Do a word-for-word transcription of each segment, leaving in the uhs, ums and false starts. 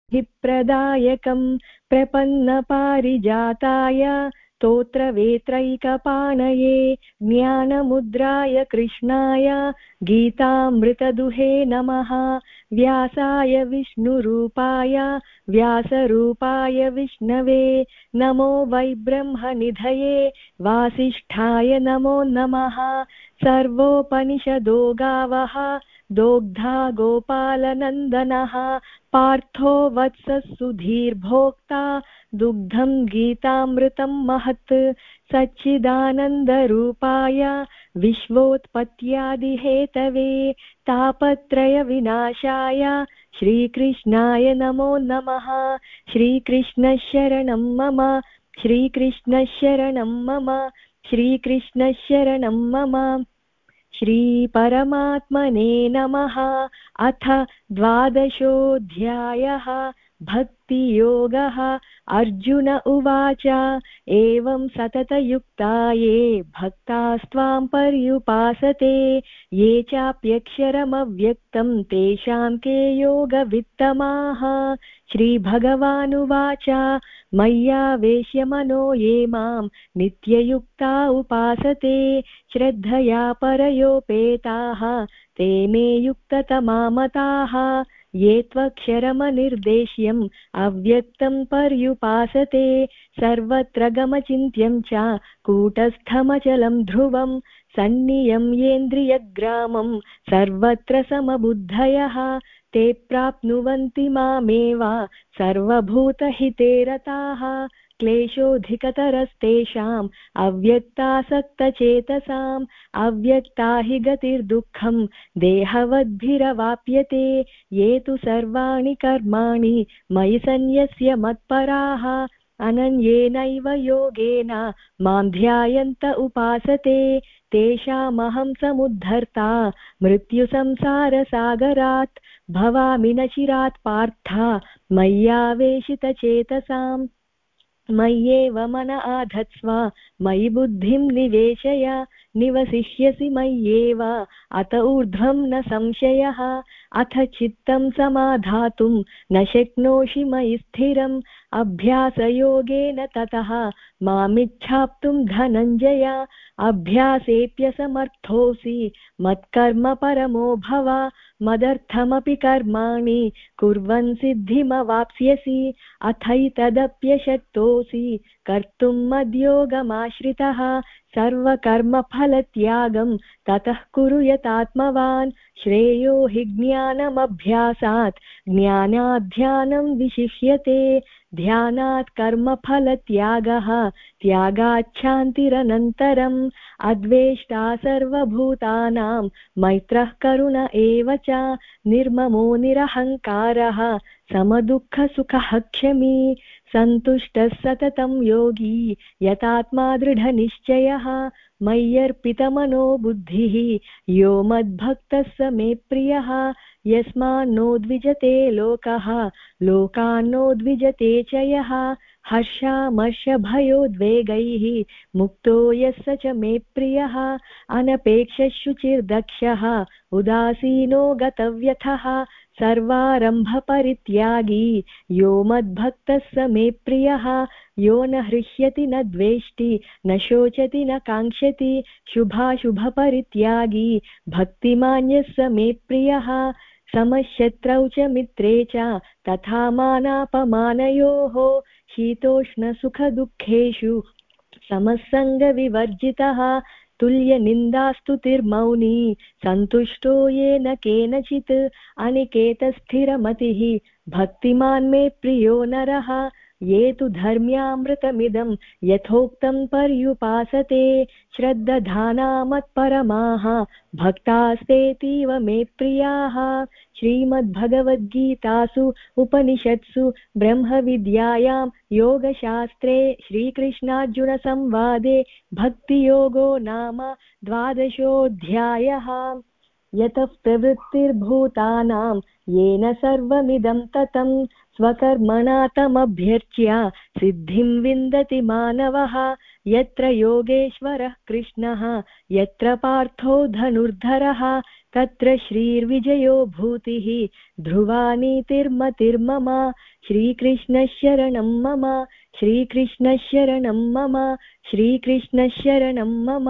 प्रदायकं प्रपन्नपारिजाताय स्तोत्रवेत्रैकपाणये ज्ञानमुद्राय कृष्णाय गीतामृतदुहे नमः। व्यासाय विष्णुरूपाय व्यासरूपाय विष्णवे नमो वै ब्रह्मनिधये वासिष्ठाय नमो नमः। सर्वोपनिषदो गावः दोग्धा गोपालनन्दनः पार्थो वत्सः सुधीर्भोक्ता दुग्धं गीतामृतं महत्। सच्चिदानन्दरूपाय विश्वोत्पत्त्यादिहेतवे तापत्रयविनाशाय श्रीकृष्णाय नमो नमः। श्रीकृष्णशरणं मम श्रीकृष्णशरणं मम श्रीकृष्णशरणं मम। श्रीपरमात्मने नमः। अथ द्वादशोऽध्यायः भक्तियोगः। अर्जुन उवाच एवं सततयुक्ता ये भक्तास्त्वां पर्युपासते ये चाप्यक्षरमव्यक्तं तेषां के योगवित्तमाः। श्रीभगवानुवाच मय्यावेश्य मनो ये मां नित्ययुक्ता उपासते श्रद्धया परयोपेताः ते मे युक्ततमा मताः। ये त्वक्षरमनिर्देश्यम् अव्यक्तं पर्युपासते सर्वत्र गमचिन्त्यं च कूटस्थमचलं ध्रुवं सन्नियम्येन्द्रियग्रामं सर्वत्र समबुद्धयः ते प्राप्नुवन्ति मामेव सर्वभूतहिते रताः। क्लेशोऽधिकतरस्तेषाम् अव्यक्तासक्तचेतसाम् अव्यक्ता हि गतिर्दुःखम् देहवद्भिरवाप्यते ये तु सर्वाणि कर्माणि मयि सन्न्यस्य मत्पराः अनन्येनैव योगेन मां ध्यायन्त उपासते तेषामहं समुद्धर्ता मृत्युसंसारसागरात् भवामि न चिरात् पार्थ मय्यावेशितचेतसाम्। मय्येव मन आधत्स्व मयि बुद्धिं निवेशय निवसिष्यसि मय्येव अत ऊर्ध्वं न संशयः। अथ चित्तं समाधातुं न शक्नोषि मयि स्थिरम् अभ्यासयोगेन ततः मामिच्छाप्तुं धनञ्जय। अभ्यासेऽप्यसमर्थोऽसि मत्कर्म परमो भव मदर्थमपि कर्माणि कुर्वन् सिद्धिमवाप्स्यसि। अथैतदप्यशक्तोऽसि कर्तुं मद्योगमाश्रितः सर्वकर्मफलत्यागं ततः कुरु यतात्मवान्। श्रेयो हि ज्ञानमभ्यासात् ज्ञानाध्यानं विशिष्यते ध्यानात् कर्मफलत्यागः त्यागाच्छान्तिरनन्तरम्। अद्वेष्टा सर्वभूतानां मैत्रः करुण एव च निर्ममो निरहङ्कारः समदुःखसुखः क्षमी सन्तुष्टः सततं योगी यतात्मा दृढनिश्चयः। मय्यर्पितमनो बुद्धिः यो मद्भक्तः स मे प्रियः यस्मान्नो द्विजते लोकः लोकान्नो द्विजते च यः। हर्षामर्षभयोद्वेगैः मुक्तो यः स च मे प्रियः अनपेक्षः शुचिर्दक्षः उदासीनो गतव्यथः सर्वारम्भपरित्यागी यो मद्भक्तः स मे प्रियः यो न हृष्यति न द्वेष्टि न शोचति न काङ्क्षति शुभाशुभपरित्यागी भक्तिमान्यः स मे प्रियः। समशत्रौ च मित्रे च तथा मानापमानयोः शीतोष्णसुखदुःखेषु समसङ्गविवर्जितः तुल्यनिन्दास्तुतिर्मौनी सन्तुष्टो येन केनचित् अनिकेतस्थिरमतिः भक्तिमान् मे प्रियो नरः। ये तु धर्म्यामृतमिदं यथोक्तं पर्युपासते श्रद्दधाना मत्परमाः भक्तास्तेतीव मे प्रियाः। श्रीमद्भगवद्गीतासु उपनिषत्सु ब्रह्मविद्यायां योगशास्त्रे श्रीकृष्णार्जुनसंवादे भक्तियोगो नाम द्वादशोऽध्यायः। यतः प्रवृत्तिर्भूतानां येन सर्वमिदं ततं स्वकर्मणा तमभ्यर्च्य सिद्धिं विन्दति मानवः यत्र योगेश्वरः कृष्णः यत्र पार्थो धनुर्धरः तत्र श्रीर्विजयो भूतिः ध्रुवा नीतिर्मतिर्मम श्रीकृष्णशरणं मम श्रीकृष्णशरणं मम శ్రీకృష్ణశరణం మమ.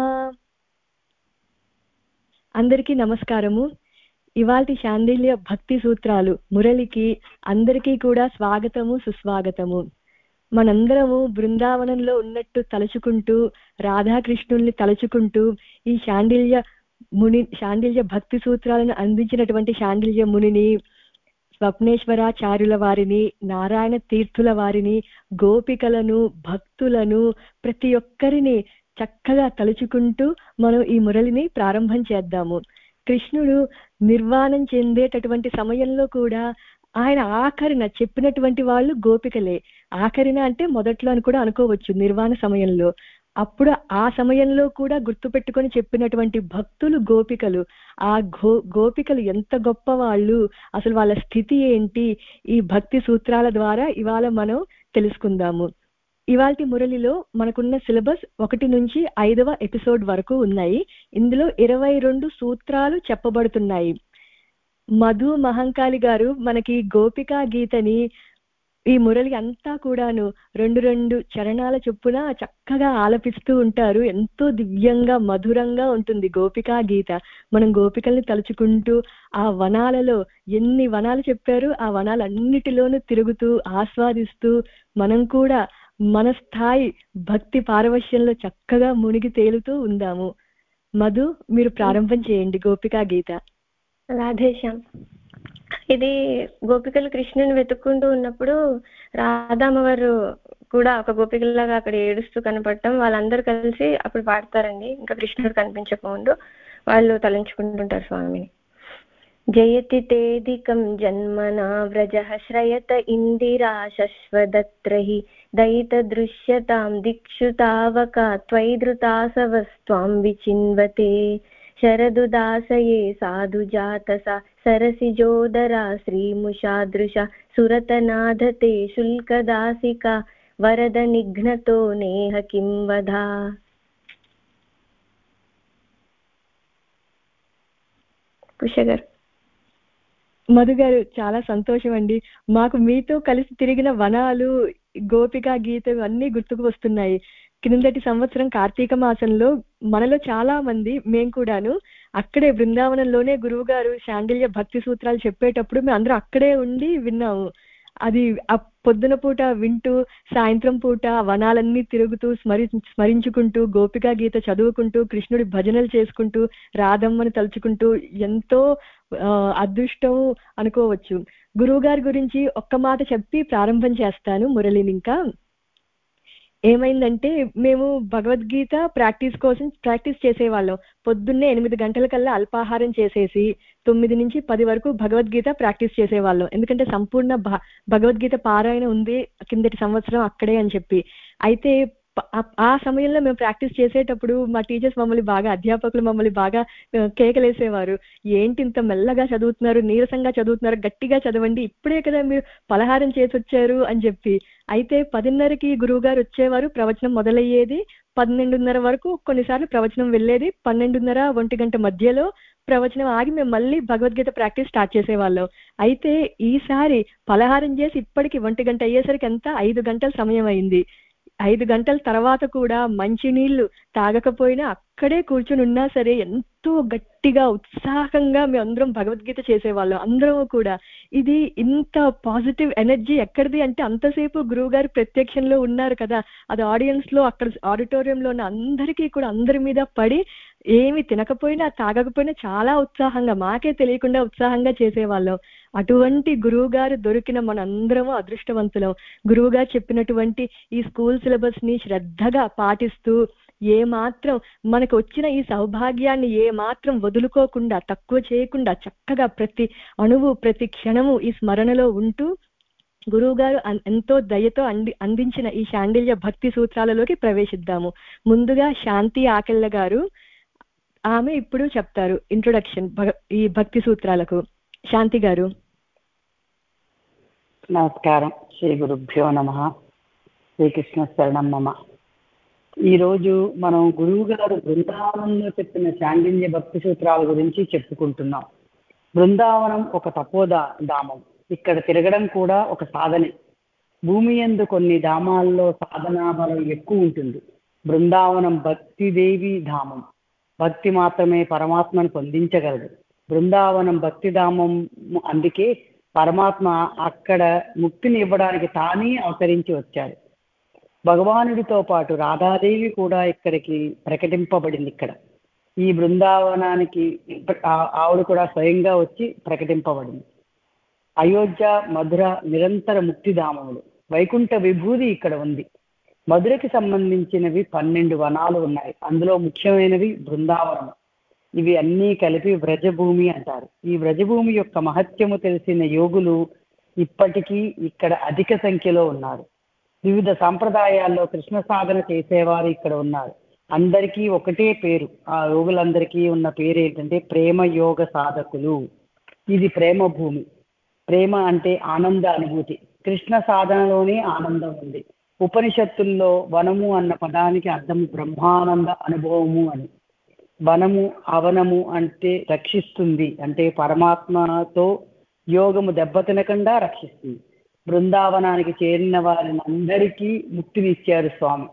అందరికీ నమస్కారము. ఇవాల్టి శాండిల్య భక్తి సూత్రాలు మురళికి అందరికీ కూడా స్వాగతము, సుస్వాగతము. మనందరము బృందావనంలో ఉన్నట్టు తలుచుకుంటూ, రాధాకృష్ణుల్ని తలుచుకుంటూ ఈ శాండిల్య ముని శాండిల్య భక్తి సూత్రాలను అందించినటువంటి శాండిల్య మునిని, స్వప్నేశ్వరాచార్యుల వారిని, నారాయణ తీర్థుల వారిని, గోపికలను, భక్తులను, ప్రతి ఒక్కరిని చక్కగా తలుచుకుంటూ మనం ఈ మురళిని ప్రారంభం చేద్దాము. కృష్ణుడు నిర్వాణం చెందేటటువంటి సమయంలో కూడా ఆయన ఆఖరిన చెప్పినటువంటి వాళ్ళు గోపికలే. ఆఖరిన అంటే మొదట్లో అని కూడా అనుకోవచ్చు, నిర్వాణ సమయంలో. అప్పుడు ఆ సమయంలో కూడా గుర్తుపెట్టుకొని చెప్పినటువంటి భక్తులు గోపికలు. ఆ గో గోపికలు ఎంత గొప్ప వాళ్ళు, అసలు వాళ్ళ స్థితి ఏంటి, ఈ భక్తి సూత్రాల ద్వారా ఇవాళ మనం తెలుసుకుందాము. ఇవాల్టి మురళిలో మనకున్న సిలబస్ ఒకటి నుంచి ఐదవ ఎపిసోడ్ వరకు ఉన్నాయి. ఇందులో ఇరవై రెండు సూత్రాలు చెప్పబడుతున్నాయి. మధు మహంకాళి గారు మనకి గోపికా గీతని ఈ మురళి అంతా కూడాను రెండు రెండు చరణాల చొప్పున చక్కగా ఆలపిస్తూ ఉంటారు. ఎంతో దివ్యంగా మధురంగా ఉంటుంది గోపికా గీత. మనం గోపికల్ని తలుచుకుంటూ ఆ వనాలలో ఎన్ని వనాలు చెప్పారు, ఆ వనాలన్నిటిలోనూ తిరుగుతూ ఆస్వాదిస్తూ మనం కూడా మన స్థాయి భక్తి పారవశ్యంలో చక్కగా మునిగి తేలుతూ ఉందాము. మధు, మీరు ప్రారంభం చేయండి గోపికా గీత. రాధేశ్యాం. ఇది గోపికలు కృష్ణుని వెతుక్కుంటూ ఉన్నప్పుడు రాధామ్మవారు కూడా ఒక గోపికలాగా అక్కడ ఏడుస్తూ కనపడటం, వాళ్ళందరూ కలిసి అప్పుడు పాడతారండి. ఇంకా కృష్ణుడు కనిపించకముందు వాళ్ళు తలంచుకుంటుంటారు స్వామిని. జయతి తేదికం జన్మనా వ్రజః శ్రయత ఇందిరా శశ్వదత్రహి దయిత దృశ్యతాం దిక్షు తావక త్వైధృతాసవస్త్వాం విచిన్వతే శరదుదాసయే సాధు జాతస సరసిజోదరా శ్రీముషాదృశ సురతనాధతే శుల్కదాసిక వరద నిఘ్నతో నేహ కిం వదా. కుషగారు. మధు గారు, చాలా సంతోషం అండి. మాకు మీతో కలిసి తిరిగిన వనాలు, గోపికా గీతం అన్నీ గుర్తుకు వస్తున్నాయి. క్రిందటి సంవత్సరం కార్తీక మాసంలో మనలో చాలా మంది, మేము కూడాను అక్కడే బృందావనంలోనే గురువు గారు శాండిల్య భక్తి సూత్రాలు చెప్పేటప్పుడు మేము అందరం అక్కడే ఉండి విన్నాము. అది ఆ పొద్దున పూట వింటూ సాయంత్రం పూట వనాలన్నీ తిరుగుతూ స్మరి స్మరించుకుంటూ గోపికా గీత చదువుకుంటూ కృష్ణుడి భజనలు చేసుకుంటూ రాధమ్మని తలుచుకుంటూ ఎంతో అదృష్టం అనుకోవచ్చు. గురువు గారి గురించి ఒక్క మాట చెప్పి ప్రారంభం చేస్తాను మురళిని. ఇంకా ఏమైందంటే, మేము భగవద్గీత ప్రాక్టీస్ కోసం ప్రాక్టీస్ చేసేవాళ్ళం. పొద్దున్నే ఎనిమిది గంటల కల్లా అల్పాహారం చేసేసి తొమ్మిది నుంచి పది వరకు భగవద్గీత ప్రాక్టీస్ చేసేవాళ్ళం. ఎందుకంటే సంపూర్ణ భగవద్గీత పారాయణ ఉంది కిందటి సంవత్సరం అక్కడే అని చెప్పి. అయితే ఆ సమయంలో మేము ప్రాక్టీస్ చేసేటప్పుడు మా టీచర్స్ మమ్మల్ని బాగా, అధ్యాపకులు మమ్మల్ని బాగా కేకలేసేవారు. ఏంటి ఇంత మెల్లగా చదువుతున్నారు, నీరసంగా చదువుతున్నారు, గట్టిగా చదవండి, ఇప్పుడే కదా మీరు పలహారం చేసి వచ్చారు అని చెప్పి. అయితే పదిన్నరకి గురువు గారు వచ్చేవారు, ప్రవచనం మొదలయ్యేది. పన్నెండున్నర వరకు కొన్నిసార్లు ప్రవచనం వెళ్ళేది. పన్నెండున్నర ఒంటి గంట మధ్యలో ప్రవచనం ఆగి మేము మళ్ళీ భగవద్గీత ప్రాక్టీస్ స్టార్ట్ చేసేవాళ్ళం. అయితే ఈసారి పలహారం చేసి ఇప్పటికి ఒంటి గంట అయ్యేసరికి ఎంత ఐదు గంటల సమయం అయింది. ఐదు గంటల తర్వాత కూడా మంచినీళ్లు తాగకపోయినా అక్కడే కూర్చుని ఉన్నా సరే ఎంతో గట్టిగా ఉత్సాహంగా మేము అందరం భగవద్గీత చేసేవాళ్ళం. అందరం కూడా ఇది ఇంత పాజిటివ్ ఎనర్జీ ఎక్కడిది అంటే, అంతసేపు గురువు గారు ప్రత్యక్షంలో ఉన్నారు కదా, అది ఆడియన్స్ లో అక్కడ ఆడిటోరియంలో ఉన్న అందరికీ కూడా అందరి మీద పడి ఏమి తినకపోయినా తాగకపోయినా చాలా ఉత్సాహంగా, మాకే తెలియకుండా ఉత్సాహంగా చేసేవాళ్ళం. అటువంటి గురువు గారు దొరికిన మనందరము అదృష్టవంతులం. గురువు గారు చెప్పినటువంటి ఈ స్కూల్ సిలబస్ ని శ్రద్ధగా పాటిస్తూ, ఏ మాత్రం మనకు వచ్చిన ఈ సౌభాగ్యాన్ని ఏ మాత్రం వదులుకోకుండా, తక్కువ చేయకుండా చక్కగా ప్రతి అణువు ప్రతి క్షణము ఈ స్మరణలో ఉంటూ గురువు గారు ఎంతో దయతో అంది అందించిన ఈ శాండిల్య భక్తి సూత్రాలలోకి ప్రవేశిద్దాము. ముందుగా శాంతి ఆకెళ్ళ గారు, ఆమె ఇప్పుడు చెప్తారు ఇంట్రొడక్షన్ ఈ భక్తి సూత్రాలకు. శాంతి గారు. నమస్కారం. శ్రీ గురుభ్యో నమః. శ్రీకృష్ణ శరణం మమ. ఈరోజు మనం గురువు గారు బృందావనంలో చెప్పిన శాండిల్య భక్తి సూత్రాల గురించి చెప్పుకుంటున్నాం. బృందావనం ఒక తపోదా ధామం. ఇక్కడ తిరగడం కూడా ఒక సాధనే. భూమి యందు కొన్ని ధామాల్లో సాధనా బలం ఎక్కువ ఉంటుంది. బృందావనం భక్తిదేవి ధామం. భక్తి మాత్రమే పరమాత్మను పొందించగలదు. బృందావనం భక్తి ధామం. అందుకే పరమాత్మ అక్కడ ముక్తిని ఇవ్వడానికి తానే అవతరించి వచ్చాడు. భగవానుడితో పాటు రాధాదేవి కూడా ఇక్కడికి ప్రకటింపబడింది. ఇక్కడ ఈ బృందావనానికి ఆవిడ కూడా స్వయంగా వచ్చి ప్రకటింపబడింది. అయోధ్య, మధుర నిరంతర ముక్తిధామములు. వైకుంఠ విభూది ఇక్కడ ఉంది. మధురకి సంబంధించినవి పన్నెండు వనాలు ఉన్నాయి. అందులో ముఖ్యమైనవి బృందావనం. ఇవి అన్నీ కలిపి వ్రజభూమి అంటారు. ఈ వ్రజభూమి యొక్క మహత్యము తెలిసిన యోగులు ఇప్పటికీ ఇక్కడ అధిక సంఖ్యలో ఉన్నారు. వివిధ సంప్రదాయాల్లో కృష్ణ సాధన చేసేవారు ఇక్కడ ఉన్నారు. అందరికీ ఒకటే పేరు. ఆ యోగులందరికీ ఉన్న పేరు ఏంటంటే ప్రేమ యోగ సాధకులు. ఇది ప్రేమ భూమి. ప్రేమ అంటే ఆనంద అనుభూతి. కృష్ణ సాధనలోనే ఆనందం ఉంది. ఉపనిషత్తుల్లో వనము అన్న పదానికి అర్థం బ్రహ్మానంద అనుభవము అని. వనము అవనము అంటే రక్షిస్తుంది, అంటే పరమాత్మతో యోగము దెబ్బతినకుండా రక్షిస్తుంది. బృందావనానికి చేరిన వారిని అందరికీ ముక్తినిచ్చారు స్వామి.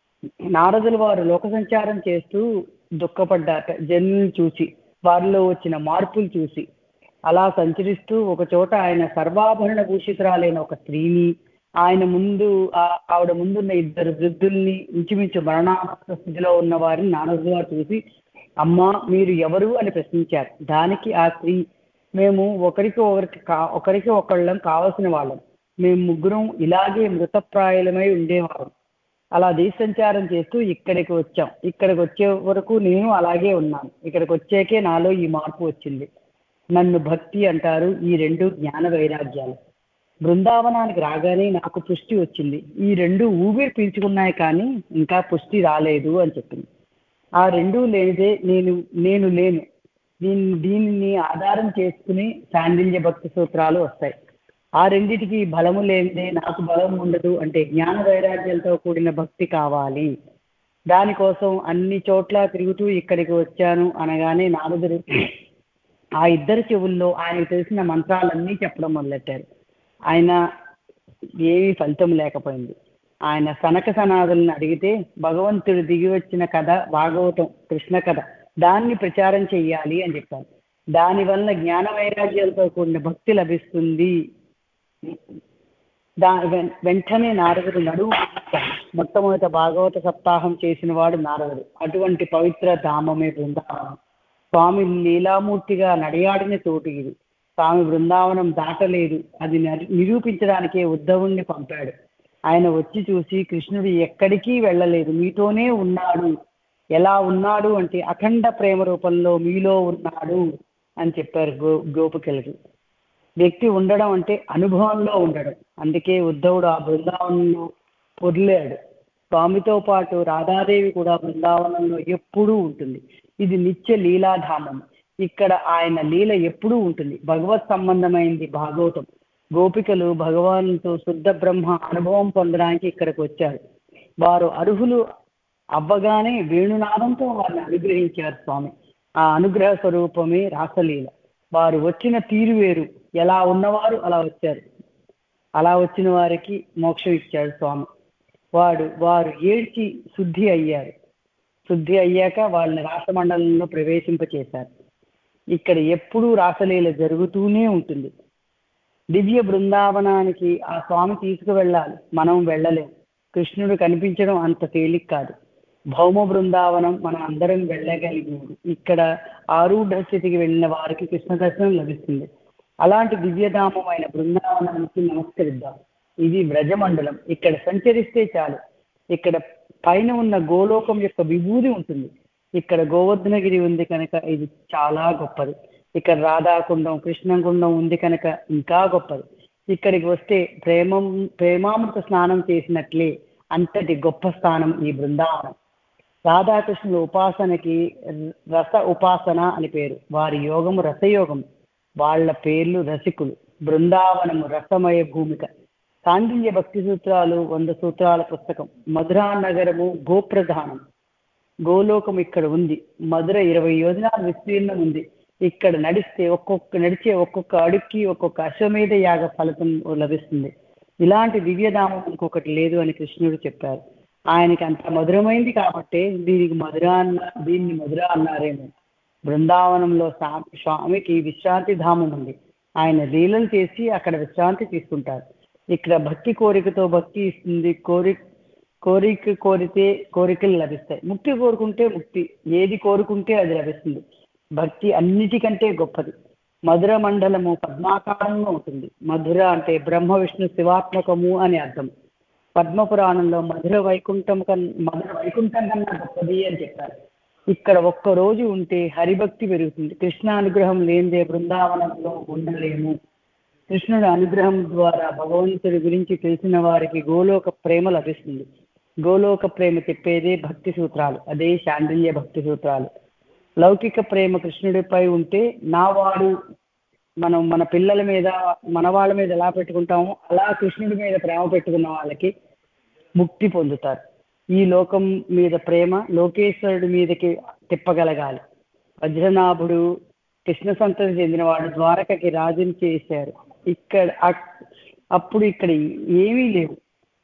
నారదుల వారు లోక సంచారం చేస్తూ దుఃఖపడ్డాట. జనులను చూసి, వారిలో వచ్చిన మార్పులు చూసి. అలా సంచరిస్తూ ఒక చోట ఆయన సర్వాభరణ భూషితురాలైన ఒక స్త్రీని, ఆయన ముందు ఆవిడ ముందున్న ఇద్దరు వృద్ధుల్ని, ఇంచుమించు మరణావస్థ స్థితిలో ఉన్న వారిని నారదుల వారు చూసి, అమ్మా మీరు ఎవరు అని ప్రశ్నించారు. దానికి ఆ స్త్రీ, మేము ఒకరికి ఒకరికి కా ఒకరికి ఒకళ్ళం కావలసిన వాళ్ళం. మేము ముగ్గురం ఇలాగే మృతప్రాయులమై ఉండేవాళ్ళం. అలా దేశ సంచారం చేస్తూ ఇక్కడికి వచ్చాం. ఇక్కడికి వచ్చే వరకు నేను అలాగే ఉన్నాను. ఇక్కడికి వచ్చాకే నాలో ఈ మార్పు వచ్చింది. నన్ను భక్తి అంటారు. ఈ రెండు జ్ఞాన వైరాగ్యాలు. బృందావనానికి రాగానే నాకు పుష్టి వచ్చింది. ఈ రెండు ఊపిరి పీల్చుకున్నాయి కానీ ఇంకా పుష్టి రాలేదు అని చెప్పింది. ఆ రెండూ లేనిదే నేను నేను లేను. దీన్ని దీనిని ఆధారం చేసుకుని శాండిల్య భక్తి సూత్రాలు వస్తాయి. ఆ రెండిటికి బలము లేనిదే నాకు బలం ఉండదు. అంటే జ్ఞాన వైరాగ్యాలతో కూడిన భక్తి కావాలి. దానికోసం అన్ని చోట్ల తిరుగుతూ ఇక్కడికి వచ్చాను అనగానే నారదుడు ఆ ఇద్దరు చెవుల్లో ఆయనకు తెలిసిన మంత్రాలన్నీ చెప్పడం మొదలెట్టారు. ఆయన ఏమీ ఫలితం లేకపోయింది. ఆయన సనక సనాదులను అడిగితే భగవంతుడు దిగి వచ్చిన కథ భాగవతం, కృష్ణ కథ, దాన్ని ప్రచారం చెయ్యాలి అని చెప్పారు. దానివల్ల జ్ఞాన వైరాగ్యాలతో కూడిన భక్తి లభిస్తుంది. దా వెంటనే నారదుడు నడువు మొట్టమొదట భాగవత సప్తాహం చేసిన వాడు నారదుడు. అటువంటి పవిత్ర ధామమే బృందావనం. స్వామి లీలామూర్తిగా నడియాడిన చోటు ఇది. స్వామి బృందావనం దాటలేదు. అది నిరూపించడానికే ఉద్ధవుణ్ణి పంపాడు. ఆయన వచ్చి చూసి, కృష్ణుడు ఎక్కడికి వెళ్ళలేదు, మీతోనే ఉన్నాడు. ఎలా ఉన్నాడు అంటే అఖండ ప్రేమ రూపంలో మీలో ఉన్నాడు అని చెప్పారు గో గోపికలకి. వ్యక్తి ఉండడం అంటే అనుభవంలో ఉండడం. అందుకే ఉద్ధవుడు ఆ బృందావనంలో పొర్లాడు. స్వామితో పాటు రాధాదేవి కూడా బృందావనంలో ఎప్పుడూ ఉంటుంది. ఇది నిత్య లీలాధామం. ఇక్కడ ఆయన లీల ఎప్పుడూ ఉంటుంది. భగవత్ సంబంధమైంది భాగవతం. గోపికలు భగవానుతో శుద్ధ బ్రహ్మ అనుభవం పొందడానికి ఇక్కడికి వచ్చారు. వారు అర్హులు అవ్వగానే వేణునాదంతో వారిని అనుగ్రహించారు స్వామి. ఆ అనుగ్రహ స్వరూపమే రాసలీల. వారు వచ్చిన తీరు వేరు. ఎలా ఉన్నవారు అలా వచ్చారు. అలా వచ్చిన వారికి మోక్షం ఇచ్చాడు స్వామి. వాడు వారు ఏడ్చి శుద్ధి అయ్యారు. శుద్ధి అయ్యాక వాళ్ళని రాసమండలంలో ప్రవేశింపచేశారు. ఇక్కడ ఎప్పుడూ రాసలీల జరుగుతూనే ఉంటుంది. దివ్య బృందావనానికి ఆ స్వామి తీసుకువెళ్ళాలి, మనం వెళ్ళలేం. కృష్ణుడు కనిపించడం అంత తేలిక కాదు. భౌమ బృందావనం మనం అందరం వెళ్ళగలిగింది. ఇక్కడ ఆరూఢ స్థితికి వెళ్ళిన వారికి కృష్ణ దర్శనం లభిస్తుంది. అలాంటి దివ్యధామమైన బృందావనానికి నమస్కరిద్దాం. ఇది వ్రజమండలం. ఇక్కడ సంచరిస్తే చాలు. ఇక్కడ పైన ఉన్న గోలోకం యొక్క విభూది ఉంటుంది. ఇక్కడ గోవర్ధనగిరి ఉంది కనుక ఇది చాలా గొప్పది. ఇక్కడ రాధాకుండం, కృష్ణకుండం ఉంది కనుక ఇంకా గొప్పది. ఇక్కడికి వస్తే ప్రేమ ప్రేమామృత స్నానం చేసినట్లే. అంతటి గొప్ప స్థానం ఈ బృందావనం. రాధాకృష్ణుల ఉపాసనకి రస ఉపాసన అని పేరు. వారి యోగము రసయోగం. వాళ్ళ పేర్లు రసికులు. బృందావనము రసమయ భూమిక. సాండిల్య భక్తి సూత్రాలు వంద సూత్రాల పుస్తకం. మధురా నగరము గోప్రధానం. గోలోకం ఇక్కడ ఉంది. మధుర ఇరవై యోజనాల విస్తీర్ణం ఉంది. ఇక్కడ నడిస్తే ఒక్కొక్క నడిచే ఒక్కొక్క అడుక్కి ఒక్కొక్క అశ్వమేధ యాగ ఫలితం లభిస్తుంది. ఇలాంటి దివ్యధామం ఇంకొకటి లేదు అని కృష్ణుడు చెప్పారు. ఆయనకి అంత మధురమైంది కాబట్టి దీనికి మధుర అన్న దీన్ని మధుర అన్నారేమో. బృందావనంలో స్వామికి విశ్రాంతి ధామం ఉంది. ఆయన లీలలు చేసి అక్కడ విశ్రాంతి తీసుకుంటారు. ఇక్కడ భక్తి కోరికతో భక్తి ఇస్తుంది. కోరి కోరిక కోరితే కోరికలు లభిస్తాయి. ముక్తి కోరుకుంటే ముక్తి, ఏది కోరుకుంటే అది లభిస్తుంది. భక్తి అన్నిటికంటే గొప్పది. మధుర మండలము పద్మాకారంలో ఉంటుంది. మధుర అంటే బ్రహ్మ విష్ణు శివాత్మకము అని అర్థం. పద్మపురాణంలో మధుర వైకుంఠం కన్నా మధుర వైకుంఠం కన్నా గొప్పది అని చెప్పారు. ఇక్కడ ఒక్క రోజు ఉంటే హరిభక్తి పెరుగుతుంది. కృష్ణ అనుగ్రహం లేనిదే బృందావనంలో ఉండలేము. కృష్ణుడి అనుగ్రహం ద్వారా భగవంతుడి గురించి తెలిసిన వారికి గోలోక ప్రేమ లభిస్తుంది. గోలోక ప్రేమ చెప్పేదే భక్తి సూత్రాలు, అదే శాండిల్య భక్తి సూత్రాలు. లౌకిక ప్రేమ కృష్ణుడిపై ఉంటే నావాడు మనం మన పిల్లల మీద మన వాళ్ళ మీద ఎలా పెట్టుకుంటామో అలా కృష్ణుడి మీద ప్రేమ పెట్టుకున్న వాళ్ళకి ముక్తి పొందుతారు. ఈ లోకం మీద ప్రేమ లోకేశ్వరుడి మీదకి తిప్పగలగాలి. వజ్రనాభుడు కృష్ణ సంతతి చెందినవాడు ద్వారకకి రాజుని చేశారు. ఇక్కడ అప్పుడు ఇక్కడ ఏమీ లేవు.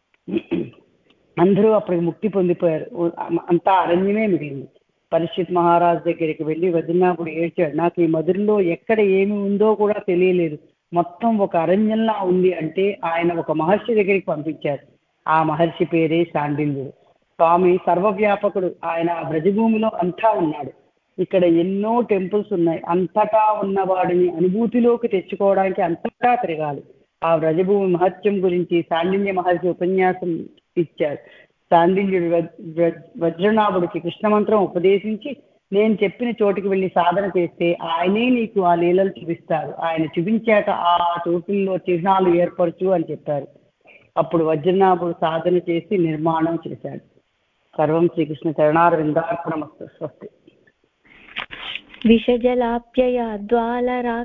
అందరూ అప్పటికి ముక్తి పొందిపోయారు. అంతా అరణ్యమే మిగిలింది. పరీక్షిత్ మహారాజ్ దగ్గరికి వెళ్ళి వజ్రనాభుడు ఏడ్చాడు, నాకు ఈ మధురలో ఎక్కడ ఏమి ఉందో కూడా తెలియలేదు, మొత్తం ఒక అరణ్యంలా ఉంది అంటే ఆయన ఒక మహర్షి దగ్గరికి పంపించారు. ఆ మహర్షి పేరే శాండిల్యుడు. స్వామి సర్వవ్యాపకుడు. ఆయన ఆ బ్రజభూమిలో అంతా ఉన్నాడు. ఇక్కడ ఎన్నో టెంపుల్స్ ఉన్నాయి. అంతటా ఉన్నవాడిని అనుభూతిలోకి తెచ్చుకోవడానికి అంతటా తిరగాలి. ఆ బ్రజభూమి మహత్యం గురించి శాండిల్య మహర్షి ఉపన్యాసం ఇచ్చారు. శాండిల్యుడు వజ్రనాభుడికి కృష్ణమంత్రం ఉపదేశించి, నేను చెప్పిన చోటుకి వెళ్ళి సాధన చేస్తే ఆయనే నీకు ఆ లీలలు చూపిస్తారు. ఆయన చూపించాక ఆ చోటుల్లో చిహ్నాలు ఏర్పరచు అని చెప్పారు. అప్పుడు వజ్రనాభుడు సాధన చేసి నిర్మాణం చేశాడు. సర్వం శ్రీకృష్ణ చరణారవిందార్పణమస్తు. స్వస్తి. విషజలాప్యయాద్వాల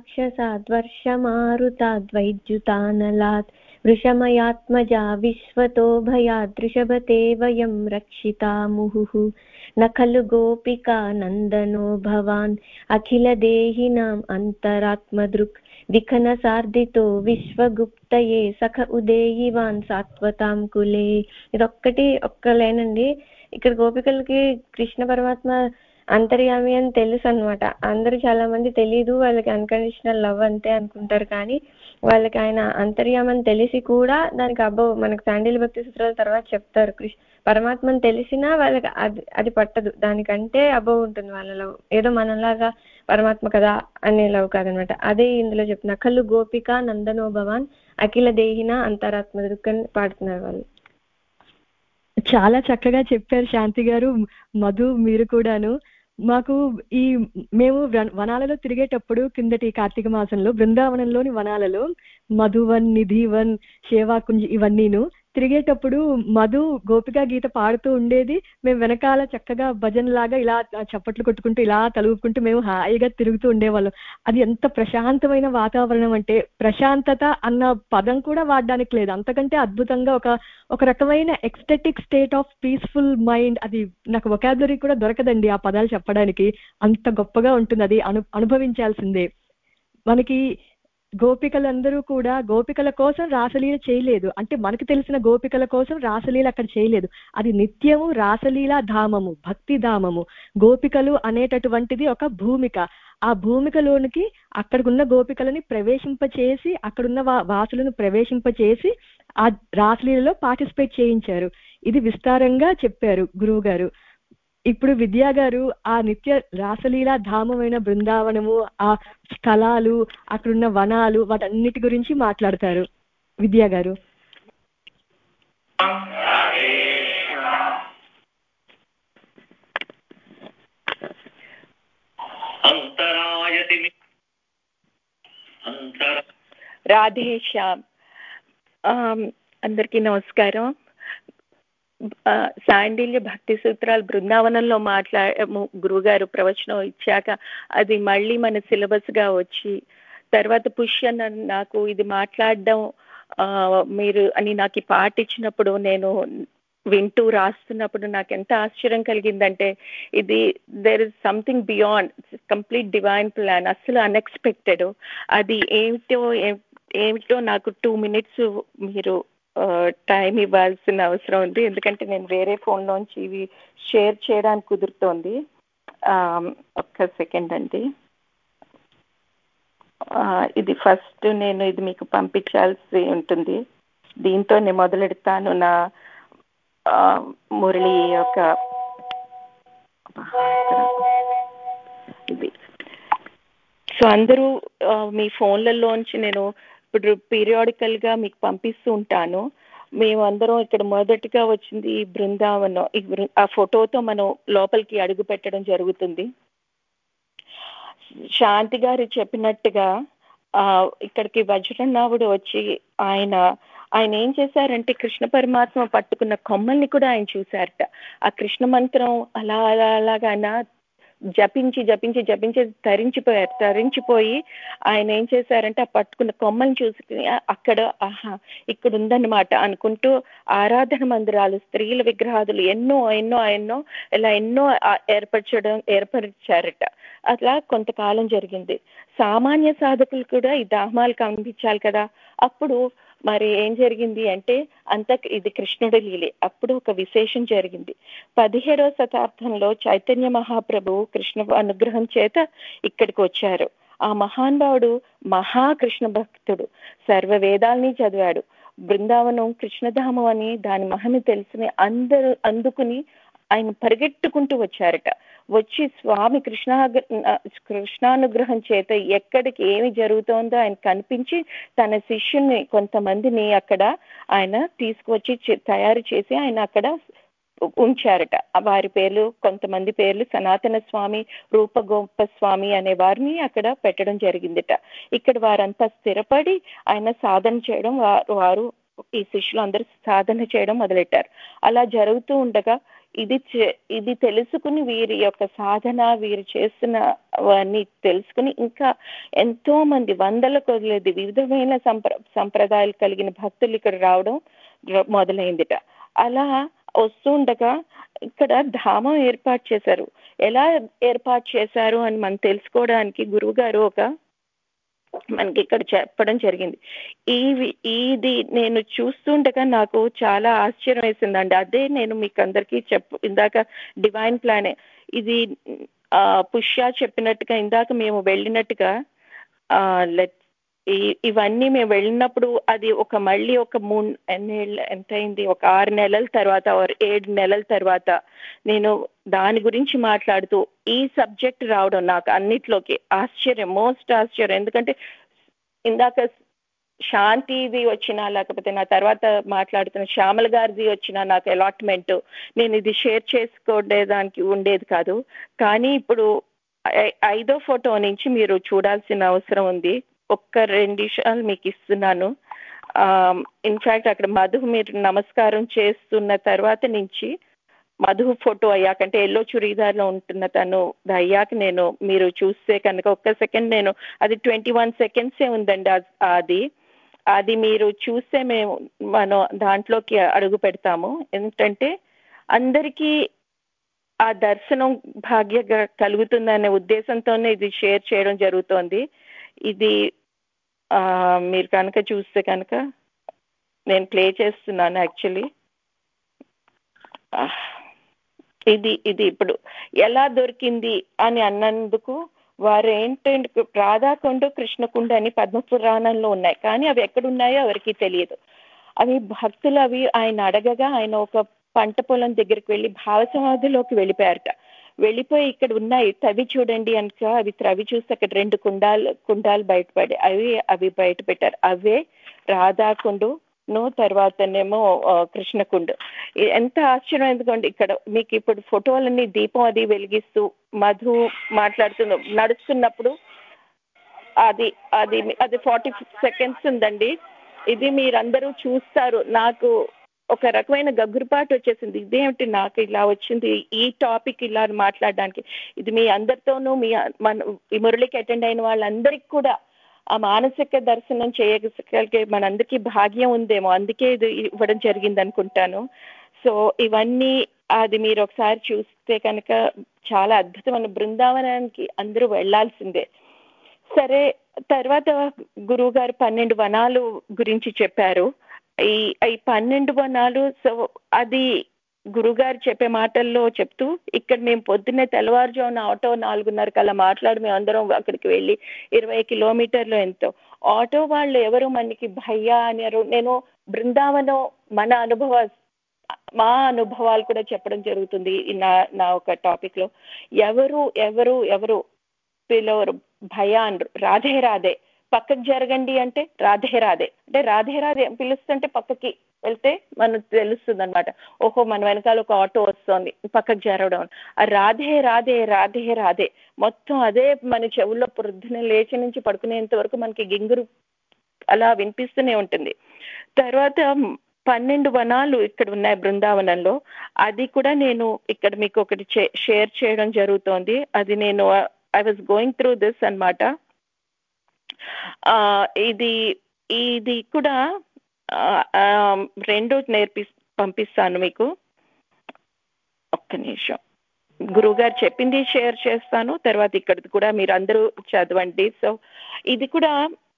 రాక్షసాద్వర్షమారుతాద్వైద్యుతానలాత్ వృషమయాత్మజా విశ్వతో భయాదృషభతే వయం రక్షితాముహుః న ఖలు గోపికా నందనో భవాన్ అఖిల దేహినాం అంతరాత్మదృక్ విఖన సార్ధితో విశ్వగుప్తయే సఖ ఉదేయివాన్ సాత్వతాం కులే. ఇదొక్కటి ఒక్కలేనండి. ఇక్కడ గోపికలకి కృష్ణ పరమాత్మ అంతర్యామి అని తెలుసు అనమాట. అందరూ చాలా మంది తెలీదు, వాళ్ళకి అన్కండిషనల్ లవ్ అంతే అనుకుంటారు. కానీ వాళ్ళకి ఆయన అంతర్యామని తెలిసి కూడా దానికి అబ్బో మనకు శాండిల్య భక్తి సూత్రాల తర్వాత చెప్తారు. కృష్ణ పరమాత్మని తెలిసినా వాళ్ళకి అది అది పట్టదు. దానికంటే అబ్బో ఉంటుంది వాళ్ళ లవ్. ఏదో మనలాగా పరమాత్మ కదా అనే లవ్ కాదనమాట. అదే ఇందులో చెప్పిన కళ్ళు గోపిక నందనో భవాన్ అఖిల దేహిన అంతరాత్మ దుఃఖం పాడుతున్నారు వాళ్ళు. చాలా చక్కగా చెప్పారు శాంతి గారు, మధు మీరు కూడాను. మాకు ఈ మేము వనాలలో తిరిగేటప్పుడు కిందటి కార్తీక మాసంలో బృందావనంలోని వనాలలో మధువన్, నిధివన్, సేవాకుంజ్ ఇవన్నీను తిరిగేటప్పుడు మధు గోపికా గీత పాడుతూ ఉండేది. మేము వెనకాల చక్కగా భజన లాగా ఇలా చప్పట్లు కొట్టుకుంటూ ఇలా తలుపుకుంటూ మేము హాయిగా తిరుగుతూ ఉండేవాళ్ళం. అది ఎంత ప్రశాంతమైన వాతావరణం అంటే, ప్రశాంతత అన్న పదం కూడా వాడడానికి లేదు, అంతకంటే అద్భుతంగా ఒక ఒక రకమైన ecstatic state of peaceful mind. అది నాకు వొకాబులరీ కూడా దొరకదండి ఆ పదాలు చెప్పడానికి, అంత గొప్పగా ఉంటుంది. అది అను అనుభవించాల్సిందే. మనకి గోపికలందరూ కూడా గోపికల కోసం రాసలీల చేయలేదు, అంటే మనకు తెలిసిన గోపికల కోసం రాసలీల అక్కడ చేయలేదు. అది నిత్యము రాసలీల ధామము, భక్తి ధామము. గోపికలు అనేటటువంటిది ఒక భూమిక. ఆ భూమికలోనికి అక్కడికున్న గోపికలని ప్రవేశింపచేసి అక్కడున్న వాసులను ప్రవేశింపచేసి ఆ రాసలీలలో పార్టిసిపేట్ చేయించారు. ఇది విస్తారంగా చెప్పారు గురువు గారు. ఇప్పుడు విద్యా గారు ఆ నిత్య రాసలీల ధామమైన బృందావనము, ఆ స్థలాలు, అక్కడున్న వనాలు, వాటన్నిటి గురించి మాట్లాడతారు. విద్యా గారు. రాధేశ్యామ్. అందరికీ నమస్కారం. శాండిల్య భక్తి సూత్రాలు బృందావనంలో మాట్లా గురువుగారు ప్రవచనం ఇచ్చాక అది మళ్ళీ మన సిలబస్ గా వచ్చి తర్వాత పుష్య నాకు ఇది మాట్లాడడం మీరు అని నాకు ఈ పాట ఇచ్చినప్పుడు నేను వింటూ రాస్తున్నప్పుడు నాకు ఎంత ఆశ్చర్యం కలిగిందంటే ఇది there is something beyond complete divine plan, అసలు అన్ఎక్స్పెక్టెడ్. అది ఏమిటో ఏమిటో నాకు టూ మినిట్స్ మీరు టైం ఇవ్వాల్సిన అవసరం ఉంది, ఎందుకంటే నేను వేరే ఫోన్లోంచి ఇవి షేర్ చేయడానికి కుదురుతోంది. ఒక్క సెకండ్ అండి. ఇది ఫస్ట్ నేను ఇది మీకు పంపించాల్సి ఉంటుంది. దీంతో నేను మొదలెడతాను నా మురళి యొక్క ఇది. సో అందరూ మీ ఫోన్లలోంచి నేను ఇప్పుడు పీరియాడికల్ గా మీకు పంపిస్తూ ఉంటాను. మేమందరం ఇక్కడ మొదటిగా వచ్చింది ఈ బృందావనం, ఆ ఫోటోతో మనం లోపలికి అడుగు పెట్టడం జరుగుతుంది. శాంతి గారు చెప్పినట్టుగా ఆ ఇక్కడికి వజ్రనాభుడు వచ్చి ఆయన ఆయన ఏం చేశారంటే కృష్ణ పరమాత్మ పట్టుకున్న కొమ్మల్ని కూడా ఆయన చూశారట. ఆ కృష్ణ మంత్రం అలా అలా అలాగా ఆయన జపించి జపించి జపించి తరించిపోయారు. తరించిపోయి ఆయన ఏం చేశారంటే ఆ పట్టుకున్న కొమ్మల్ని చూసుకుని అక్కడ ఆహా ఇక్కడ ఉందన్నమాట అనుకుంటూ ఆరాధన మందిరాలు, స్త్రీల విగ్రహాలు ఎన్నో ఎన్నో ఎన్నో ఇలా ఎన్నో ఏర్పరచడం ఏర్పరిచారట. అట్లా కొంతకాలం జరిగింది. సామాన్య సాధకులు కూడా ఈ ధామాలు కనిపించాలి కదా. అప్పుడు మరి ఏం జరిగింది అంటే అంత ఇది కృష్ణుడి లీలే. అప్పుడు ఒక విశేషం జరిగింది. పదిహేడవ శతాబ్దంలో చైతన్య మహాప్రభు కృష్ణ అనుగ్రహం చేత ఇక్కడికి వచ్చారు. ఆ మహానుభావుడు మహాకృష్ణ భక్తుడు, సర్వ వేదాల్ని చదివాడు. బృందావనం కృష్ణధామం అని దాని మహిమ తెలుసుని అందరూ అందుకుని ఆయన పరిగెట్టుకుంటూ వచ్చారట. వచ్చి స్వామి కృష్ణ కృష్ణానుగ్రహం చేత ఎక్కడికి ఏమి జరుగుతోందో ఆయన కనిపించి తన శిష్యుల్ని కొంతమందిని అక్కడ ఆయన తీసుకువచ్చి తయారు చేసి ఆయన అక్కడ ఉంచారట. వారి పేర్లు కొంతమంది పేర్లు సనాతన స్వామి, రూప గోప స్వామి అనే వారిని అక్కడ పెట్టడం జరిగిందట. ఇక్కడ వారంతా స్థిరపడి ఆయన సాధన చేయడం, వారు ఈ శిష్యులు అందరూ సాధన చేయడం మొదలెట్టారు. అలా జరుగుతూ ఉండగా ఇది ఇది తెలుసుకుని వీరి యొక్క సాధన వీరు చేస్తున్నవన్నీ తెలుసుకుని ఇంకా ఎంతో మంది వందల కొద్ది వివిధమైన సంప్ర సంప్రదాయాలు కలిగిన భక్తులు ఇక్కడ రావడం మొదలైందిట. అలా వస్తుండగా ఇక్కడ ధామం ఏర్పాటు చేశారు. ఎలా ఏర్పాటు చేశారు అని మనం తెలుసుకోవడానికి గురువు గారు ఒక మనకి ఇక్కడ చెప్పడం జరిగింది. ఈ ఇది నేను చూస్తుండగా నాకు చాలా ఆశ్చర్యం వేసిందండి. అదే నేను మీకు అందరికీ చెప్పు ఇందాక డివైన్ ప్లానే ఇది ఆ పుష్య చెప్పినట్టుగా ఇందాక మేము వెళ్ళినట్టుగా ఆ లెట్ ఇవన్నీ మేము వెళ్ళినప్పుడు అది ఒక మళ్ళీ ఒక మూడు ఎన్నేళ్ళు ఎంత అయింది ఒక ఆరు నెలల తర్వాత ఏడు నెలల తర్వాత నేను దాని గురించి మాట్లాడుతూ ఈ సబ్జెక్ట్ రావడం నాకు అన్నిట్లోకి ఆశ్చర్యం, మోస్ట్ ఆశ్చర్యం. ఎందుకంటే ఇందాక శాంతిది వచ్చినా లేకపోతే నా తర్వాత మాట్లాడుతున్న శ్యామల గారిది వచ్చినా నాకు అలాట్మెంట్ నేను ఇది షేర్ చేసుకోవడానికి ఉండేది కాదు. కానీ ఇప్పుడు ఐదో ఫోటో నుంచి మీరు చూడాల్సిన అవసరం ఉంది. ఒక్క రెండు నిమిషాలు మీకు ఇస్తున్నాను. ఇన్ఫాక్ట్ అక్కడ మధు మీరు నమస్కారం చేస్తున్న తర్వాత నుంచి మధు ఫోటో అయ్యాకంటే ఎల్లో చురీదార్లో ఉంటున్న తను అయ్యాక నేను మీరు చూస్తే కనుక ఒక్క సెకండ్ నేను అది ట్వంటీ వన్ సెకండ్సే ఉందండి. అది అది మీరు చూస్తే మేము మనం దాంట్లోకి అడుగు పెడతాము. ఎందుకంటే అందరికీ ఆ దర్శనం భాగ్యంగా కలుగుతుందనే ఉద్దేశంతోనే ఇది షేర్ చేయడం జరుగుతోంది. ఇది మీరు కనుక చూస్తే కనుక నేను ప్లే చేస్తున్నాను. యాక్చువల్లీ ఇది ఇది ఇప్పుడు ఎలా దొరికింది అని అన్నందుకు వారు ఏంటంటే రాధాకొండ కృష్ణకుండ అని పద్మపురాణంలో ఉన్నాయి, కానీ అవి ఎక్కడున్నాయో ఎవరికి తెలియదు. అవి భక్తులు అవి ఆయన అడగగా ఆయన ఒక పంట పొలం దగ్గరికి వెళ్ళి భావ సమాధిలోకి వెళ్ళిపోయారట. వెళ్ళిపోయి ఇక్కడ ఉన్నాయి తవి చూడండి అనక అవి త్రవి చూస్తే అక్కడ రెండు కుండాలు కుండాలు బయటపడి అవి అవి బయట పెట్టారు. అవే రాధాకుండు ను తర్వాతనేమో కృష్ణకుండు. ఎంత ఆశ్చర్యం ఎందుకండి. ఇక్కడ మీకు ఇప్పుడు ఫోటోలన్నీ దీపం అది వెలిగిస్తూ మధు మాట్లాడుతూ నడుస్తున్నప్పుడు అది అది అది ఫార్టీ సెకండ్స్ ఉందండి. ఇది మీరందరూ చూస్తారు. నాకు ఒక రకమైన గగురుపాటు వచ్చేసింది. ఇదేమిటి నాకు ఇలా వచ్చింది ఈ టాపిక్ ఇలా మాట్లాడడానికి. ఇది మీ అందరితోనూ మీ మన ఈ మురళికి అటెండ్ అయిన వాళ్ళందరికీ కూడా ఆ మానసిక దర్శనం చేయగలిగే మనందరికీ భాగ్యం ఉందేమో, అందుకే ఇది ఇవ్వడం జరిగింది అనుకుంటాను. సో ఇవన్నీ అది మీరు ఒకసారి చూస్తే కనుక చాలా అద్భుతమైన, బృందావనానికి అందరూ వెళ్లాల్సిందే. సరే, తర్వాత గురువు గారు పన్నెండు వనాలు గురించి చెప్పారు. ఈ ఈ పన్నెండు వనాలు, సో అది గురుగారు చెప్పే మాటల్లో చెప్తూ, ఇక్కడ మేము పొద్దున్నే తెల్లవారుజామున ఆటో నాలుగున్నర కల్లా మాట్లాడి మేము అందరం అక్కడికి వెళ్ళి ఇరవై కిలోమీటర్లు ఎంతో, ఆటో వాళ్ళు ఎవరు మనకి భయ్యా అన్నారు. నేను బృందావనం మన అనుభవ మా అనుభవాలు కూడా చెప్పడం జరుగుతుంది నా నా ఒక టాపిక్ లో. ఎవరు ఎవరు ఎవరు పిలవరు, భయ్యా అనరు, రాధే రాధే, పక్కకి జరగండి అంటే రాధే రాధే, అంటే రాధే రాధే పిలుస్తుంటే పక్కకి వెళ్తే మనకు తెలుస్తుంది అనమాట, ఓహో మన వెనకాల ఒక ఆటో వస్తుంది, పక్కకి జరగడం. ఆ రాధే రాధే రాధే రాధే మొత్తం అదే మన చెవుల్లో పొద్దున లేచి నుంచి పడుకునేంత వరకు మనకి గింగురు అలా వినిపిస్తూనే ఉంటుంది. తర్వాత పన్నెండు వనాలు ఇక్కడ ఉన్నాయి బృందావనంలో, అది కూడా నేను ఇక్కడ మీకు ఒకటి షేర్ చేయడం జరుగుతోంది. అది నేను I was going through this అన్నమాట. ఇది ఇది కూడా రెండు నేర్పి పంపిస్తాను మీకు. ఒక్క నిమిషం, గురువు గారు చెప్పింది షేర్ చేస్తాను, తర్వాత ఇక్కడిది కూడా మీరు అందరూ చదవండి. సో ఇది కూడా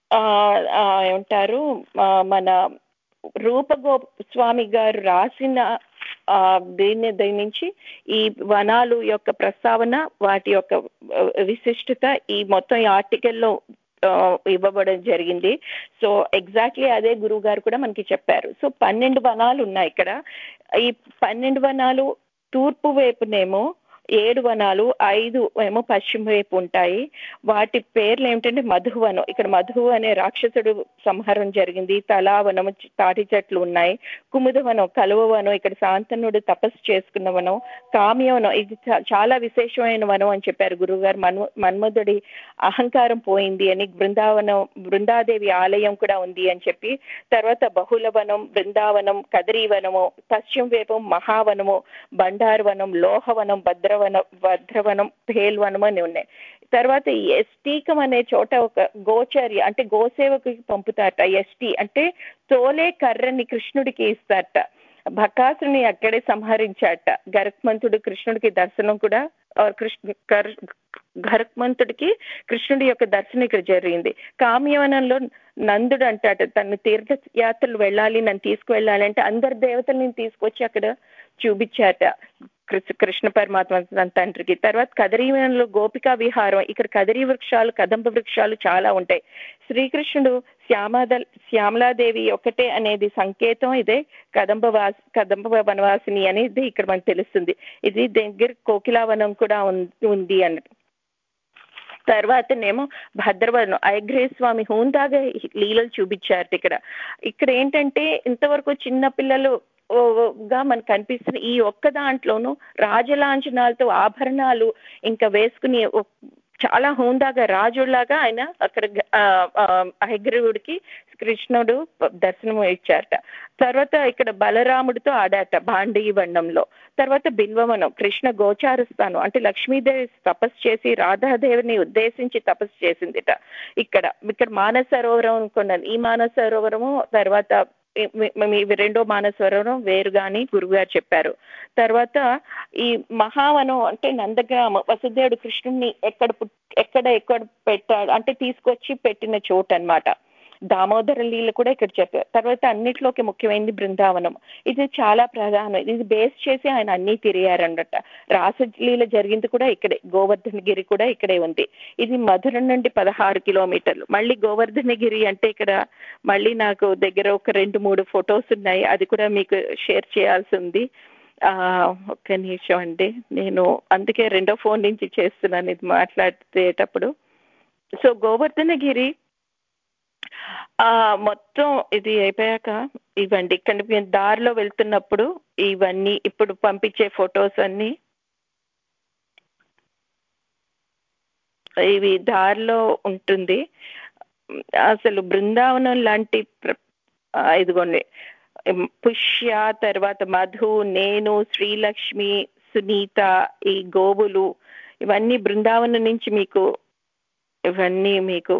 ఏమంటారు, మన రూప గోస్వామి గారు రాసిన దీని దీని నుంచి ఈ వనాలు యొక్క ప్రస్తావన, వాటి యొక్క విశిష్టత ఈ మొత్తం ఈ ఆర్టికల్లో ఇవ్వబడడం జరిగింది. సో ఎగ్జాక్ట్లీ అదే గురువు గారు కూడా మనకి చెప్పారు. సో పన్నెండు వనాలు ఉన్నాయి ఇక్కడ. ఈ పన్నెండు వనాలు తూర్పు వైపునేమో ఏడు వనాలు, ఐదు ఏమో పశ్చిమ వైపు ఉంటాయి. వాటి పేర్లు ఏమిటంటే మధువనం, ఇక్కడ మధు అనే రాక్షసుడు సంహారం జరిగింది. తలావనం, తాటి చెట్లు ఉన్నాయి. కుముదవనం, కలువవనం, ఇక్కడ శాంతనుడు తపస్సు చేసుకున్న వనం. కామ్యవనం, ఇది చాలా విశేషమైన వనం అని చెప్పారు గురువు గారు. మన్మ మన్మధుడి అహంకారం పోయింది అని, బృందావనం బృందాదేవి ఆలయం కూడా ఉంది అని చెప్పి. తర్వాత బహుళవనం, బృందావనం, కదరీవనము, పశ్చిమ వైపు మహావనము, బండారువనం, లోహవనం, భద్ర భద్రవనం, భేల్వనం అని ఉన్నాయి. తర్వాత ఎస్టీకం అనే చోట ఒక గోచర్య అంటే గోసేవకు పంపుతారట. ఎస్టీ అంటే తోలే కర్రని కృష్ణుడికి ఇస్తారట. బకాసుని అక్కడే సంహరించాట. గరుత్మంతుడు కృష్ణుడికి దర్శనం కూడా, కృష్ణ గరుత్మంతుడికి కృష్ణుడి యొక్క దర్శనం ఇక్కడ జరిగింది. కామ్యవనంలో నందుడు అంటాట, తను తీర్థయాత్రలు వెళ్ళాలి, నన్ను తీసుకువెళ్ళాలి అంటే అందరు దేవతలను తీసుకొచ్చి అక్కడ చూపించాట కృష్ణ పరమాత్మ తన తండ్రికి. తర్వాత కదరీవనంలో గోపికా విహారం, ఇక్కడ కదరీ వృక్షాలు, కదంబ వృక్షాలు చాలా ఉంటాయి. శ్రీకృష్ణుడు శ్యామద శ్యామలాదేవి ఒకటే అనేది సంకేతం ఇదే. కదంబ వాసి కదంబ వనవాసిని అనేది ఇక్కడ మనకు తెలుస్తుంది. ఇది దగ్గర కోకిలావనం కూడా ఉంది అన్నట్టు. తర్వాతనేమో భద్రవనం, అయగ్రేయ స్వామి హోందాగా లీలలు చూపించారు ఇక్కడ. ఇక్కడ ఏంటంటే ఇంతవరకు చిన్న పిల్లలు గా మనకు కనిపిస్తున్న ఈ ఒక్క దాంట్లోనూ రాజలాంఛనాలతో ఆభరణాలు ఇంకా వేసుకుని చాలా హోందాగా రాజులాగా ఆయన అక్కడ హయగ్రీవుడికి కృష్ణుడు దర్శనం ఇచ్చారట. తర్వాత ఇక్కడ బలరాముడితో ఆడాట భాండీ వర్ణంలో. తర్వాత బిల్వవనం, కృష్ణ గోచార స్థానం అంటే లక్ష్మీదేవి తపస్సు చేసి రాధాదేవిని ఉద్దేశించి తపస్సు చేసిందిట. ఇక్కడ ఇక్కడ మానస సరోవరం అనుకున్నాను. ఈ మానస సరోవరము తర్వాత రెండో మానస సరోవరం వేరుగా అని గురువు గారు చెప్పారు. తర్వాత ఈ మహావనం అంటే నందగ్రామ, వసుదేవుడు కృష్ణుడిని ఎక్కడ ఎక్కడ ఎక్కడ పెట్టాడు అంటే తీసుకొచ్చి పెట్టిన చోటు అన్నమాట. దామోదర లీల కూడా ఇక్కడ చెప్పారు. తర్వాత అన్నిట్లోకి ముఖ్యమైనది బృందావనం. ఇది చాలా ప్రధానం. ఇది బేస్ చేసి ఆయన అన్ని తిరిగారన్నట. రాసలీల జరిగింది కూడా ఇక్కడే. గోవర్ధనగిరి కూడా ఇక్కడే ఉంది. ఇది మధుర నుండి పదహారు కిలోమీటర్లు. మళ్ళీ గోవర్ధనగిరి అంటే ఇక్కడ మళ్ళీ నాకు దగ్గర ఒక రెండు మూడు ఫొటోస్ ఉన్నాయి, అది కూడా మీకు షేర్ చేయాల్సి ఉంది. ఆ ఒక్క నిమిషం అండి, నేను అందుకే రెండో ఫోన్ నుంచి చేస్తున్నాను ఇది మాట్లాడేటప్పుడు. సో గోవర్ధనగిరి ఆ మొత్తం ఇది అయిపోయాక ఇవ్వండి, ఇక్కడ మేము దారిలో వెళ్తున్నప్పుడు ఇవన్నీ ఇప్పుడు పంపించే ఫొటోస్ అన్ని ఇవి దారిలో ఉంటుంది. అసలు బృందావనం లాంటి ఇదిగోండి పుష్య, తర్వాత మధు, నేను, శ్రీలక్ష్మి, సునీత, ఈ గోవులు ఇవన్నీ బృందావనం నుంచి మీకు ఇవన్నీ మీకు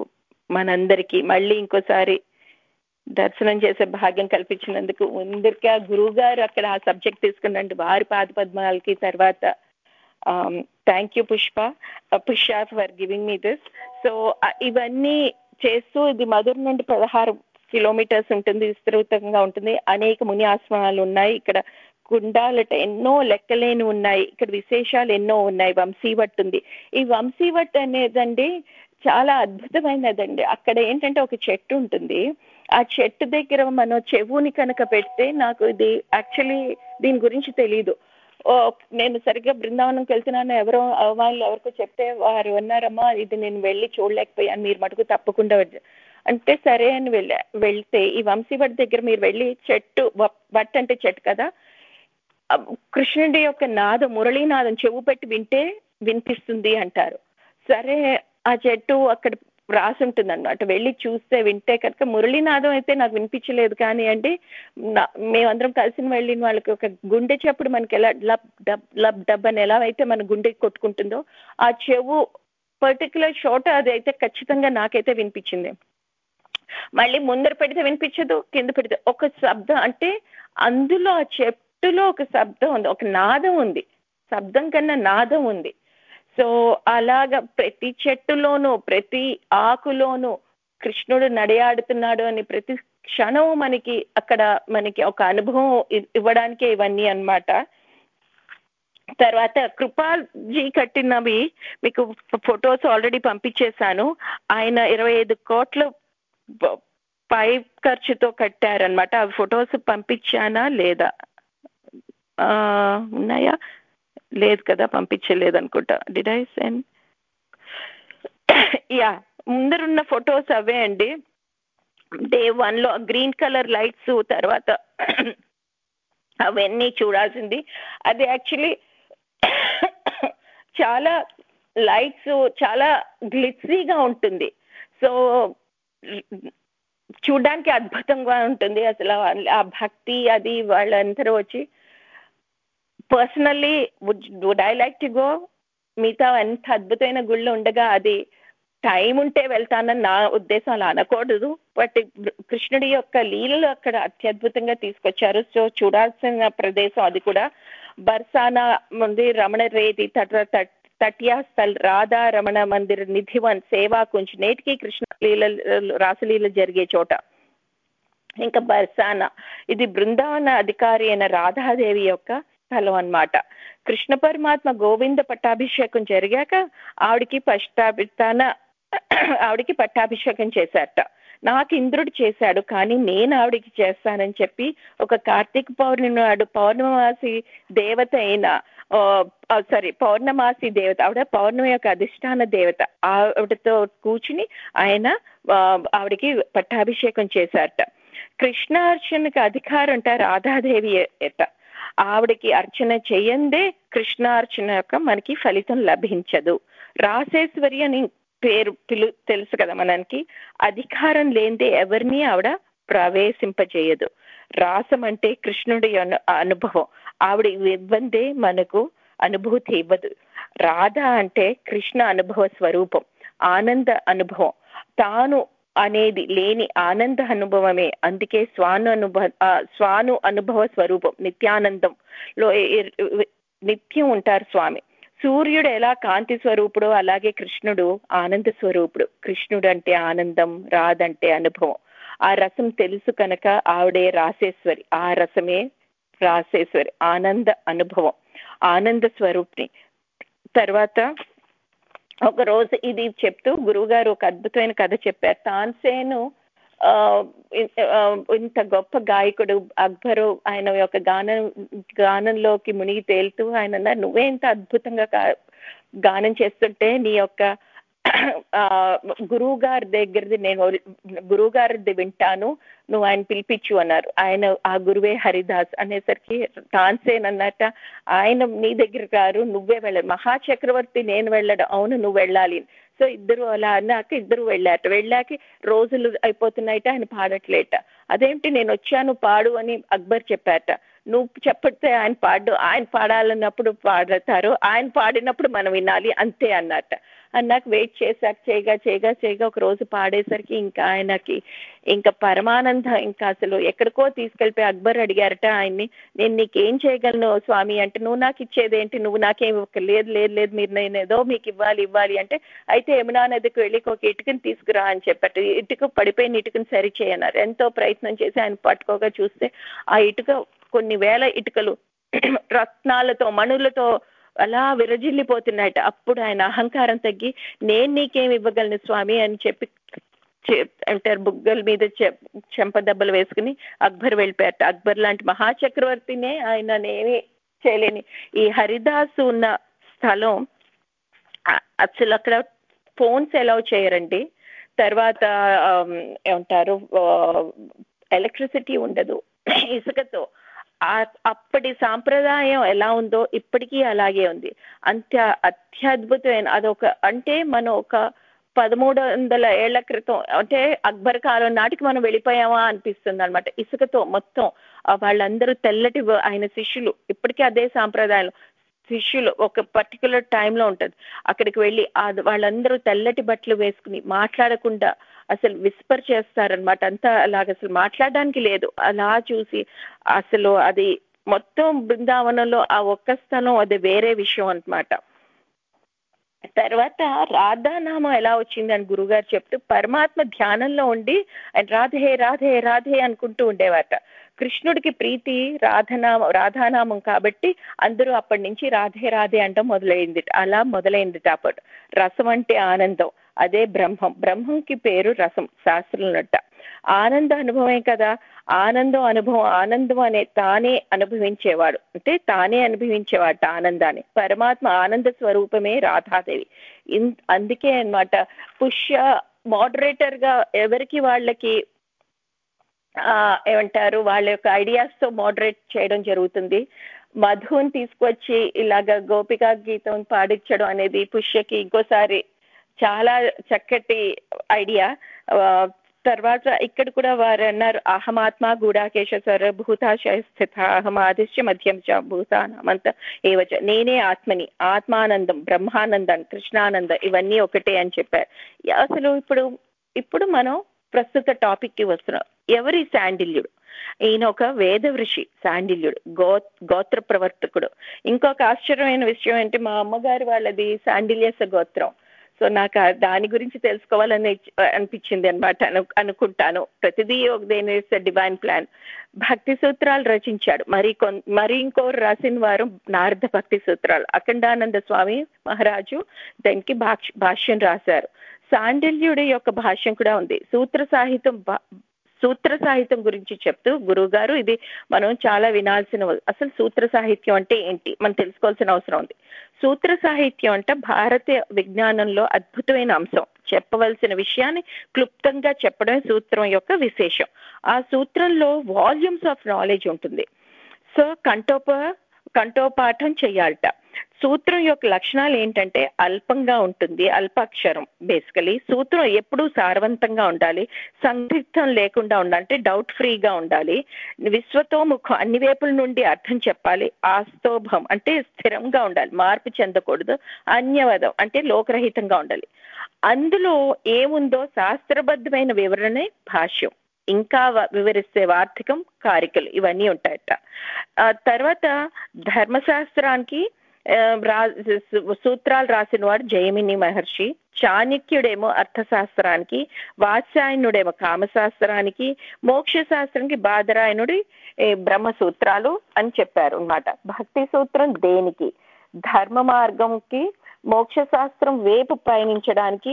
మనందరికీ మళ్ళీ ఇంకోసారి దర్శనం చేసే భాగ్యం కల్పించినందుకు ముందరిగా గురువు గారు అక్కడ ఆ సబ్జెక్ట్ తీసుకున్నండి వారి పాద పద్మాలకి. తర్వాత thank you Pushpa Pushpa for giving me this. So ఇవన్నీ చేస్తూ ఇది మధుర నుండి పదహారు కిలోమీటర్స్ ఉంటుంది, విస్తృతంగా ఉంటుంది. అనేక ముని ఆశ్రమాలు ఉన్నాయి ఇక్కడ. కుండాలట ఎన్నో లెక్కలేని ఉన్నాయి. ఇక్కడ విశేషాలు ఎన్నో ఉన్నాయి. వంశీవట్ ఉంది. ఈ వంశీవట్ అనేదండి చాలా అద్భుతమైనదండి. అక్కడ ఏంటంటే ఒక చెట్టు ఉంటుంది. ఆ చెట్టు దగ్గర మనం చెవుని కనుక పెడితే, నాకు ఇది యాక్చువల్లీ దీని గురించి తెలీదు. నేను సరిగ్గా బృందావనంకి వెళ్తున్నాను, ఎవరో వాళ్ళు ఎవరికో చెప్తే వారు అన్నారమ్మా ఇది నేను వెళ్ళి చూడలేకపోయాను, మీరు మటుకు తప్పకుండా అంటే సరే అని వెళ్ళా. వెళ్తే ఈ వంశీవట్ దగ్గర మీరు వెళ్ళి చెట్టు వట్ అంటే చెట్టు కదా, కృష్ణుడి యొక్క నాదం మురళీనాదం చెవు పెట్టి వింటే వినిపిస్తుంది అంటారు. సరే ఆ చెట్టు అక్కడ రాసి ఉంటుంది అనమాట. వెళ్ళి చూస్తే వింటే కనుక మురళీనాదం అయితే నాకు వినిపించలేదు. కానీ అంటే మేమందరం కలిసి వెళ్ళిన వాళ్ళకి ఒక గుండె చప్పుడు మనకి ఎలా లబ్ డబ్ లబ్ డబ్ అని ఎలా అయితే మన గుండె కొట్టుకుంటుందో ఆ చెవు పర్టికులర్ చోట అది అయితే ఖచ్చితంగా నాకైతే వినిపించింది. మళ్ళీ ముందర పెడితే వినిపించదు, కింద పెడితే ఒక శబ్దం, అంటే అందులో ఆ చెట్టులో ఒక శబ్దం ఉంది, ఒక నాదం ఉంది, శబ్దం కన్నా నాదం ఉంది. సో అలాగా ప్రతి చెట్టులోనూ ప్రతి ఆకులోనూ కృష్ణుడు నడయాడుతున్నాడు అని ప్రతి క్షణం మనకి అక్కడ మనకి ఒక అనుభవం ఇవ్వడానికే ఇవన్నీ అన్నమాట. తర్వాత కృపాజీ కట్టినవి మీకు ఫొటోస్ ఆల్రెడీ పంపించేశాను. ఆయన ఇరవై ఐదు కోట్ల పై ఖర్చుతో కట్టారనమాట. అవి ఫొటోస్ పంపించానా లేదా, ఉన్నాయా లేదు కదా, పంపించలేదు అనుకుంటా. Did I send? యా, ముందరున్న ఫొటోస్ అవే అండి. డే వన్ లో గ్రీన్ కలర్ లైట్స్, తర్వాత అవన్నీ చూడాల్సింది. అది యాక్చువల్లీ చాలా లైట్స్ చాలా గ్లిట్సీగా ఉంటుంది. సో చూడ్డానికి అద్భుతంగా ఉంటుంది. అసలు ఆ భక్తి అది వాళ్ళందరూ వచ్చి personally would would I like to go. మిగతా ఎంత అద్భుతమైన గుళ్ళు ఉండగా అది టైం ఉంటే వెళ్తానని నా ఉద్దేశం. అలా అనకూడదు, బట్ కృష్ణుడి యొక్క లీలలు అక్కడ అత్యద్భుతంగా తీసుకొచ్చారు. సో చూడాల్సిన ప్రదేశం అది కూడా. బర్సానా మందిర్, రమణ రేది, తట తటియా స్థల్, రాధా రమణ మందిర్, నిధివన్, సేవా కుంజ్, నేటికి కృష్ణ లీలలు రాసలీలలు జరిగే చోట. ఇంకా బర్సానా ఇది బృందావన అధికారి అయిన రాధాదేవి యొక్క స్థలం అన్నమాట. కృష్ణ పరమాత్మ గోవింద పట్టాభిషేకం జరిగాక ఆవిడికి పష్టాభితాన ఆవిడికి పట్టాభిషేకం చేశారట. నాకు ఇంద్రుడు చేశాడు కానీ నేను ఆవిడికి చేస్తానని చెప్పి ఒక కార్తీక పౌర్ణమి నాడు పౌర్ణమాసి దేవత అయిన సారీ పౌర్ణమాసి దేవత, ఆవిడ పౌర్ణమి యొక్క అధిష్టాన దేవత, ఆవిడతో కూర్చుని ఆయన ఆవిడికి పట్టాభిషేకం చేశారట. కృష్ణార్చనకి అధికారం అంట రాధాదేవి ఎట. ఆవిడకి అర్చన చేయందే కృష్ణార్చన యొక్క మనకి ఫలితం లభించదు. రాసేశ్వరి అని పేరు పిలు తెలుసు కదా మనకి. అధికారం లేనిదే ఎవరిని ఆవిడ ప్రవేశింపజేయదు. రాసం అంటే కృష్ణుడి అనుభవం, ఆవిడ ఇవ్వందే మనకు అనుభూతి ఇవ్వదు. రాధ అంటే కృష్ణ అనుభవ స్వరూపం, ఆనంద అనుభవం. తాను అనేది లేని ఆనంద అనుభవమే. అందుకే స్వాను అనుభవ స్వాను అనుభవ స్వరూపం, నిత్యానందంలో నిత్యం ఉంటారు స్వామి. సూర్యుడు ఎలా కాంతి స్వరూపుడు అలాగే కృష్ణుడు ఆనంద స్వరూపుడు. కృష్ణుడు అంటే ఆనందం, రాదంటే అనుభవం. ఆ రసం తెలుసు కనుక ఆవిడే రాసేశ్వరి. ఆ రసమే రాసేశ్వరి, ఆనంద అనుభవం, ఆనంద స్వరూపిణి. తర్వాత ఒక రోజు ఇది చెప్తూ గురువు గారు ఒక అద్భుతమైన కథ చెప్పారు. తాన్సేను ఆ ఇంత గొప్ప గాయకుడు అక్బరు ఆయన యొక్క గానం గానంలోకి మునిగి తేలుతూ ఆయన అన్నారు, నువ్వే ఇంత అద్భుతంగా గానం చేస్తుంటే నీ యొక్క ఆ గురువు గారి దగ్గరది నేను గురువు గారిది వింటాను, నువ్వు ఆయన పిలిపించు అన్నారు. ఆయన ఆ గురువే హరిదాస్ అనేసరికి తాన్సేన్ అన్నట్ట, ఆయన నీ దగ్గర గారు నువ్వే వెళ్ళాలి, మహాచక్రవర్తి నేను వెళ్ళడం, అవును నువ్వు వెళ్ళాలి. సో ఇద్దరు అలా అన్నాక ఇద్దరు వెళ్ళాట. వెళ్ళాక రోజులు అయిపోతున్నాయట, ఆయన పాడట్లేట. అదేంటి నేను వచ్చాను పాడు అని అక్బర్ చెప్పారట. నువ్వు చెప్పితే ఆయన పాడు, ఆయన పాడాలన్నప్పుడు పాడతారు, ఆయన పాడినప్పుడు మనం వినాలి అంతే అన్నట్ట. అన్నాక వెయిట్ చేశాక చేయగా చేయగా చేయగా ఒక రోజు పాడేసరికి ఇంకా ఆయనకి ఇంకా పరమానందం ఇంకా అసలు ఎక్కడికో తీసుకెళ్ళిపోయి అక్బర్ అడిగారట ఆయన్ని, నేను నీకేం చేయగలను స్వామి అంటే, నువ్వు నాకు ఇచ్చేదేంటి, నువ్వు నాకేం లేదు లేదు లేదు మీరు నేను ఏదో మీకు ఇవ్వాలి ఇవ్వాలి అంటే, అయితే యమునా నదికి వెళ్ళి ఒక ఇటుకని తీసుకురా అని చెప్పారు. ఇటుక పడిపోయిన ఇటుకని సరి చేయన్నారు. ఎంతో ప్రయత్నం చేసి ఆయన పట్టుకోగా చూస్తే ఆ ఇటుక కొన్ని వేల ఇటుకలు రత్నాలతో మణులతో అలా విరజిల్లిపోతున్నాయట. అప్పుడు ఆయన అహంకారం తగ్గి, నేను నీకేమి ఇవ్వగలను స్వామి అని చెప్పి అంటారు, బుగ్గల మీద చెంప దెబ్బలు వేసుకుని అక్బర్ వెళ్ళిపోయారట. అక్బర్ లాంటి మహాచక్రవర్తినే ఆయన ఏమి చేయలేని ఈ హరిదాసు ఉన్న స్థలం అసలు అక్కడ ఫోన్స్ అలౌ చేయరండి. తర్వాత ఏమంటారు ఎలక్ట్రిసిటీ ఉండదు, ఇసుకతో. అప్పటి సాంప్రదాయం ఎలా ఉందో ఇప్పటికీ అలాగే ఉంది. అంత అత్యద్భుతమైన అదొక అంటే మనం ఒక పదమూడు వందల ఏళ్ల క్రితం అంటే అక్బర్ కాలం నాటికి మనం వెళ్ళిపోయామా అనిపిస్తుంది అనమాట. ఇసుకతో మొత్తం వాళ్ళందరూ తెల్లటి ఆయన శిష్యులు, ఇప్పటికీ అదే సాంప్రదాయం. శిష్యులు ఒక పర్టికులర్ టైంలో ఉంటుంది, అక్కడికి వెళ్ళి వాళ్ళందరూ తెల్లటి బట్టలు వేసుకుని మాట్లాడకుండా అసలు విస్పర్ చేస్తారనమాట. అంతా అలాగ అసలు మాట్లాడడానికి లేదు. అలా చూసి అసలు అది మొత్తం బృందావనంలో ఆ ఒక్క స్థలం అది వేరే విషయం అనమాట. తర్వాత రాధానామం ఎలా వచ్చింది అని గురుగారు చెప్తూ, పరమాత్మ ధ్యానంలో ఉండి ఆయన రాధే రాధే రాధే అనుకుంటూ ఉండేవాట. కృష్ణుడికి ప్రీతి రాధనామం రాధానామం కాబట్టి అందరూ అప్పటి నుంచి రాధే రాధే అంటాం మొదలైంది. అలా మొదలైంది. అప్పుడు రసం అంటే ఆనందం, అదే బ్రహ్మం. బ్రహ్మంకి పేరు రసం శాస్త్రంలోట. ఆనంద అనుభవమే కదా, ఆనందం అనుభవం. ఆనందం అనే తానే అనుభవించేవాడు, అంటే తానే అనుభవించేవాడు ఆనందాన్ని. పరమాత్మ ఆనంద స్వరూపమే రాధాదేవి. అందుకే అన్నమాట పుష్య మోడరేటర్ గా ఎవరికి వాళ్ళకి ఆ ఏమంటారు వాళ్ళ యొక్క ఐడియాస్ తో మోడరేట్ చేయడం జరుగుతుంది. మధుని తీసుకొచ్చి ఇలాగ గోపికా గీతం పాడించడం అనేది పుష్యకి ఇంకోసారి చాలా చక్కటి ఐడియా. తర్వాత ఇక్కడ కూడా వారు అన్నారు, అహమాత్మ గూఢాకేశర భూతాశయ స్థిత అహమాదిశ్య మధ్యం చ భూతానమంత ఏవచ. నేనే ఆత్మని, ఆత్మానందం, బ్రహ్మానందం, కృష్ణానందం ఇవన్నీ ఒకటే అని చెప్పారు. అసలు ఇప్పుడు ఇప్పుడు మనం ప్రస్తుత టాపిక్ కి వస్తున్నాం. ఎవరి శాండిల్యుడు? ఈయన ఒక వేద ఋషి శాండిల్యుడు, గో గోత్ర ప్రవర్తకుడు. ఇంకొక ఆశ్చర్యమైన విషయం ఏంటి, మా అమ్మగారి వాళ్ళది శాండిల్యస గోత్రం. సో నాకు దాని గురించి తెలుసుకోవాలని అనిపించింది అనమాట. అను అనుకుంటాను ప్రతిదీ ఒక డివైన్ ప్లాన్. భక్తి సూత్రాలు రచించాడు. మరి కొ మరి ఇంకోరు రాసిన వారు నారద భక్తి సూత్రాలు. అఖండానంద స్వామి మహారాజు దానికి భాష భాష్యం రాశారు. శాండిల్యుడి యొక్క భాష్యం కూడా ఉంది. సూత్ర సాహిత్యం సూత్ర సాహిత్యం గురించి చెప్తూ గురువు గారు ఇది మనం చాలా వినాల్సిన, అసలు సూత్ర సాహిత్యం అంటే ఏంటి మనం తెలుసుకోవాల్సిన అవసరం ఉంది. సూత్ర సాహిత్యం అంటే భారతీయ విజ్ఞానంలో అద్భుతమైన అంశం. చెప్పవలసిన విషయాన్ని క్లుప్తంగా చెప్పడమే సూత్రం యొక్క విశేషం. ఆ సూత్రంలో వాల్యూమ్స్ ఆఫ్ నాలెడ్జ్ ఉంటుంది. సో కంఠోప కంఠోపాఠం చెయ్యాలట. సూత్రం యొక్క లక్షణాలు ఏంటంటే అల్పంగా ఉంటుంది, అల్పాక్షరం బేసికలీ. సూత్రం ఎప్పుడూ సారవంతంగా ఉండాలి, సందిగ్ధం లేకుండా ఉండాలి, అంటే డౌట్ ఫ్రీగా ఉండాలి. విశ్వతోముఖం, అన్ని వైపుల నుండి అర్థం చెప్పాలి. ఆస్తోభం అంటే స్థిరంగా ఉండాలి, మార్పు చెందకూడదు. అన్యవదం అంటే లోకరహితంగా ఉండాలి. అందులో ఏముందో శాస్త్రబద్ధమైన వివరణే భాష్యం. ఇంకా వివరిస్తే వార్తికం, కారికలు ఇవన్నీ ఉంటాయట. తర్వాత ధర్మశాస్త్రానికి రా సూత్రాలు రాసిన వాడు జయమిని మహర్షి. చాణక్యుడేమో అర్థశాస్త్రానికి, వాత్స్యాయనుడేమో కామశాస్త్రానికి, మోక్ష శాస్త్రానికి బాదరాయనుడి బ్రహ్మసూత్రాలు అని చెప్పారు అన్నమాట. భక్తి సూత్రం దేనికి? ధర్మ మార్గంకి, మోక్ష శాస్త్రం వైపు పయనించడానికి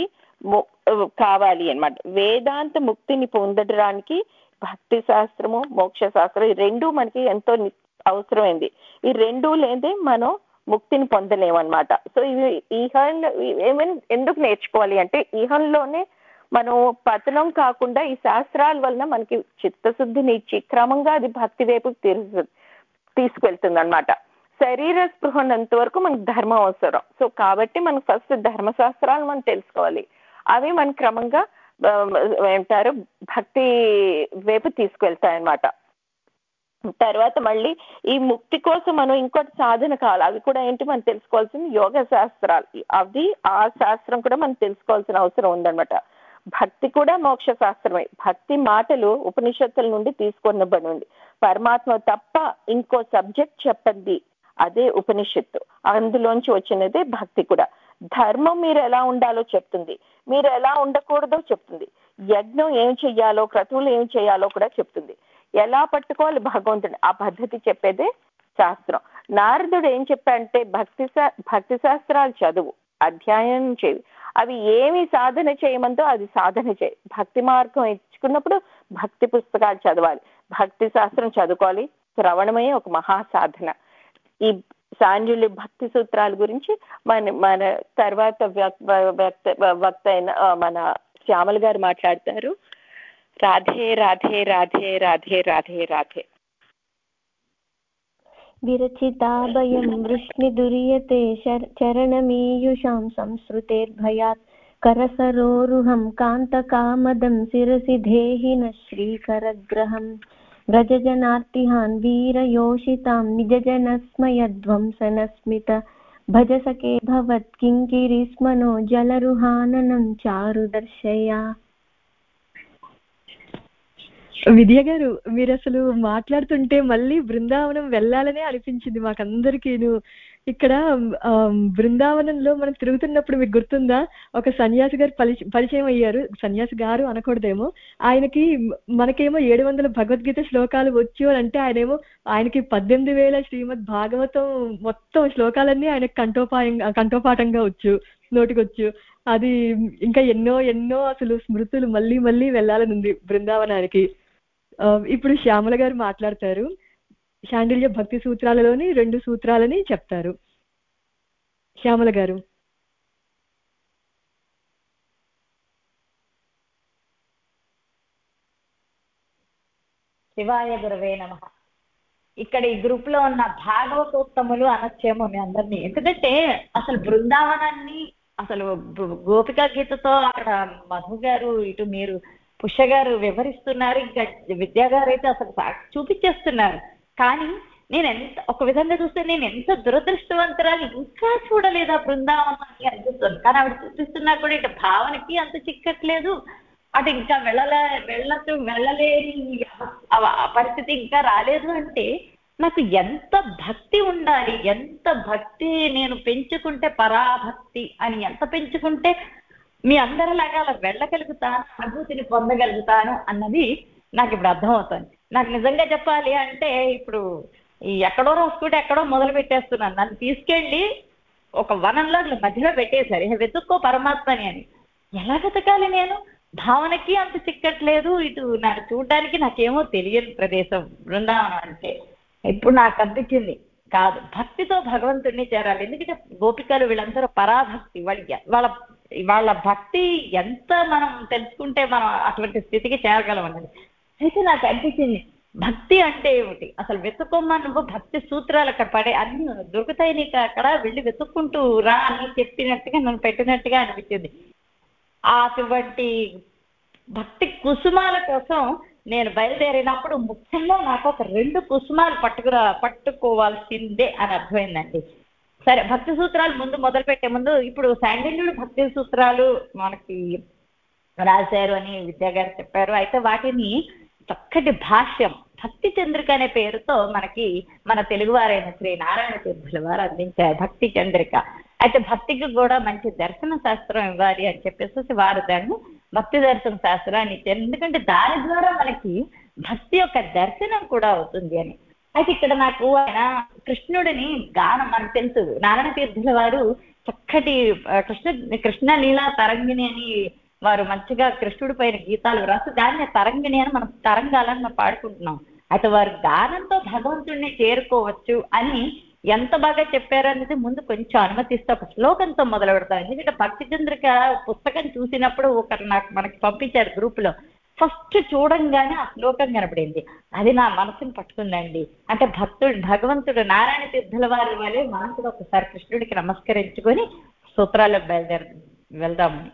కావాలి అన్నమాట. వేదాంత ముక్తిని పొందడానికి భక్తి శాస్త్రము, మోక్ష శాస్త్రం ఈ రెండు మనకి ఎంతో అవసరమైంది. ఈ రెండు లేదే మనం ముక్తిని పొందలేమన్నమాట. సో ఇవి ఈహంలో ఏమైనా ఎందుకు నేర్చుకోవాలి అంటే, ఈహంలోనే మనం పతనం కాకుండా ఈ శాస్త్రాల వలన మనకి చిత్తశుద్ధిని ఇచ్చి క్రమంగా అది భక్తి వైపు తీసుకెళ్తుంది అనమాట. శరీర స్పృహనంత వరకు మనకు ధర్మం అవసరం. సో కాబట్టి మనకు ఫస్ట్ ధర్మశాస్త్రాలు మనం తెలుసుకోవాలి. అవి మన క్రమంగా ఏమంటారు భక్తి వైపు తీసుకెళ్తాయన్నమాట. తర్వాత మళ్ళీ ఈ ముక్తి కోసం మనం ఇంకోటి సాధన కావాలి. అవి కూడా ఏంటి మనం తెలుసుకోవాల్సింది యోగ శాస్త్రాలు. అది ఆ శాస్త్రం కూడా మనం తెలుసుకోవాల్సిన అవసరం ఉందన్నమాట. భక్తి కూడా మోక్ష శాస్త్రమే. భక్తి మాటలు ఉపనిషత్తుల నుండి తీసుకొనబడి ఉంది. పరమాత్మ తప్ప ఇంకో సబ్జెక్ట్ చెప్పండి, అదే ఉపనిషత్తు. అందులోంచి వచ్చినదే భక్తి కూడా. ధర్మం మీరు ఎలా ఉండాలో చెప్తుంది, మీరు ఎలా ఉండకూడదో చెప్తుంది. యజ్ఞం ఏం చెయ్యాలో, క్రతువులు ఏం చేయాలో కూడా చెప్తుంది. ఎలా పట్టుకోవాలి భగవంతుడు, ఆ పద్ధతి చెప్పేదే శాస్త్రం. నారదుడు ఏం చెప్పాడంటే భక్తి భక్తి శాస్త్రాలు చదువు, అధ్యయనం చేయి, అవి ఏమి సాధన చేయమందో అది సాధన చేయి. భక్తి మార్గం ఎంచుకున్నప్పుడు భక్తి పుస్తకాలు చదవాలి, భక్తి శాస్త్రం చదువుకోవాలి. శ్రవణమే ఒక మహా సాధన. ఈ సాంజుల్య భక్తి సూత్రాల గురించి మన మన తర్వాత వ్యక్త వక్త అయిన మన శ్యామల గారు మాట్లాడతారు. రాధే రాధే రాధే రాధే రాధే రాధే. విరచితాభయం వృష్ణి దుర్యతే చరణమీయుషాం సంస్ృతేర్భయాత్ కరసరోరుహం కాంతకామదం శిరసి దేహిన శ్రీకరగ్రహం వ్రజజనార్తిహాన్ వీరయోషితాం నిజజనస్మయధ్వంసనస్మిత భజసకే భవత్ కింకిరీస్మనో జలరుహాననం చారు దర్శయా. విద్య గారు, మీరు అసలు మాట్లాడుతుంటే మళ్ళీ బృందావనం వెళ్ళాలనే అనిపించింది మాకందరికీను. ఇక్కడ బృందావనంలో మనం తిరుగుతున్నప్పుడు మీకు గుర్తుందా, ఒక సన్యాసి గారు పరిచ పరిచయం అయ్యారు. సన్యాసి గారు అనకూడదేమో, ఆయనకి మనకేమో ఏడు వందల భగవద్గీత శ్లోకాలు వచ్చు అని అంటే, ఆయనేమో ఆయనకి పద్దెనిమిది వేల శ్రీమద్ భాగవతం మొత్తం శ్లోకాలన్నీ ఆయనకి కంఠోపాయంగా కంఠోపాఠంగా వచ్చు, నోటికొచ్చు. అది ఇంకా ఎన్నో ఎన్నో అసలు స్మృతులు మళ్ళీ మళ్ళీ వెళ్ళాలని ఉంది బృందావనానికి. ఇప్పుడు శ్యామల గారు మాట్లాడతారు. శాండిల్య భక్తి సూత్రాలలోని రెండు సూత్రాలని చెప్తారు. శ్యామల గారు. శివాయ గురవే నమః. ఇక్కడ ఈ గ్రూప్ లో ఉన్న భాగవతోత్తములు అనొచ్చేమో మీ అందరినీ. ఎందుకంటే అసలు బృందావనాన్ని అసలు గోపికా గీతతో అక్కడ మధు గారు, ఇటు మీరు పుష్య గారు వివరిస్తున్నారు, ఇంకా విద్యా గారు అయితే అసలు చూపించేస్తున్నారు. కానీ నేను ఎంత ఒక విధంగా చూస్తే నేను ఎంత దురదృష్టవంతురాలు, ఇంకా చూడలేదా బృందావనాన్ని అనిపిస్తుంది. కానీ ఆవిడ చూపిస్తున్నా కూడా ఇటు భావనకి అంత చిక్కట్లేదు, అటు ఇంకా వెళ్ళలే వెళ్ళచ్చు వెళ్ళలేని పరిస్థితి ఇంకా రాలేదు. అంటే నాకు ఎంత భక్తి ఉండాలి, ఎంత భక్తి నేను పెంచుకుంటే పరాభక్తి అని ఎంత పెంచుకుంటే మీ అందరిలాగా అలా వెళ్ళగలుగుతాను, అనుభూతిని పొందగలుగుతాను అన్నది నాకు ఇప్పుడు అర్థమవుతుంది. నాకు నిజంగా చెప్పాలి అంటే ఇప్పుడు ఈ ఎక్కడో రాసుకుంటే ఎక్కడో మొదలు పెట్టేస్తున్నాను. నన్ను తీసుకెళ్ళి ఒక వనంలో మధ్యలో పెట్టేశారు, వెతుక్కో పరమాత్మని అని. ఎలా వెతకాలి నేను? భావనకి అంత చిక్కట్లేదు, ఇటు నాకు చూడడానికి నాకేమో తెలియని ప్రదేశం బృందావనం అంటే. ఇప్పుడు నాకు అనిపించింది కాదు, భక్తితో భగవంతుడిని చేరాలి. ఎందుకంటే గోపికలు వీళ్ళందరూ పరాభక్తి, వాళ్ళ వాళ్ళ వాళ్ళ భక్తి ఎంత మనం తెలుసుకుంటే మనం అటువంటి స్థితికి చేరగలం అన్నది. అయితే నాకు అనిపించింది భక్తి అంటే ఏమిటి అసలు. వెతుక్కోమ్మా నువ్వు, భక్తి సూత్రాలు అక్కడ పడే అన్ని దొరుకుతాయి నీకు, అక్కడ వెళ్ళి వెతుక్కుంటూ రా అని చెప్పినట్టుగా నన్ను పెట్టినట్టుగా అనిపించింది. అటువంటి భక్తి కుసుమాల కోసం నేను బయలుదేరినప్పుడు ముఖ్యంగా నాకు ఒక రెండు కుసుమాలు పట్టుకురా పట్టుకోవాల్సిందే అని అర్థమైందండి. సరే, భక్తి సూత్రాలు ముందు మొదలు పెట్టే ముందు ఇప్పుడు శాండిల్యుడు భక్తి సూత్రాలు మనకి రాశారు అని విద్యా గారు చెప్పారు. అయితే వాటిని చక్కటి భాష్యం భక్తి చంద్రిక అనే పేరుతో మనకి మన తెలుగువారైన శ్రీ నారాయణ తీర్థుల వారు అందించారు భక్తి చంద్రిక. అయితే భక్తికి కూడా మంచి దర్శన శాస్త్రం ఇవ్వాలి అని చెప్పేసి వారు దాన్ని భక్తి దర్శన శాస్త్రాన్ని ఇచ్చారు. ఎందుకంటే దాని ద్వారా మనకి భక్తి యొక్క దర్శనం కూడా అవుతుంది అని. అయితే ఇక్కడ నాకు ఆయన కృష్ణుడిని గానం, మనకు తెలుసు నారాయణ తీర్థుల వారు చక్కటి కృష్ణ కృష్ణ లీలా తరంగిణి అని వారు మంచిగా కృష్ణుడి పైన గీతాలు రాసి దాన్ని తరంగిణి అని మనం తరంగాలని మనం పాడుకుంటున్నాం. అయితే వారు గానంతో భగవంతుడిని చేరుకోవచ్చు అని ఎంత బాగా చెప్పారనేది ముందు కొంచెం అనుమతిస్తే ఒక శ్లోకంతో మొదలు పెడతాను. ఎందుకంటే భక్తి చంద్రిక పుస్తకం చూసినప్పుడు ఒకరు నాకు మనకి పంపించారు గ్రూప్ లో. ఫస్ట్ చూడంగానే ఆ శ్లోకం కనపడింది, అది నా మనసుని పట్టుకుందండి. అంటే భక్తుడు భగవంతుడు నారాయణ తీర్థుల వారి వల్లే మనం కూడా ఒకసారి కృష్ణుడికి నమస్కరించుకొని సూత్రాల్లో బయలుదేరి వెళ్దామని.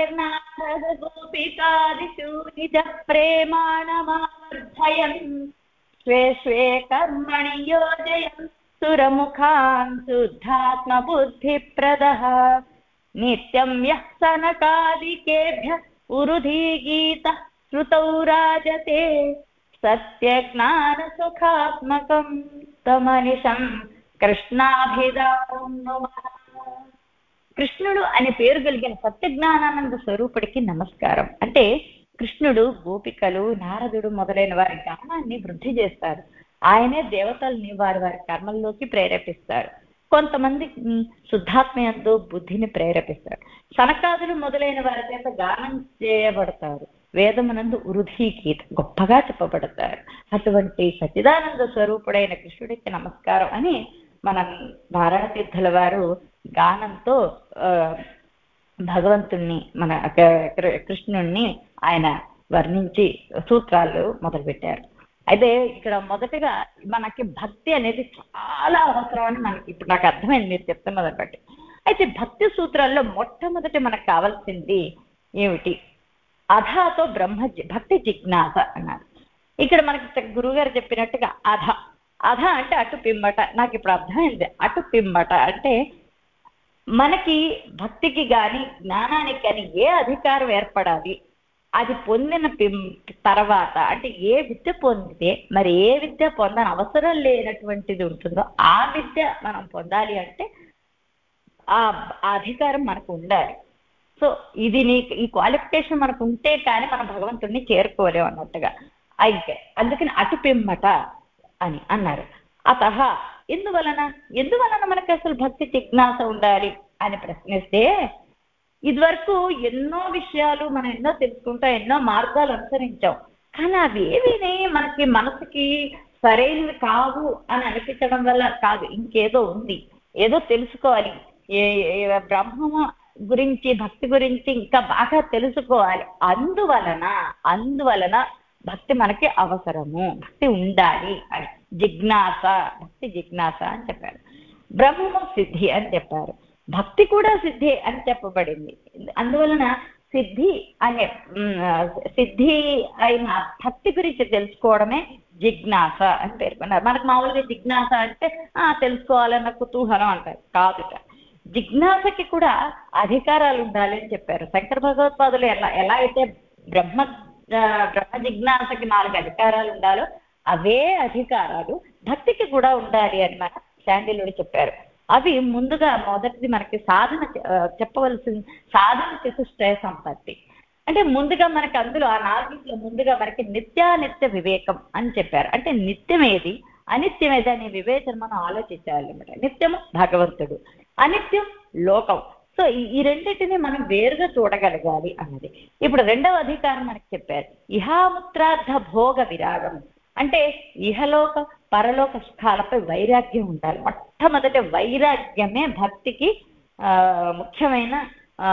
గానేర్నారద గోపికాదిషు నిజ ప్రేమాణమావర్ధయన్ స్వే స్వే కర్మణి యోజయన్ సురముఖాన్ శుద్ధాత్మ బుద్ధి ప్రదః నిత్యం యః సనకాదికేభ్యః ఉరుధీ గీత శ్రుతౌ రాజతే సత్య జ్ఞాన సుఖాత్మకం తమనిషం కృష్ణాభిధానం నమః. కృష్ణుడు అనే పేరు కలిగిన సత్య జ్ఞానానంద స్వరూపుడికి నమస్కారం. అంటే కృష్ణుడు గోపికలు నారదుడు మొదలైన వారి జ్ఞానాన్ని వృద్ధి చేస్తారు. ఆయనే దేవతల్ని వారి వారి కర్మల్లోకి ప్రేరేపిస్తారు. కొంతమంది శుద్ధాత్మయంతో బుద్ధిని ప్రేరేపిస్తారు. సనకాదులు మొదలైన వారి చేత గానం చేయబడతారు. వేదమునందు ఉరుధీ గీత గొప్పగా చెప్పబడతారు. అటువంటి సచ్చిదానంద స్వరూపుడైన కృష్ణుడికి నమస్కారం అని మన నారాయణ తీర్థుల వారు గానంతో ఆ భగవంతుణ్ణి మన కృష్ణుణ్ణి ఆయన వర్ణించి సూత్రాలు మొదలుపెట్టారు. అయితే ఇక్కడ మొదటగా మనకి భక్తి అనేది చాలా అవసరం అని మనకి ఇప్పుడు నాకు అర్థమైంది మీరు చెప్తున్నది బట్టి. అయితే భక్తి సూత్రాల్లో మొట్టమొదటి మనకు కావాల్సింది ఏమిటి? అధాతో బ్రహ్మ భక్తి జిజ్ఞాస అన్నారు. ఇక్కడ మనకి గురువుగారు చెప్పినట్టుగా అధ అధ అంటే అటు పిమ్మట. నాకు ఇప్పుడు అర్థమైంది. అటు పిమ్మట అంటే మనకి భక్తికి కానీ జ్ఞానానికి కానీ ఏ అధికారం ఏర్పడాలి, అది పొందిన పిం తర్వాత అంటే ఏ విద్య పొందితే మరి ఏ విద్య పొందని అవసరం లేనటువంటిది ఉంటుందో ఆ విద్య మనం పొందాలి అంటే ఆ అధికారం మనకు ఉండాలి. సో ఇది నీకు ఈ క్వాలిఫికేషన్ మనకు ఉంటే కానీ మనం భగవంతుడిని చేరుకోలేము అన్నట్టుగా. అయితే అందుకని అటు పిమ్మట అని అన్నారు. అతహ ఎందువలన ఎందువలన మనకి అసలు భక్తి జిజ్ఞాస ఉండాలి అని ప్రశ్నిస్తే, ఇదివరకు ఎన్నో విషయాలు మనం ఎన్నో తెలుసుకుంటాం, ఎన్నో మార్గాలు అనుసరించాం. కానీ అవి ఏవిని మనకి మనసుకి సరైనవి కావు అని అనిపించడం వల్ల కాదు, ఇంకేదో ఉంది, ఏదో తెలుసుకోవాలి, ఏ బ్రహ్మము గురించి భక్తి గురించి ఇంకా బాగా తెలుసుకోవాలి. అందువలన అందువలన భక్తి మనకి అవసరము, భక్తి ఉండాలి అని జిజ్ఞాస, భక్తి జిజ్ఞాస అని చెప్పారు. బ్రహ్మము సిద్ధి అని చెప్పారు. భక్తి కూడా సిద్ధి అని చెప్పబడింది. అందువలన సిద్ధి అనే సిద్ధి అయిన భక్తి గురించి తెలుసుకోవడమే జిజ్ఞాస అని పేర్కొన్నారు. మనకు మామూలుగా జిజ్ఞాస అంటే ఆ తెలుసుకోవాలన్న కుతూహలం అంటారు. కాదు, జిజ్ఞాసకి కూడా అధికారాలు ఉండాలి అని చెప్పారు. శంకర భగవత్పాదులు ఎలా ఎలా అయితే బ్రహ్మ బ్రహ్మ జిజ్ఞాసకి నాలుగు అధికారాలు ఉండాలో అవే అధికారాలు భక్తికి కూడా ఉండాలి అని మన శాండిల్యుడు చెప్పారు. అవి ముందుగా మొదటిది మనకి సాధన చెప్పవలసిన సాధన చతుష్టయ సంపత్తి. అంటే ముందుగా మనకి అందులో ఆ నాలుగింట్లో ముందుగా మనకి నిత్యానిత్య వివేకం అని చెప్పారు. అంటే నిత్యం ఏది అనిత్యం ఏది అనే వివేచన మనం ఆలోచించాలి అన్నమాట. నిత్యము భగవంతుడు, అనిత్యం లోకం. సో ఈ రెండింటిని మనం వేరుగా చూడగలగాలి అన్నది. ఇప్పుడు రెండవ అధికారం మనకి చెప్పారు, ఇహాముత్రార్థ భోగ విరాగం. అంటే ఇహలోక పరలోక సుఖాలపై వైరాగ్యం ఉండాలి. మొట్టమొదటి వైరాగ్యమే భక్తికి ఆ ముఖ్యమైన ఆ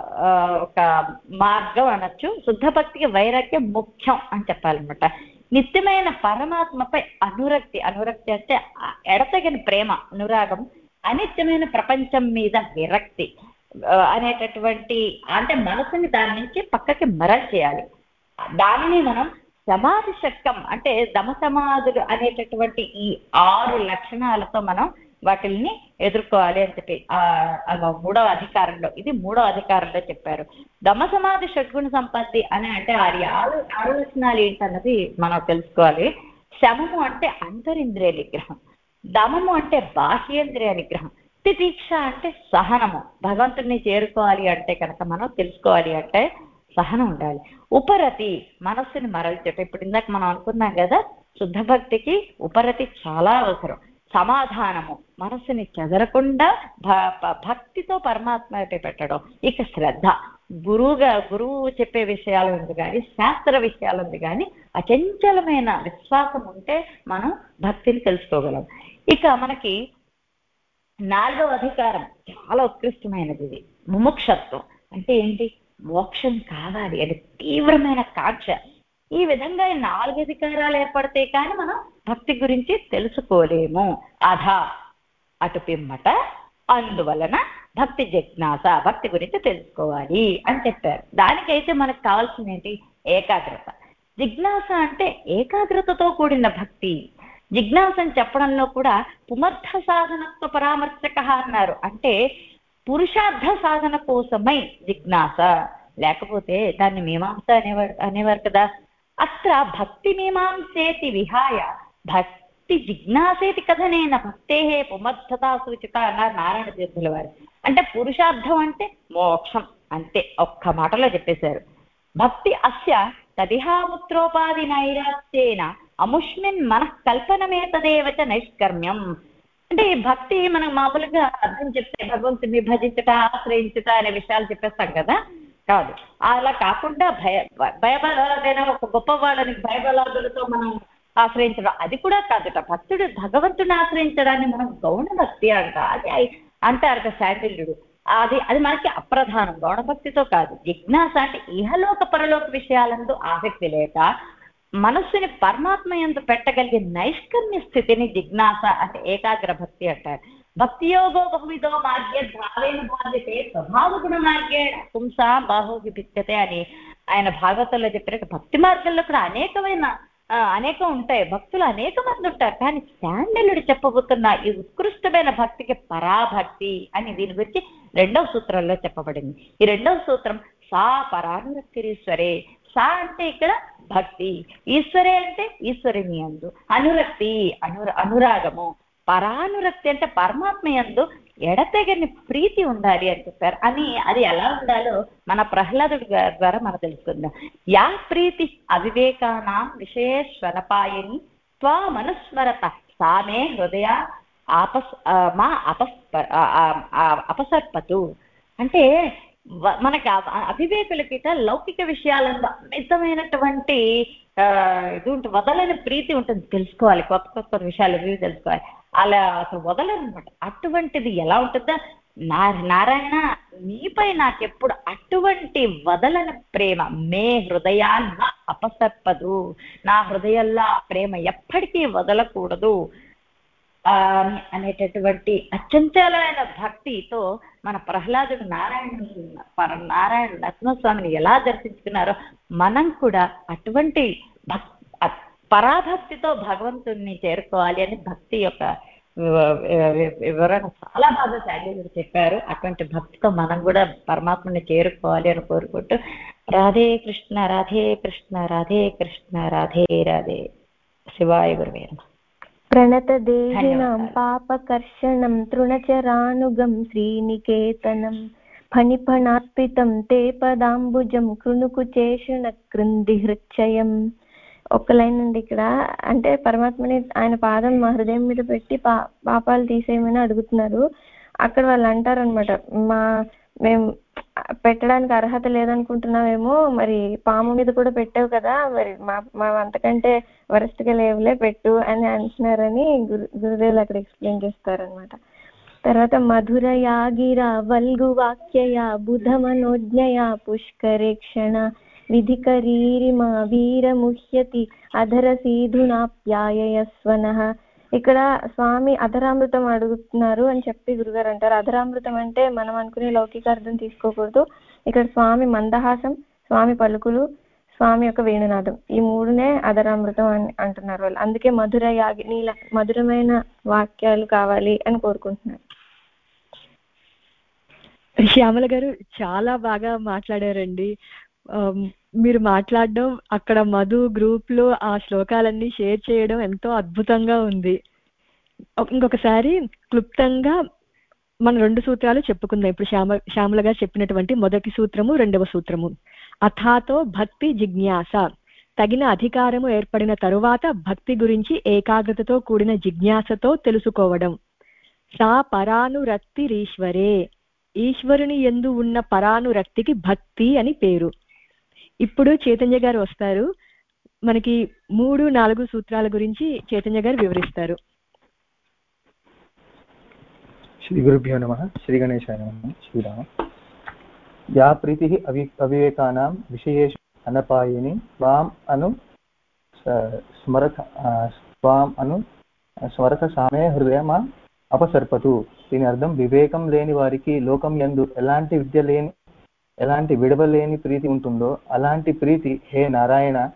ఒక మార్గం అనొచ్చు. శుద్ధ భక్తికి వైరాగ్యం ముఖ్యం అని చెప్పాలన్నమాట. నిత్యమైన పరమాత్మపై అనురక్తి, అనురక్తి అంటే ఎడతెగని ప్రేమ, అనురాగం. అనిత్యమైన ప్రపంచం మీద విరక్తి అనేటటువంటి, అంటే మనసుని దాని నుంచి పక్కకి మరల్ చేయాలి. దానిని మనం సమాధి శక్తం అంటే దమ సమాధులు అనేటటువంటి ఈ ఆరు లక్షణాలతో మనం వాటిల్ని ఎదుర్కోవాలి అని చెప్పి ఆ మూడవ అధికారంలో, ఇది మూడవ అధికారంలో చెప్పారు. దమ సమాధి షడ్గుణ సంపత్తి అని అంటే ఆరు ఆరు ఆరు లక్షణాలు ఏంటన్నది మనం తెలుసుకోవాలి. శమము అంటే అంతరింద్రియ నిగ్రహం, దమము అంటే బాహ్యేంద్రియ నిగ్రహం, తితీక్ష అంటే సహనము. భగవంతుడిని చేరుకోవాలి అంటే కనుక మనం తెలుసుకోవాలి అంటే సహనం ఉండాలి. ఉపరతి మనస్సుని మరల్చటం. ఇప్పుడు ఇందాక మనం అనుకున్నాం కదా, శుద్ధ భక్తికి ఉపరతి చాలా అవసరం. సమాధానము, మనస్సుని చెదరకుండా భక్తితో పరమాత్మ పెట్టడం. ఇక శ్రద్ధ, గురువుగా గురువు చెప్పే విషయాలు ఉంది కానీ శాస్త్ర విషయాలు ఉంది కానీ అచంచలమైన విశ్వాసం ఉంటే మనం భక్తిని తెలుసుకోగలం. ఇక మనకి నాలుగవ అధికారం చాలా ఉత్కృష్టమైనది. ఇది ముముక్షత్వం. అంటే ఏంటి? మోక్షం కావాలి అని తీవ్రమైన కాంక్ష. ఈ విధంగా ఈ నాలుగు అధికారాలు ఏర్పడితే కానీ మనం భక్తి గురించి తెలుసుకోలేము. అధ అటు పిమ్మట, అందువలన భక్తి జిజ్ఞాస, భక్తి గురించి తెలుసుకోవాలి అని చెప్పారు. దానికైతే మనకు కావాల్సింది ఏంటి? ఏకాగ్రత. జిజ్ఞాస అంటే ఏకాగ్రతతో కూడిన భక్తి. జిజ్ఞాసని చెప్పడంలో కూడా పుమర్థ సాధనత్వ పరామర్శక అన్నారు. అంటే పురుషార్థ సాధన కోసమై జిజ్ఞాస, లేకపోతే దాన్ని మీమాంస అనేవారు అనేవారు కదా. అత్ర భక్తి మీమాంసేతి విహాయ భక్తి జిజ్ఞాసేతి కథనేన భక్తే పుమర్థతా సూచిత అన్నారు నారాయణ తీర్థుల వారు. అంటే పురుషార్థం అంటే మోక్షం అంతే, ఒక్క మాటలో చెప్పేశారు. భక్తి అస్య తదిహాముత్రోపాధి నైరాత్యేన అముష్మిన్ మనః కల్పనమేతదేవచ నైష్కర్మ్యం. అంటే ఈ భక్తి మనం మామూలుగా అర్థం చెప్తే భగవంతుని భజించుట, ఆశ్రయించుట అనే విషయాలు చెప్పేస్తాం కదా. కాదు, అలా కాకుండా భయ భయబలాదైనా ఒక గొప్ప వాళ్ళని భయబలాదులతో మనం ఆశ్రయించడం అది కూడా కాదుట. భక్తుడు భగవంతుని ఆశ్రయించడాన్ని మనం గౌణ భక్తి అంట. అది అంటారు శాండిల్యుడు. అది అది మనకి అప్రధానం, గౌణభక్తితో కాదు. జిజ్ఞాస అంటే ఇహలోక పరలోక విషయాలందు ఆసక్తి లేక మనస్సుని పరమాత్మ యందు పెట్టగలిగే నైష్కర్మ్య స్థితిని జిజ్ఞాస అంటే ఏకాగ్ర భక్తి అంటారు. భక్తి యోగో బహువిధో మార్గే భావేన బాధ్యతే స్వభావ గుణ మార్గే పుంసా బాహు విభిత్యతే అని ఆయన భాగవతంలో చెప్పినట్టు భక్తి మార్గంలో కూడా అనేకమైన అనేకం ఉంటాయి, భక్తులు అనేక మంది ఉంటారు. కానీ శాండిల్యుడు చెప్పబోతున్న ఈ ఉత్కృష్టమైన భక్తికి పరాభక్తి అని దీని గురించి రెండవ సూత్రంలో చెప్పబడింది. ఈ రెండవ సూత్రం సా పరానురక్తిరీశ్వరే. సా అంటే ఇక్కడ భక్తి, ఈశ్వరే అంటే ఈశ్వరుని యందు అనురక్తి, అను అనురాగము, పరానురక్తి అంటే పరమాత్మ యందు ఎడతెగని ప్రీతి ఉండాలి అని చెప్పారు. అని అది ఎలా ఉండాలో మన ప్రహ్లాదుడి ద్వారా మనం తెలుసుకుందాం. యా ప్రీతి అవివేకానాం విశేష్వనపాయని త్వామనుస్మరత సామే హృదయ ఆపస్ మా అపస్ప అపసర్పతు. అంటే మనకి అవివేకులకి లౌకిక విషయాలందు అమితమైనటువంటి ఆ ఇది ఉంటుంది, వదలని ప్రీతి ఉంటుంది. తెలుసుకోవాలి, కొత్త కొత్త విషయాలు రివ్యూ తెలుసుకోవాలి. అలా అసలు వదలనమాట. అటువంటిది ఎలా ఉంటుందో నా నారాయణ నీపై నాకెప్పుడు అటువంటి వదలని ప్రేమ మే హృదయాన్న అపసర్పదు, నా హృదయంలో ఆ ప్రేమ ఎప్పటికీ వదలకూడదు అనేటటువంటి అత్యంతమైన భక్తితో మన ప్రహ్లాదుడు నారాయణ నారాయణ నరసింహస్వామిని ఎలా దర్శించుకున్నారో మనం కూడా అటువంటి భక్ పరాభక్తితో భగవంతుణ్ణి చేరుకోవాలి అని భక్తి యొక్క వివరణ చాలా బాగా శాండిల్యుడు చెప్పారు. అటువంటి భక్తితో మనం కూడా పరమాత్మని చేరుకోవాలి అని కోరుకుంటూ రాధే కృష్ణ రాధే కృష్ణ రాధే కృష్ణ రాధే రాధే. శివాయ గురువే నమః. ప్రణతదేహినాం పాపకర్షణం తృణచరానుగం శ్రీనికేతనం ఫణిఫణార్పితం తే పదాంబుజం కృణుకుచేషణ కృంది హృచ్చయం. ఒక లైన్ అండి ఇక్కడ. అంటే పరమాత్మని ఆయన పాదం మా హృదయం మీద పెట్టి పా పాపాలు తీసేయమని అడుగుతున్నారు. అక్కడ వాళ్ళు అంటారు అనమాట, మా మేము పెట్టడానికి అర్హత లేదనుకుంటున్నావేమో, మరి పాము మీద కూడా పెట్టావు కదా, మరి మా మా అంతకంటే వరస్ట్గా లేవులే పెట్టు అని అంటున్నారని గురు గురుదేవులు అక్కడ ఎక్స్ప్లెయిన్ చేస్తారనమాట. తర్వాత మధురయాగిర వల్గు వాక్యయ బుధమనోజ్ఞయ పుష్కరేక్షణ విధికరీరిమ వీరముహ్యతి అధర సీధునాప్యాయస్వనః. ఇక్కడ స్వామి అధరామృతం అడుగుతున్నారు అని చెప్పి గురుగారు అంటారు. అధరామృతం అంటే మనం అనుకునే లౌకిక అర్థం తీసుకోకూడదు. ఇక్కడ స్వామి మందహాసం, స్వామి పలుకులు, స్వామి యొక్క వేణునాదం, ఈ మూడునే అధరామృతం అని అంటున్నారు వాళ్ళు. అందుకే మధుర యాగి నీల మధురమైన వాక్యాలు కావాలి అని కోరుకుంటున్నారు. శ్యామల గారు చాలా బాగా మాట్లాడారండి. మీరు మాట్లాడడం, అక్కడ మధు గ్రూప్ లో ఆ శ్లోకాలన్నీ షేర్ చేయడం ఎంతో అద్భుతంగా ఉంది. ఇంకొకసారి క్లుప్తంగా మన రెండు సూత్రాలు చెప్పుకుందాం. ఇప్పుడు శ్యామ శ్యామల గారు చెప్పినటువంటి మొదటి సూత్రము, రెండవ సూత్రము. అథాతో భక్తి జిజ్ఞాస, తగిన అధికారము ఏర్పడిన తరువాత భక్తి గురించి ఏకాగ్రతతో కూడిన జిజ్ఞాసతో తెలుసుకోవడం. సా పరానురక్తిరీశ్వరే, ఈశ్వరుని యందు ఉన్న పరానురక్తికి భక్తి అని పేరు. ఇప్పుడు చైతన్య గారు వస్తారు, మనకి మూడు నాలుగు సూత్రాల గురించి చైతన్య గారు వివరిస్తారు. శ్రీ గురుభ్యో నమః. శ్రీ గణేశాయ నమః. శ్రీరామ. యా ప్రీతి అవి అవివేకానాం విషయేషు అనపాయిని స్వాం అను స్మరత స్వాం అను స్మరత సామే హృదయమా అపసర్పతు. దీని అర్థం, వివేకం లేని వారికి లోకం యందు ఎలాంటి విద్య లేని ఎలాంటి విడవలేని ప్రీతి ఉంటుందో అలాంటి ప్రీతి హే నారాయణ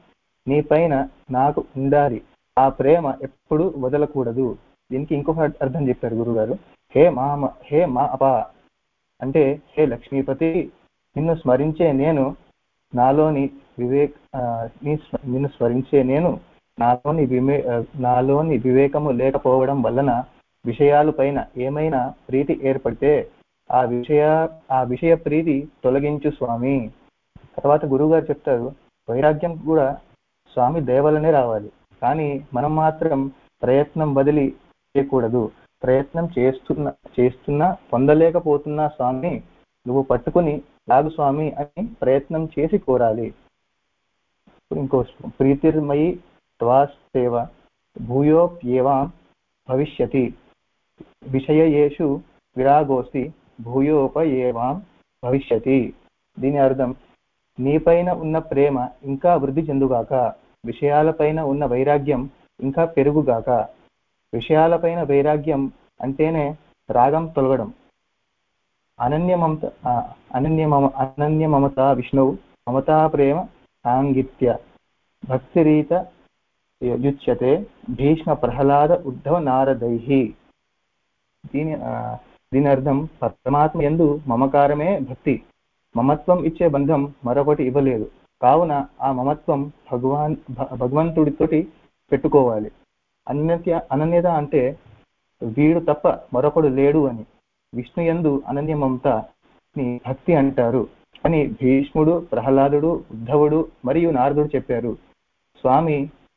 నీ పైన నాకు ఉండాలి, ఆ ప్రేమ ఎప్పుడు వదలకూడదు. దీనికి ఇంకొక అర్థం చెప్పారు గురుగారు. హే మా హే మా అపా అంటే హే లక్ష్మీపతి, నిన్ను స్మరించే నేను నాలోని వివేక్ నిన్ను స్మరించే నేను నాలోని విమే నాలోని వివేకము లేకపోవడం వలన విషయాల పైన ఏమైనా ప్రీతి ఏర్పడితే ఆ విషయ ఆ విషయ ప్రీతి తొలగించు స్వామి. తర్వాత గురువు గారు చెప్తారు, వైరాగ్యం కూడా స్వామి దయవలనే రావాలి, కానీ మనం మాత్రం ప్రయత్నం వదిలి చేయకూడదు. ప్రయత్నం చేస్తున్నా చేస్తున్నా పొందలేకపోతున్నా స్వామి నువ్వు పట్టుకుని లాగు స్వామి అని ప్రయత్నం చేసి కోరాలి. ఇంకో ప్రీతిర్మయి త్వాసేవ భూయోప్యేవాం భవిష్యతి విషయేషు విరాగోసి భూయోపయేవాం భవిష్యతి. దీని అర్థం, నీపైన ఉన్న ప్రేమ ఇంకా వృద్ధి చెందుగాక, విషయాలపైన ఉన్న వైరాగ్యం ఇంకా పెరుగుగాక. విషయాలపైన వైరాగ్యం అంటేనే రాగం తొలగడం. అనన్య మమత అనన్య మమ అనన్య మమత విష్ణువు మమతా ప్రేమ సాంగిత్య భక్తిరీత యుచ్యతే భీష్మ ప్రహ్లాద ఉద్ధవ నారదైహి. దీని దీని అర్థం, పరమాత్మ యందు మమకారమే భక్తి. మమత్వం ఇచ్చే బంధం మరొకటి ఇవ్వలేదు, కావున ఆ మమత్వం భగవాన్ భగవంతుడితోటి పెట్టుకోవాలి. అనన్యత అనన్యత అంటే వీడు తప్ప మరొకడు లేడు అని. విష్ణు యందు అనన్య మమత ని భక్తి అంటారు అని భీష్ముడు, ప్రహ్లాదుడు, ఉద్ధవుడు మరియు నారదుడు చెప్పారు. స్వామి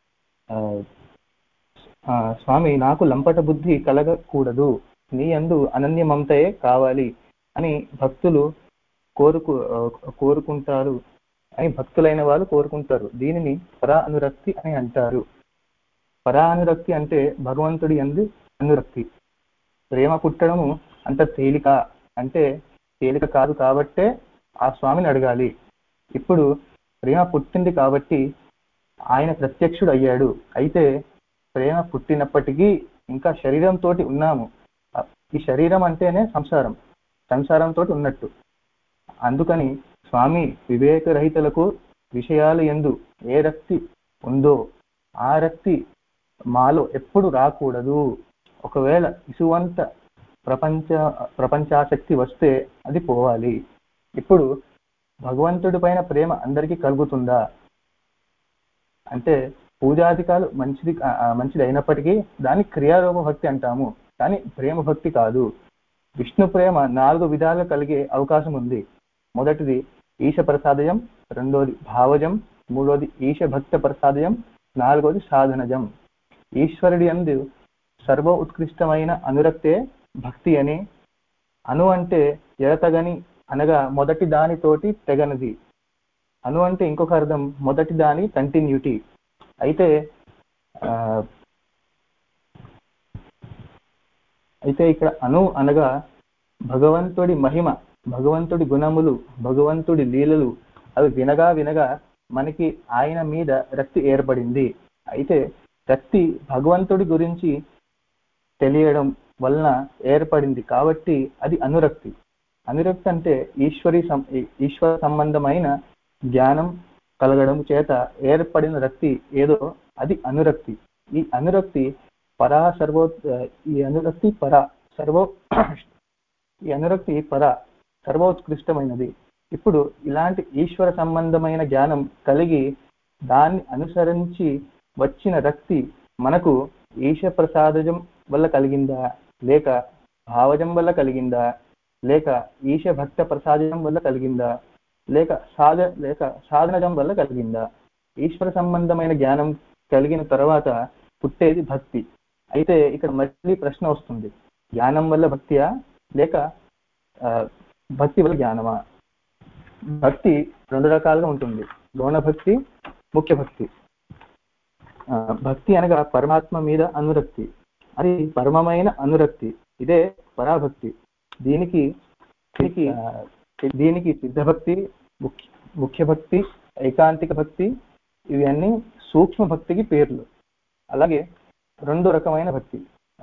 స్వామి నాకు లంపట బుద్ధి కలగకూడదు, నీ యందు అనన్య మమతయే కావాలి అని భక్తులు కోరుకు కోరుకుంటారు అని భక్తులైన వాళ్ళు కోరుకుంటారు. దీనిని పరా అనురక్తి అని అంటారు. పరా అనురక్తి అంటే భగవంతుడి యందు అనురక్తి. ప్రేమ పుట్టడము అంత తేలిక అంటే తేలిక కాదు కాబట్టే ఆ స్వామిని అడగాలి. ఇప్పుడు ప్రేమ పుట్టింది కాబట్టి ఆయన ప్రత్యక్షుడు అయ్యాడు. అయితే ప్రేమ పుట్టినప్పటికీ ఇంకా శరీరంతో ఉన్నాము. ఈ శరీరం అంటేనే సంసారం, సంసారంతో ఉన్నట్టు. అందుకని స్వామి వివేకరహితులకు విషయాలు యందు ఏ రక్తి ఉందో ఆ రక్తి మాలో ఎప్పుడు రాకూడదు. ఒకవేళ ఇసువంత ప్రపంచ ప్రపంచాసక్తి వస్తే అది పోవాలి. ఇప్పుడు భగవంతుడి పైన ప్రేమ అందరికీ కలుగుతుందా అంటే పూజాధికాలు మంచిది మంచిది అయినప్పటికీ దాన్ని క్రియారూప భక్తి అంటాము, కానీ ప్రేమ భక్తి కాదు. విష్ణు ప్రేమ నాలుగు విధాలుగా కలిగే అవకాశం ఉంది. మొదటిది ఈశ ప్రసాదయం, రెండోది భావజం, మూడోది ఈశ భక్త ప్రసాదయం, నాలుగోది సాధనజం. ఈశ్వరుడి యందు సర్వ ఉత్కృష్టమైన అనురక్తే భక్తి అని. అను అంటే ఎడతగని అనగా మొదటి దానితోటి తెగనది. అను అంటే ఇంకొక అర్థం మొదటి దాని కంటిన్యూటీ. అయితే ఆ అయితే ఇక్కడ అను అనగా భగవంతుడి మహిమ, భగవంతుడి గుణములు, భగవంతుడి లీలలు అవి వినగా వినగా మనకి ఆయన మీద రక్తి ఏర్పడింది. అయితే రక్తి భగవంతుడి గురించి తెలియడం వలన ఏర్పడింది కాబట్టి అది అనురక్తి. అనురక్తి అంటే ఈశ్వరి ఈశ్వర సంబంధమైన జ్ఞానం కలగడం చేత ఏర్పడిన రక్తి ఏదో అది అనురక్తి. ఈ అనురక్తి పరా సర్వో ఈ అనురక్తి పరా సర్వో ఈ అనురక్తి పరా సర్వోత్కృష్టమైనది. ఇప్పుడు ఇలాంటి ఈశ్వర సంబంధమైన జ్ఞానం కలిగి దాన్ని అనుసరించి వచ్చిన రక్తి మనకు ఈశ ప్రసాదజం వల్ల కలిగిందా, లేక భావజం వల్ల కలిగిందా, లేక ఈశ భక్త ప్రసాదం వల్ల కలిగిందా, లేక సాధ లేక సాధనజం వల్ల కలిగిందా? ఈశ్వర సంబంధమైన జ్ఞానం కలిగిన తర్వాత పుట్టేది భక్తి. అయితే ఇక్కడ మళ్ళీ ప్రశ్న వస్తుంది, జ్ఞానం వల్ల భక్తియా లేక భక్తి వల్ల జ్ఞానమా? భక్తి రెండు రకాలుగా ఉంటుంది, గౌణ భక్తి, ముఖ్య భక్తి. భక్తి అనగా పరమాత్మ మీద అనురక్తి, అది పరమమైన అనురక్తి, ఇదే పరాభక్తి. దీనికి దీనికి దీనికి సిద్ధభక్తి, ముఖ్య ముఖ్య భక్తి, ఏకాంతిక భక్తి ఇవన్నీ సూక్ష్మ భక్తికి పేర్లు. అలాగే రెండు రకమైన భక్తి,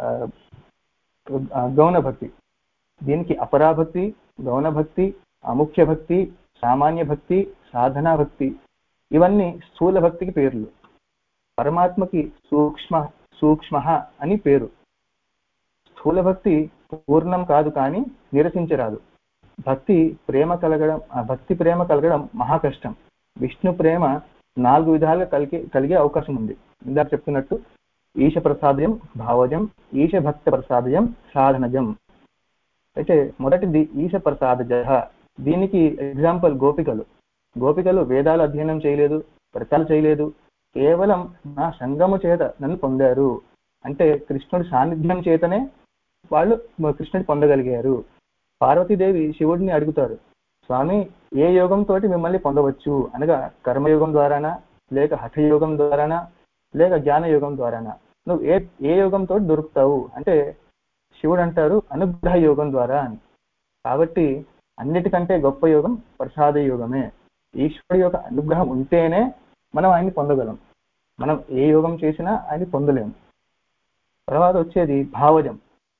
గౌణ భక్తి. దీనికి అపరాభక్తి, గౌణ భక్తి, అముఖ్య భక్తి, సామాన్య భక్తి, సాధనా భక్తి ఇవన్నీ స్థూల భక్తికి పేర్లు. పరమాత్మకి సూక్ష్మ సూక్ష్మ అని పేరు. స్థూల భక్తి పూర్ణం కాదు కానీ నిరసించరాదు. భక్తి ప్రేమ కలగడం భక్తి ప్రేమ కలగడం మహా కష్టం. విష్ణు ప్రేమ నాలుగు విధాలుగా కలిగే కలిగే అవకాశం ఉంది. ఇందాక చెప్తున్నట్టు ఈశ ప్రసాదయం భావజం, ఈశ భక్త ప్రసాదయం సాధనజం. అయితే మొదటిది ఈశ ప్రసాదజ. దీనికి ఎగ్జాంపుల్ గోపికలు. గోపికలు వేదాలు అధ్యయనం చేయలేదు, వ్రతాలు చేయలేదు, కేవలం నా సంగము చేత నన్ను పొందారు. అంటే కృష్ణుడి సాన్నిధ్యం చేతనే వాళ్ళు కృష్ణుడి పొందగలిగారు. పార్వతీదేవి శివుడిని అడుగుతారు, స్వామి ఏ యోగంతో మిమ్మల్ని పొందవచ్చు అనగా కర్మయోగం ద్వారానా, లేక హఠయోగం ద్వారానా, లేక జ్ఞాన యోగం ద్వారానా, నువ్వు ఏ ఏ యోగంతో దొరుకుతావు అంటే శివుడు అంటారు అనుగ్రహ యోగం ద్వారా అని. కాబట్టి అన్నిటికంటే గొప్ప యోగం ప్రసాద యోగమే. ఈశ్వరుడి యొక్క అనుగ్రహం ఉంటేనే మనం ఆయన్ని పొందగలం. మనం ఏ యోగం చేసినా ఆయన్ని పొందలేము. తర్వాత వచ్చేది భావజం.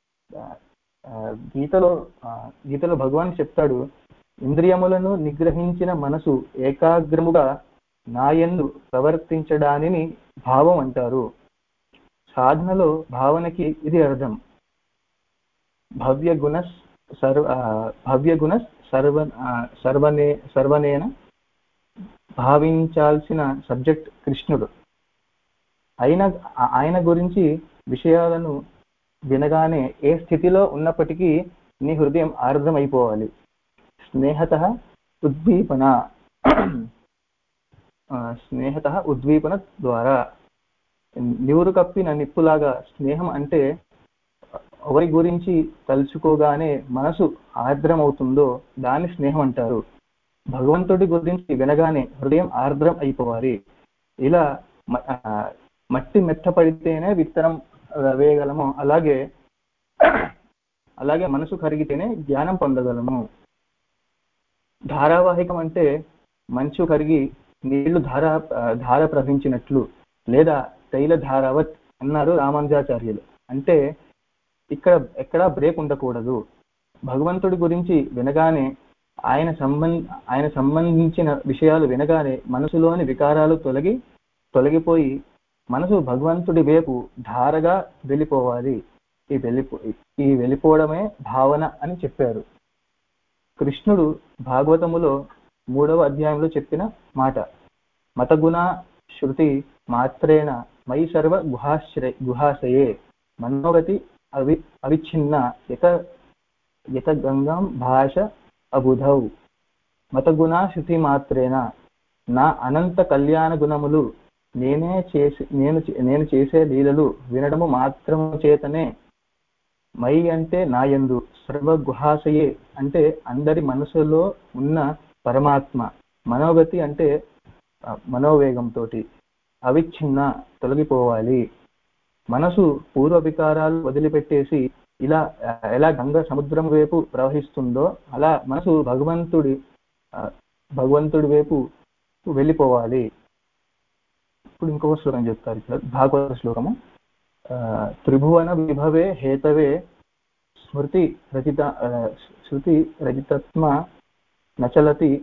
గీతలో గీతలో భగవాన్ చెప్తాడు, ఇంద్రియములను నిగ్రహించిన మనసు ఏకాగ్రముగా నాయందు ప్రవర్తించడానిని భావం అంటారు. సాధనలో భావనకి ఇది అర్థం. భవ్య గుణ సర్వ భవ్య గుణ సర్వ సర్వనే సర్వనేన భావించాల్సిన సబ్జెక్ట్ కృష్ణుడు. ఆయన ఆయన గురించి విషయాలను వినగానే ఏ స్థితిలో ఉన్నప్పటికీ నీ హృదయం ఆర్ద్రమైపోవాలి. స్నేహత ఉద్దీపన స్నేహత ఉద్దీపన ద్వారా నివురు కప్పిన నిప్పులాగా స్నేహం అంటే ఎవరి గురించి తలుచుకోగానే మనసు ఆర్ద్రం అవుతుందో దాన్ని స్నేహం అంటారు. భగవంతుడి గురించి వినగానే హృదయం ఆర్ద్రం అయిపోవాలి. ఇలా మట్టి మెత్తపడితేనే విత్తనం వేయగలము, అలాగే అలాగే మనసు కరిగితేనే జ్ఞానం పొందగలము. ధారావాహికం అంటే మంచు కరిగి నీళ్లు ధార ధార ప్రవహించినట్లు, లేదా తైల ధారావత్ అన్నారు రామానుజాచార్యులు. అంటే ఇక్కడ ఎక్కడా బ్రేక్ ఉండకూడదు. భగవంతుడి గురించి వినగానే ఆయన సంబంధ ఆయన సంబంధించిన విషయాలు వినగానే మనసులోని వికారాలు తొలగి తొలగిపోయి మనసు భగవంతుడి వైపు ధారగా వెళ్ళిపోవాలి. ఈ వెళ్ళిపో ఈ వెళ్ళిపోవడమే భావన అని చెప్పారు. కృష్ణుడు భాగవతములో మూడవ అధ్యాయంలో చెప్పిన మాట, మతగుణ శృతి మాత్రేణ మయి సర్వ గుహాశ్రయ గుహాశయే మనోగతి అవి అవిచ్ఛిన్న యత యత గంగం భాష అబుధౌ. మతగుణ శృతి మాత్రేన నా అనంత కళ్యాణ గుణములు నేనే చేసి నేను నేను చేసే లీలలు వినడము మాత్రము చేతనే, మై అంటే నాయందు, సర్వ గుహాశయే అంటే అందరి మనసులో ఉన్న పరమాత్మ, మనోగతి అంటే మనోవేగంతో, అవిచ్ఛిన్న తొలగిపోవాలి. మనసు పూర్వ వికారాలు వదిలిపెట్టేసి ఇలా ఎలా గంగ సముద్రం వైపు ప్రవహిస్తుందో అలా మనసు భగవంతుడి భగవంతుడి వైపు వెళ్ళిపోవాలి. ఇప్పుడు ఇంకొక శ్లోకం చెప్తారు ఇక్కడ, భాగవత శ్లోకము. త్రిభువన విభవే హేతవే స్మృతి రచిత శృతి రజితత్మ నచలతి.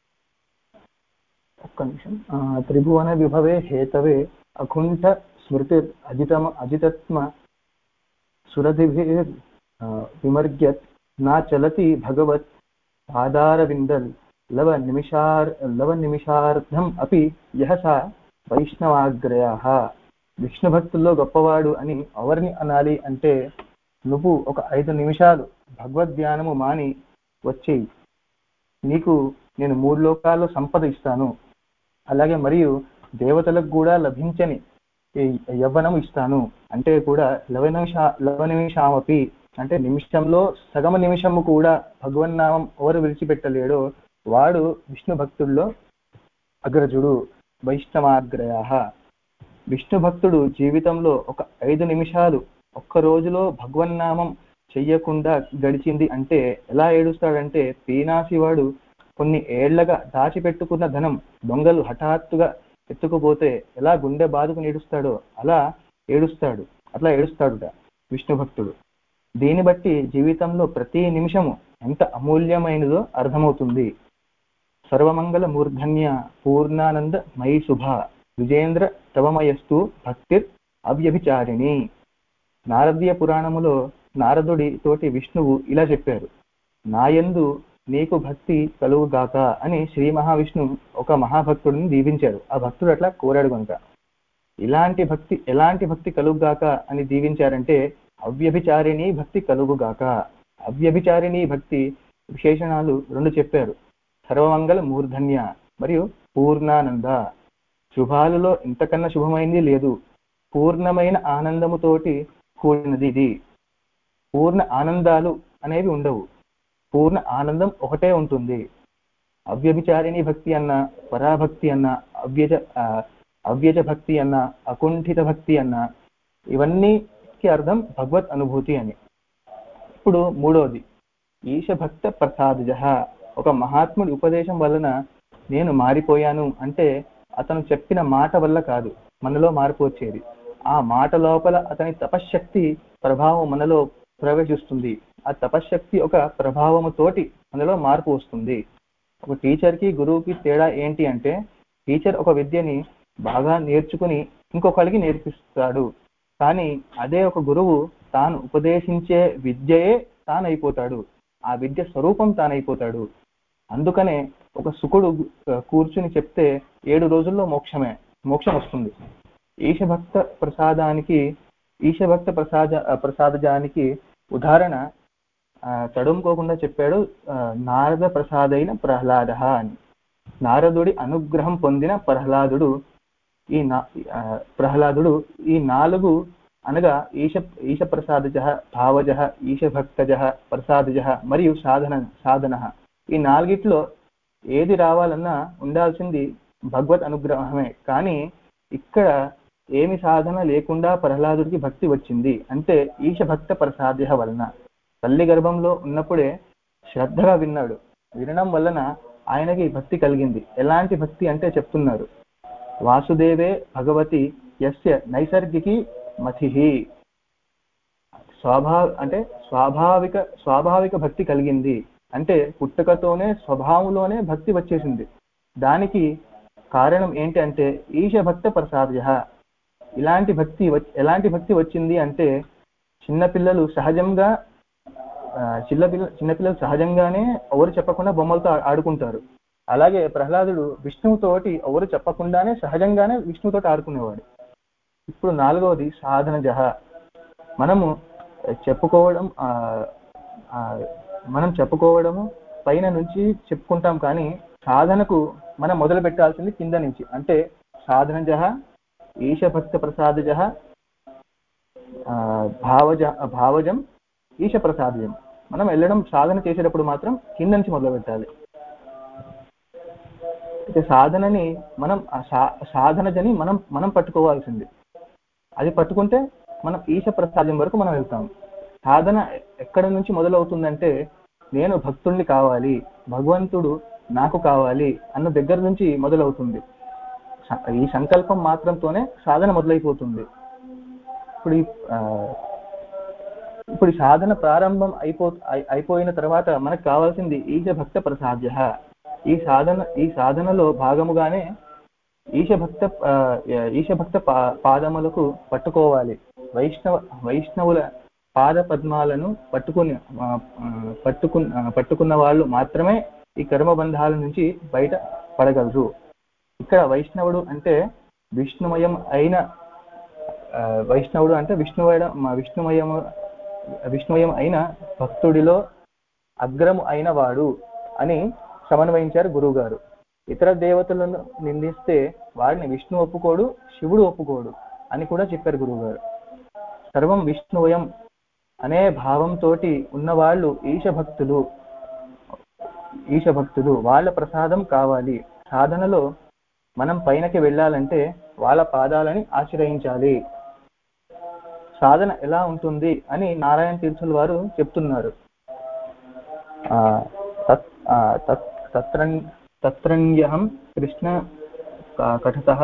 ఒక్క నిమిషం. త్రిభువన విభవే హేతవే అకుంఠ స్మృతి అజితమ అజితత్మ సురధిభిర్ విమర్గ్యత్ నా చలతి భగవత్ పాదారవిందల్ లవ నిమిషార్ లవ నిమిషార్థం అపి యహ సా వైష్ణవాగ్రయాః. విష్ణు భక్తుల్లో గొప్పవాడు అని ఎవరిని అనాలి అంటే, నువ్వు ఒక ఐదు నిమిషాలు భగవద్ధ్యానము మాని వచ్చేయి, నీకు నేను మూడు లోకాల్లో సంపద ఇస్తాను, అలాగే మరియు దేవతలకు కూడా లభించని యవ్వనం ఇస్తాను. అంటే కూడా లవ నిమిష లవ నిమిషామపి అంటే నిమిషంలో సగమ నిమిషము కూడా భగవన్నామం ఎవరు విడిచిపెట్టలేడో వాడు విష్ణు భక్తుల్లో అగ్రజుడు, వైష్ణవాగ్రయాః. విష్ణు భక్తుడు జీవితంలో ఒక ఐదు నిమిషాలు ఒక్క రోజులో భగవన్నామం చెయ్యకుండా గడిచింది అంటే ఎలా ఏడుస్తాడంటే, పీనాసివాడు కొన్ని ఏళ్లగా దాచిపెట్టుకున్న ధనం దొంగలు హఠాత్తుగా ఎత్తుకుపోతే ఎలా గుండె బాదుకుని ఏడుస్తాడో అలా ఏడుస్తాడు అట్లా ఏడుస్తాడుట విష్ణు భక్తుడు. దీన్ని బట్టి జీవితంలో ప్రతి నిమిషము ఎంత అమూల్యమైనదో అర్థమవుతుంది. సర్వమంగళ మూర్ధన్య పూర్ణానంద మయి శుభ విజేంద్ర తవమయస్తు భక్తిర్ అవ్యభిచారిణి. నారదీయ పురాణములో నారదుడి తోటి విష్ణువు ఇలా చెప్పారు, నాయందు నీకు భక్తి కలుగుగాక అని శ్రీ మహావిష్ణువు ఒక మహాభక్తుడిని దీవించారు. ఆ భక్తుడు అట్లా కోరాడు కనుక ఇలాంటి భక్తి ఎలాంటి భక్తి కలుగుగాక అని దీవించారంటే అవ్యభిచారిణి భక్తి కలుగుగాక. అవ్యభిచారిణి భక్తి విశేషణాలు రెండు చెప్పారు, సర్వమంగళ మూర్ధన్య మరియు పూర్ణానంద. శుభాలలో ఇంతకన్నా శుభమైంది లేదు, పూర్ణమైన ఆనందముతోటి కూడినది ఇది. పూర్ణ ఆనందాలు అనేవి ఉండవు, పూర్ణ ఆనందం ఒకటే ఉంటుంది. అవ్యభిచారిణి భక్తి అన్న, పరాభక్తి అన్న, అవ్యజ అవ్యజ భక్తి అన్న, అకుంఠిత భక్తి అన్న, ఇవన్నీకి అర్థం భగవత్ అనుభూతి అని. ఇప్పుడు మూడవది ఈశభక్త ప్రసాదజ. ఒక మహాత్ముడి ఉపదేశం వలన నేను మారిపోయాను అంటే అతను చెప్పిన మాట వల్ల కాదు మనలో మార్పు వచ్చేది. ఆ మాట లోపల అతని తపశ్శక్తి ప్రభావం మనలో ప్రవేశిస్తుంది. ఆ తపశ్శక్తి ఒక ప్రభావముతోటి మనలో మార్పు వస్తుంది. ఒక టీచర్కి గురువుకి తేడా ఏంటి అంటే, టీచర్ ఒక విద్యని బాగా నేర్చుకుని ఇంకొకరికి నేర్పిస్తాడు, కానీ అదే ఒక గురువు తాను ఉపదేశించే విద్యయే తానైపోతాడు, ఆ విద్య స్వరూపం తానైపోతాడు. అందుకనే ఒక సుకుడు కూర్చుని చెప్తే ఏడు రోజుల్లో మోక్షమే మోక్షం వస్తుంది. ఈశభక్త ప్రసాదానికి ఈశభక్త ప్రసాద ప్రసాదజానికి ఉదాహరణ తడుముకోకుండా చెప్పాడు, నారద ప్రసాదైన ప్రహ్లాద అని. నారదుడి అనుగ్రహం పొందిన ప్రహ్లాదుడు ఈ నా ప్రహ్లాదుడు ఈ నాలుగు అనగా ఈశ ఈశ ప్రసాదజ, భావజ, ఈశభక్తజ, ప్రసాదజ మరియు సాధన సాధన ఈ నాలుగిట్లో ఏది రావాలన్నా ఉండాల్సింది భగవత్ అనుగ్రహమే. కానీ ఇక్కడ ఏమి సాధన లేకుండా ప్రహ్లాదుడికి భక్తి వచ్చింది అంటే ఈశభక్త ప్రసాద వలన. తల్లి గర్భంలో ఉన్నప్పుడే శ్రద్ధగా విన్నాడు, వినడం వలన ఆయనకి భక్తి కలిగింది. ఎలాంటి భక్తి అంటే చెప్తున్నారు, వాసుదేవే భగవతి యస్య నైసర్గికి మతిహి. స్వాభావ అంటే స్వాభావిక స్వాభావిక భక్తి కలిగింది అంటే పుట్టుకతోనే స్వభావంలోనే భక్తి వచ్చేసింది. దానికి కారణం ఏంటి అంటే ఈశభక్త ప్రసాద. ఇలాంటి భక్తి ఎలాంటి భక్తి వచ్చింది అంటే చిన్నపిల్లలు సహజంగా చిన్నపిల్ల చిన్నపిల్లలు సహజంగానే ఎవరు చెప్పకుండా బొమ్మలతో ఆడుకుంటారు. అలాగే ప్రహ్లాదుడు విష్ణువుతోటి ఎవరు చెప్పకుండానే సహజంగానే విష్ణువుతోటి ఆడుకునేవాడు. ఇప్పుడు నాలుగవది సాధనజ. మనము చెప్పుకోవడం మనం చెప్పుకోవడము పైన నుంచి చెప్పుకుంటాం, కానీ సాధనకు మనం మొదలు పెట్టాల్సింది కింద నుంచి. అంటే సాధనజ, ఈశభక్త ప్రసాదజ, భావజ భావజం, ఈశ ప్రసాదజం. మనం వెళ్ళడం సాధన చేసేటప్పుడు మాత్రం కింద నుంచి మొదలు పెట్టాలి. సాధనని మనం సాధనజని మనం మనం పట్టుకోవాల్సింది. అది పట్టుకుంటే మనం ఈశ ప్రసాదం వరకు మనం వెళ్తాం. సాధన ఎక్కడ నుంచి మొదలవుతుందంటే నేను భక్తుణ్ణి కావాలి, భగవంతుడు నాకు కావాలి అన్న దగ్గర నుంచి మొదలవుతుంది. ఈ సంకల్పం మాత్రంతోనే సాధన మొదలైపోతుంది. ఇప్పుడు ఇప్పుడు సాధన ప్రారంభం అయిపో అయిపోయిన తర్వాత మనకు కావాల్సింది ఈశ భక్త ప్రసాద్య. ఈ సాధన ఈ సాధనలో భాగముగానే ఈశభక్త ఈశభక్త పాదములకు పట్టుకోవాలి. వైష్ణవ వైష్ణవుల పాద పద్మాలను పట్టుకుని పట్టుకు పట్టుకున్న వాళ్ళు మాత్రమే ఈ కర్మబంధాల నుంచి బయట పడగలరు. ఇక్కడ వైష్ణవుడు అంటే విష్ణుమయం అయిన వైష్ణవుడు అంటే విష్ణువయ విష్ణుమయము విష్ణుమయం అయిన భక్తుడిలో అగ్రము అయిన వాడు అని సమన్వయించారు గురువు గారు. ఇతర దేవతలను నిందిస్తే వాడిని విష్ణు ఒప్పుకోడు, శివుడు ఒప్పుకోడు అని కూడా చెప్పారు గురువు గారు. సర్వం విష్ణువయం అనే భావంతో ఉన్నవాళ్ళు ఈశభక్తులు ఈశభక్తులు వాళ్ళ ప్రసాదం కావాలి. సాధనలో మనం పైనకి వెళ్ళాలంటే వాళ్ళ పాదాలని ఆశ్రయించాలి. సాధన ఎలా ఉంటుంది అని నారాయణ తీర్థుల వారు చెప్తున్నారు. తత్రంగ్యహం కృష్ణ కఠతః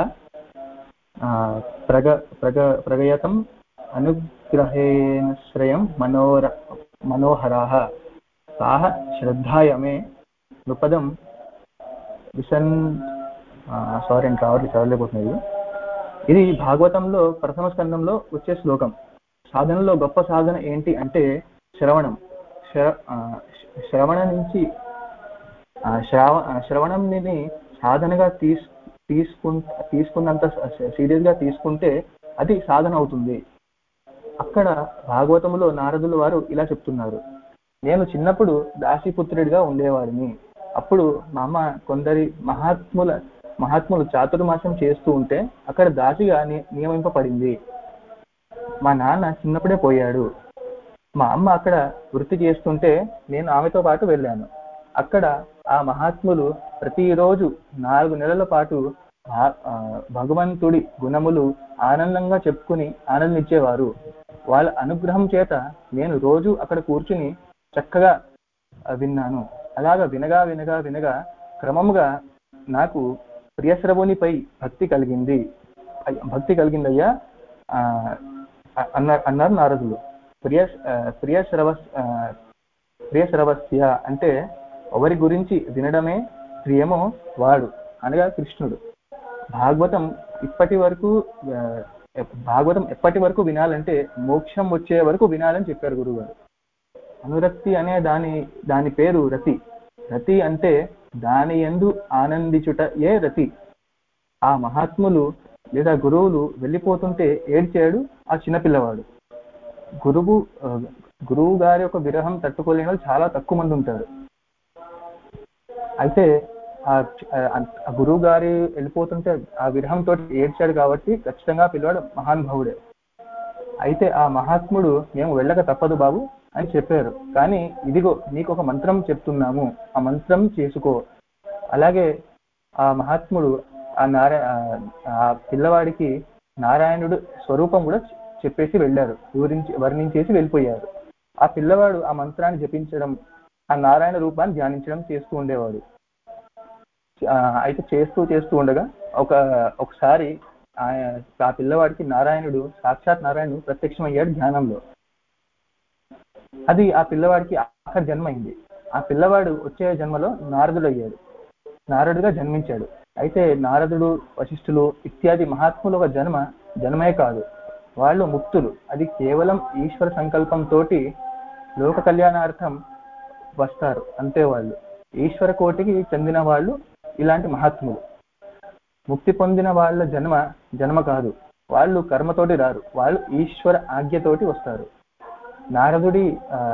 ప్రగ ప్రగ ప్రగయతం అనుగ్రహేణ శ్రయం మనోర మనోహరాః సాహ శ్రద్ధాయ మే నృపదం విషన్ సారీ అండి రావట్లేదు, చదవలేకపోతున్నాయి. ఇది భాగవతంలో ప్రథమ స్కందంలో వచ్చే శ్లోకం. సాధనలో గొప్ప సాధన ఏంటి అంటే శ్రవణం. శ్రవణ నుంచి శ్రావ శ్రవణంని సాధనగా తీసు తీసుకు తీసుకున్నంత సీరియస్ గా తీసుకుంటే అది సాధన అవుతుంది. అక్కడ భాగవతంలో నారదులు వారు ఇలా చెప్తున్నారు, నేను చిన్నప్పుడు దాసీపుత్రుడిగా ఉండేవాడిని. అప్పుడు మా అమ్మ కొందరి మహాత్ముల మహాత్ములు చాతుర్మాసం చేస్తూ ఉంటే అక్కడ దాసిగా నియమింపబడింది. మా నాన్న చిన్నప్పుడే పోయాడు. మా అమ్మ అక్కడ వృత్తి చేస్తుంటే నేను ఆమెతో పాటు వెళ్ళాను. అక్కడ ఆ మహాత్ములు ప్రతిరోజు నాలుగు నెలల పాటు భగవంతుడి గుణములు ఆనందంగా చెప్పుకుని ఆనందించేవారు. వాళ్ళ అనుగ్రహం చేత నేను రోజు అక్కడ కూర్చుని చక్కగా విన్నాను. అలాగా వినగా వినగా వినగా క్రమముగా నాకు ప్రియశ్రవునిపై భక్తి కలిగింది భక్తి కలిగిందయ్యా అన్నారు అన్నారు నారదులు. ప్రియ ప్రియశ్రవ ప్రియశ్రవస్య అంటే ఎవరి గురించి వినడమే ప్రియమో వాడు అనగా కృష్ణుడు. భాగవతం ఇప్పటి వరకు భాగవతం ఎప్పటి వరకు వినాలంటే మోక్షం వచ్చే వరకు వినాలని చెప్పారు గురువుగారు. అనురక్తి అనే దాని దాని పేరు రతి. రతి అంటే దాని యందు ఆనందించుట ఏ రతి. ఆ మహాత్ములు లేదా గురువులు వెళ్ళిపోతుంటే ఏడ్చాడు ఆ చిన్నపిల్లవాడు. గురువు గురువు గారి యొక్క విరహం తట్టుకోలేని వాళ్ళు చాలా తక్కువ మంది ఉంటారు. అయితే ఆ గురువు గారి వెళ్ళిపోతుంటే ఆ విరహంతో ఏడ్చాడు కాబట్టి ఖచ్చితంగా పిల్లవాడు మహానుభావుడే. అయితే ఆ మహాత్ముడు మేము వెళ్ళక తప్పదు బాబు అని చెప్పారు. కానీ ఇదిగో నీకు ఒక మంత్రం చెప్తున్నాము, ఆ మంత్రం చేసుకో. అలాగే ఆ మహాత్ముడు ఆ నారాయణ ఆ పిల్లవాడికి నారాయణుడు స్వరూపం కూడా చెప్పేసి వెళ్ళారు, వివరించి వర్ణించేసి వెళ్ళిపోయారు. ఆ పిల్లవాడు ఆ మంత్రాన్ని జపించడం, ఆ నారాయణ రూపాన్ని ధ్యానించడం చేస్తూ ఉండేవాడు. అయితే చేస్తూ చేస్తూ ఉండగా ఒక ఒకసారి ఆ పిల్లవాడికి నారాయణుడు సాక్షాత్ నారాయణుడు ప్రత్యక్షమయ్యాడు ధ్యానంలో. అది ఆ పిల్లవాడికి ఆఖరి జన్మ అయింది. ఆ పిల్లవాడు వచ్చే జన్మలో నారదుడు అయ్యాడు, నారదుడుగా జన్మించాడు. అయితే నారదుడు, వశిష్ఠులు ఇత్యాది మహాత్ములు ఒక జన్మ జన్మే కాదు, వాళ్ళు ముక్తులు. అది కేవలం ఈశ్వర సంకల్పంతో లోక కళ్యాణార్థం వస్తారు అంతే. వాళ్ళు ఈశ్వర కోటికి చెందిన వాళ్ళు ఇలాంటి మహాత్ములు. ముక్తి పొందిన వాళ్ళ జన్మ జన్మ కాదు, వాళ్ళు కర్మతోటి రారు, వాళ్ళు ఈశ్వర ఆజ్ఞతోటి వస్తారు. నారదుడి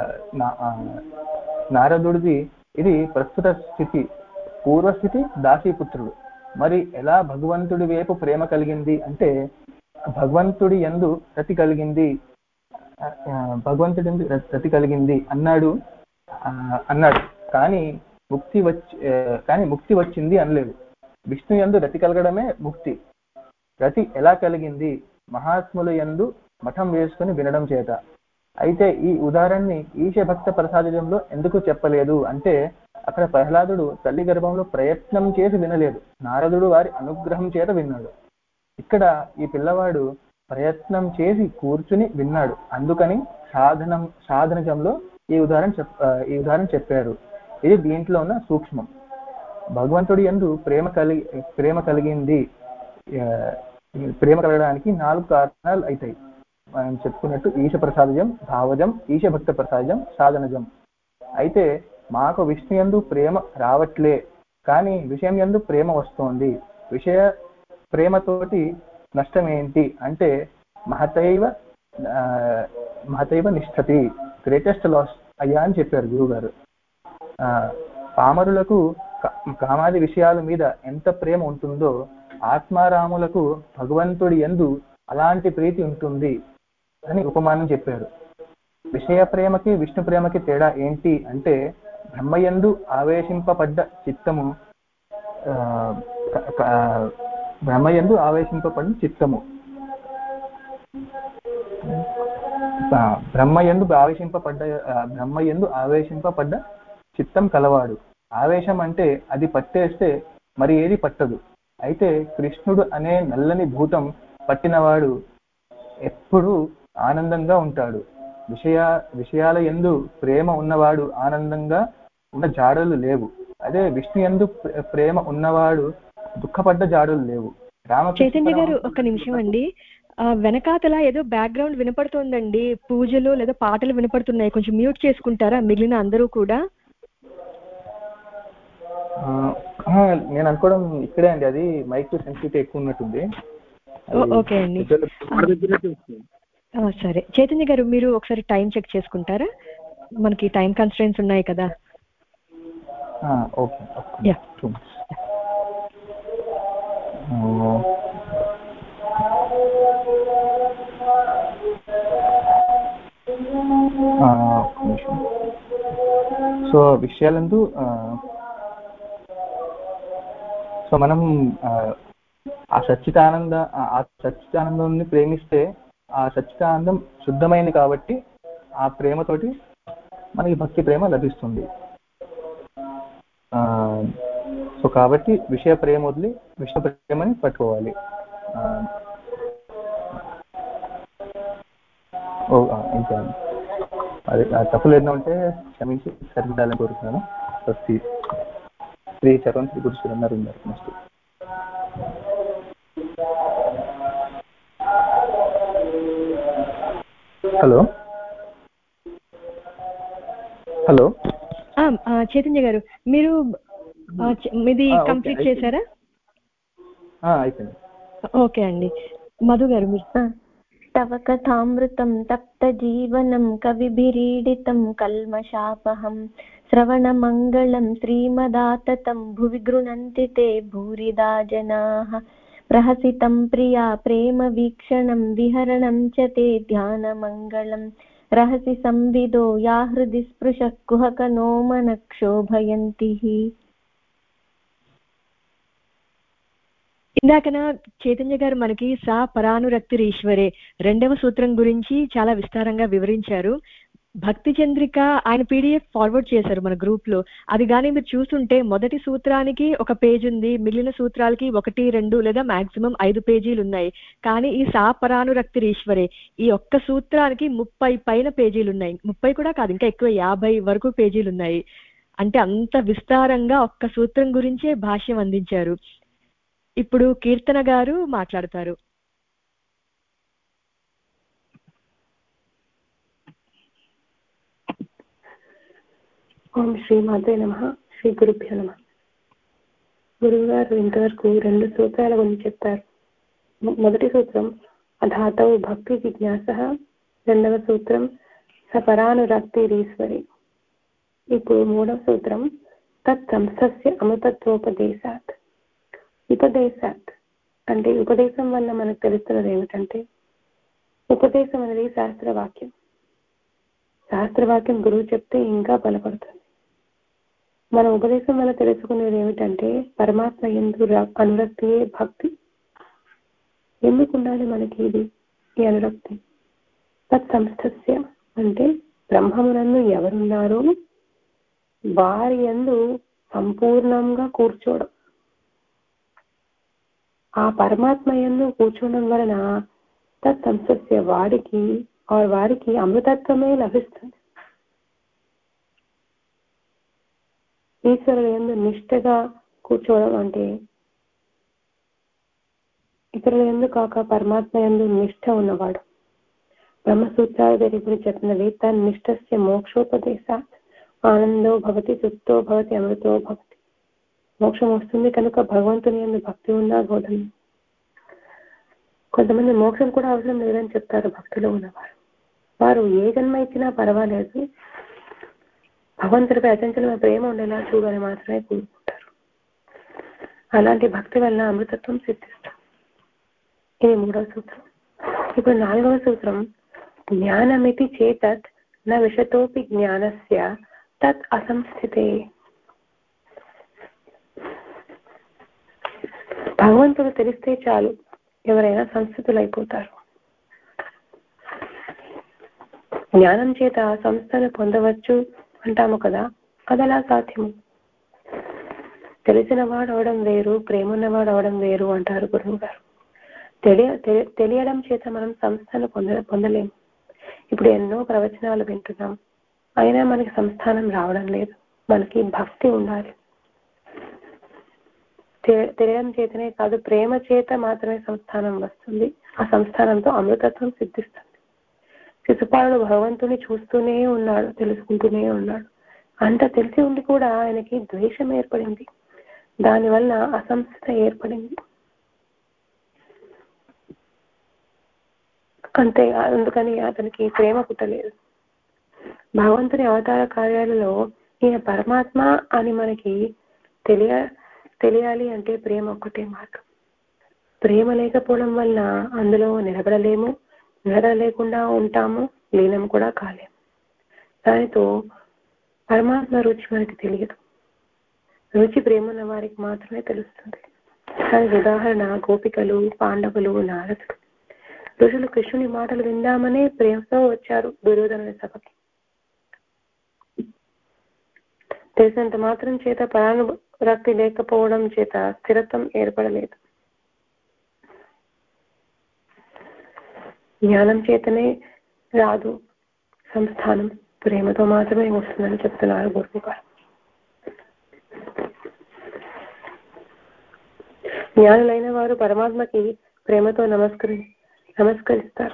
నారదుడిది ఇది ప్రస్తుత స్థితి. పూర్వస్థితి దాసీపుత్రుడు. మరి ఎలా భగవంతుడి వైపు ప్రేమ కలిగింది అంటే భగవంతుడి యందు రతి కలిగింది భగవంతుడి యందు రతి కలిగింది అన్నాడు అన్నాడు కానీ ముక్తి వచ్చి కానీ ముక్తి వచ్చింది అనలేదు. విష్ణు యందు రతి కలగడమే ముక్తి. రతి ఎలా కలిగింది? మహాత్ముల యందు మఠం వేసుకుని వినడం చేత. అయితే ఈ ఉదాహరణని ఈశ భక్త ప్రసాదంలో ఎందుకు చెప్పలేదు అంటే అక్కడ ప్రహ్లాదుడు తల్లి గర్భంలో ప్రయత్నం చేసి వినలేదు, నారదుడు వారి అనుగ్రహం చేత విన్నాడు. ఇక్కడ ఈ పిల్లవాడు ప్రయత్నం చేసి కూర్చుని విన్నాడు, అందుకని సాధనం సాధనజంలో ఈ ఉదాహరణ చెప్ ఈ ఉదాహరణ చెప్పారు. ఇది దీంట్లో ఉన్న సూక్ష్మం. భగవంతుడి యందు ప్రేమ కలిగి ప్రేమ కలిగింది ప్రేమ కలగడానికి నాలుగు కారణాలు అవుతాయి. మనం చెప్పుకున్నట్టు ఈశ ప్రసాదజం, భావజం, ఈశ భక్త ప్రసాదజం, సాధనజం. అయితే మాకు విష్ణు యందు ప్రేమ రావట్లే, కానీ విషయం యందు ప్రేమ వస్తోంది. విషయ ప్రేమతోటి నష్టం ఏంటి అంటే మహతైవ మహతైవ నిష్ఠతి, గ్రేటెస్ట్ లాస్ అయ్యా అని చెప్పారు గురువుగారు. ఆ పామరులకు కామాది విషయాల మీద ఎంత ప్రేమ ఉంటుందో ఆత్మారాములకు భగవంతుడి యందు అలాంటి ప్రీతి ఉంటుంది అని ఉపమానం చెప్పారు. విషయ ప్రేమకి విష్ణు ప్రేమకి తేడా ఏంటి అంటే బ్రహ్మయందు ఆవేశింపబడ్డ చిత్తము బ్రహ్మయందు ఆవేశింపబడిన చిత్తము బ్రహ్మయందు ఆవేశింపబడ్డ బ్రహ్మయందు ఆవేశింపబడ్డ చిత్తం కలవాడు. ఆవేశం అంటే అది పట్టేస్తే మరి ఏది పట్టదు. అయితే కృష్ణుడు అనే నల్లని భూతం పట్టినవాడు ఎప్పుడూ ఆనందంగా ఉంటాడు. విషయ విషయాల యందు ప్రేమ ఉన్నవాడు ఆనందంగా ఉన్న జాడలు లేవు. అదే విష్ణు యందు ప్రేమ ఉన్నవాడు దుఃఖపడ్డ జాడులు లేవు. చైతన్య గారు ఒక నిమిషం అండి, వెనకాతల ఏదో బ్యాక్గ్రౌండ్ వినపడుతోందండి, పూజలు లేదా పాటలు వినపడుతున్నాయి, కొంచెం మ్యూట్ చేసుకుంటారా మిగిలిన అందరూ కూడా? నేను అనుకోవడం ఇక్కడే అండి, అది మైక్ సెన్సిటివిటీ ఎక్కువ ఉన్నట్టుంది. ఓకే అండి, సరే. చైతన్య గారు మీరు ఒకసారి టైం చెక్ చేసుకుంటారా? మనకి టైం కన్స్ట్రెయింట్స్ ఉన్నాయి కదా. ఓకే. సో విషయాలందు సో మనం ఆ సచ్చిదానంద ఆ సచ్చిదానందాన్ని ప్రేమిస్తే ఆ సచ్చిదానందం శుద్ధమైంది కాబట్టి ఆ ప్రేమతోటి మనకి భక్తి ప్రేమ లభిస్తుంది. సో కాబట్టి విషయ ప్రేమ వదిలి విష్ణు ప్రేమని పట్టుకోవాలి. ఓ ఇంకా అది తప్పులు ఏదైనా ఉంటే క్షమించి సరిదిద్దాలని కోరుతున్నాను. స్వస్తి. శ్రీ చరణ్ శ్రీ గురు సురేందర్ ఉన్నారు. నెక్స్ట్ హలో హలో చైతన్య గారు మీరు మీది కంప్లీట్ చేశారా? అయిపోయింది. ఓకే అండి. మధు గారు మీరు. తవ కథామృతం తప్త జీవనం కవిభిరీడితం కల్మషాపహం శ్రవణమంగళం శ్రీమదాతతం భువి గృణంతి తే భూరిదా జనాః ప్రహసితం ప్రియా ప్రేమ వీక్షణం విహరణం చ తే ధ్యానమంగళం రహసి సంవిదో యా హృది స్పృశః కుహకనో మనక్షోభయంతి. ఇందాకన చైతన్య గారు మనకి సా పరానురక్తిరీశ్వరే రెండవ సూత్రం గురించి చాలా విస్తారంగా వివరించారు. భక్తి చంద్రిక ఆయన పీడిఎఫ్ ఫార్వర్డ్ చేశారు మన గ్రూప్ లో. అది కానీ మీరు చూస్తుంటే మొదటి సూత్రానికి ఒక పేజ్ ఉంది, మిగిలిన సూత్రాలకి ఒకటి రెండు లేదా మాక్సిమం ఐదు పేజీలు ఉన్నాయి. కానీ ఈ సా పరానురక్తిరీశ్వరే ఈ ఒక్క సూత్రానికి ముప్పై పైన పేజీలు ఉన్నాయి. ముప్పై కూడా కాదు, ఇంకా ఎక్కువ, యాభై వరకు పేజీలు ఉన్నాయి. అంటే అంత విస్తారంగా ఒక్క సూత్రం గురించే భాష్యం అందించారు. ఇప్పుడు కీర్తన గారు మాట్లాడతారు. ఓం శ్రీ మాతే నమః. శ్రీ గురుభ్యో నమః. గురువు గారు ఇంతవరకు రెండు సూత్రాల గురించి చెప్పారు. మొదటి సూత్రం అధాతౌ భక్తి జిజ్ఞాసః, రెండవ సూత్రం సపరానురక్తిరీశ్వరి. ఇప్పుడు మూడవ సూత్రం తత్ సంస్థస్య అమృతత్వోపదేశాత్. ఉపదేశాత్ అంటే ఉపదేశం వల్ల మనకు తెలుస్తున్నది ఏమిటంటే, ఉపదేశం అనేది శాస్త్రవాక్యం. శాస్త్రవాక్యం గురువు చెప్తే ఇంకా బలపడుతుంది. మన ఉపదేశం వల్ల తెలుసుకునేది ఏమిటంటే పరమాత్మ యందు అనురక్తియే భక్తి. ఎందుకు ఉండాలి మనకి ఇది ఈ అనురక్తి? తత్ సంస్థస్య అంటే బ్రహ్మమునందు ఎవరున్నారో వారి యందు సంపూర్ణంగా కూర్చోవడం. ఆ పరమాత్మ యందు కూర్చోవడం వలన తత్ సంస్థస్య వాడికి వారికి అమృతత్వమే లభిస్తుంది. ఈశ్వరుడు యందు నిష్ఠగా కూర్చోవడం అంటే ఇతరుల యందు కాక పరమాత్మ యందు నిష్ఠ ఉన్నవాడు. బ్రహ్మసూత్రాల దగ్గర చెప్పినది తన్ నిష్ఠస్య మోక్షోపదేశాత్ ఆనందో భవతి సుప్తో భవతి అమృతో భవతి. మోక్షం వస్తుంది కనుక భగవంతుని యందు భక్తి ఉన్నా బోధన. కొంతమంది మోక్షం కూడా అవసరం లేదని చెప్తారు భక్తిలో ఉన్నవారు. వారు ఏ జన్మ ఇచ్చినా పర్వాలేదు, భగవంతుడిపై అచంచలమైన ప్రేమ ఉండేలా చూడాలని మాత్రమే కోరుకుంటారు. అలాంటి భక్తి వల్ల అమృతత్వం సిద్ధిస్తాం. ఇది మూడవ సూత్రం. ఇప్పుడు నాలుగవ సూత్రం జ్ఞానమితి చేతత్ న విషతోపి జ్ఞానస్య తత్ అసంస్థితే. భగవంతుడు తెలిస్తే చాలు ఎవరైనా సంస్థితులైపోతారు. జ్ఞానం చేత సంస్థను పొందవచ్చు అంటాము కదా, అదలా సాధ్యము. తెలిసిన వాడు అవడం వేరు, ప్రేమ ఉన్నవాడు అవడం వేరు అంటారు గురువు గారు. తెలియ తెలియడం చేత మనం సంస్థను పొంద పొందలేము ఇప్పుడు ఎన్నో ప్రవచనాలు వింటున్నాం, అయినా మనకి సంస్థానం రావడం లేదు. మనకి భక్తి ఉండాలి. తెలియడం చేతనే కాదు, ప్రేమ చేత మాత్రమే సంస్థానం వస్తుంది. ఆ సంస్థానంతో అమృతత్వం సిద్ధిస్తుంది. శిశుపాలుడు భగవంతుని చూస్తూనే ఉన్నాడు, తెలుసుకుంటూనే ఉన్నాడు. అంత తెలిసి ఉండి కూడా ఆయనకి ద్వేషం ఏర్పడింది. దానివల్ల అసంస్థ ఏర్పడింది. అంతే, అందుకని అతనికి ప్రేమ పుట్టలేదు. భగవంతుని అవతార కార్యాలలో ఈయన పరమాత్మ అని మనకి తెలియ తెలియాలి అంటే ప్రేమ ఒక్కటే మార్గం. ప్రేమ లేకపోవడం వల్ల అందులో నిలబడలేము, నిలబడలేకుండా ఉంటాము, లీనం కూడా కాలేము. దానితో పరమాత్మ రుచి మనకి తెలియదు. రుచి ప్రేమ ఉన్న వారికి మాత్రమే తెలుస్తుంది. దానికి ఉదాహరణ గోపికలు, పాండవులు, నారదుడు. ఋషులు కృష్ణుని మాటలు విందామనే ప్రేమతో వచ్చారు దుర్యోధనుని సభకి. తెలిసినంత మాత్రం చేత పరానురక్తి లేకపోవడం చేత స్థిరత్వం ఏర్పడలేదు. జ్ఞానం చేతనే రాదు సంస్థానం, ప్రేమతో మాత్రమే వస్తుందని చెప్తున్నారు గురువు గారు. జ్ఞానులైన వారు పరమాత్మకి ప్రేమతో నమస్కరి నమస్కరిస్తారు.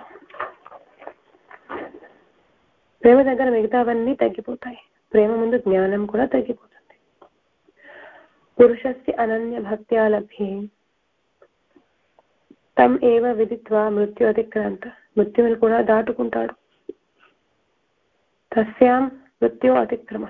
ప్రేమ దగ్గర మిగతావన్నీ తగ్గిపోతాయి. ప్రేమ ముందు జ్ఞానం కూడా తగ్గిపోతుంది. పురుషస్య అనన్య భక్త్యా లభ్యే తం ఏవ విదిత్వా మృత్యు అతిక్రాంత. మృత్యువుని కూడా దాటుకుంటాడు. తస్యాం మృత్యు అతిక్రమ.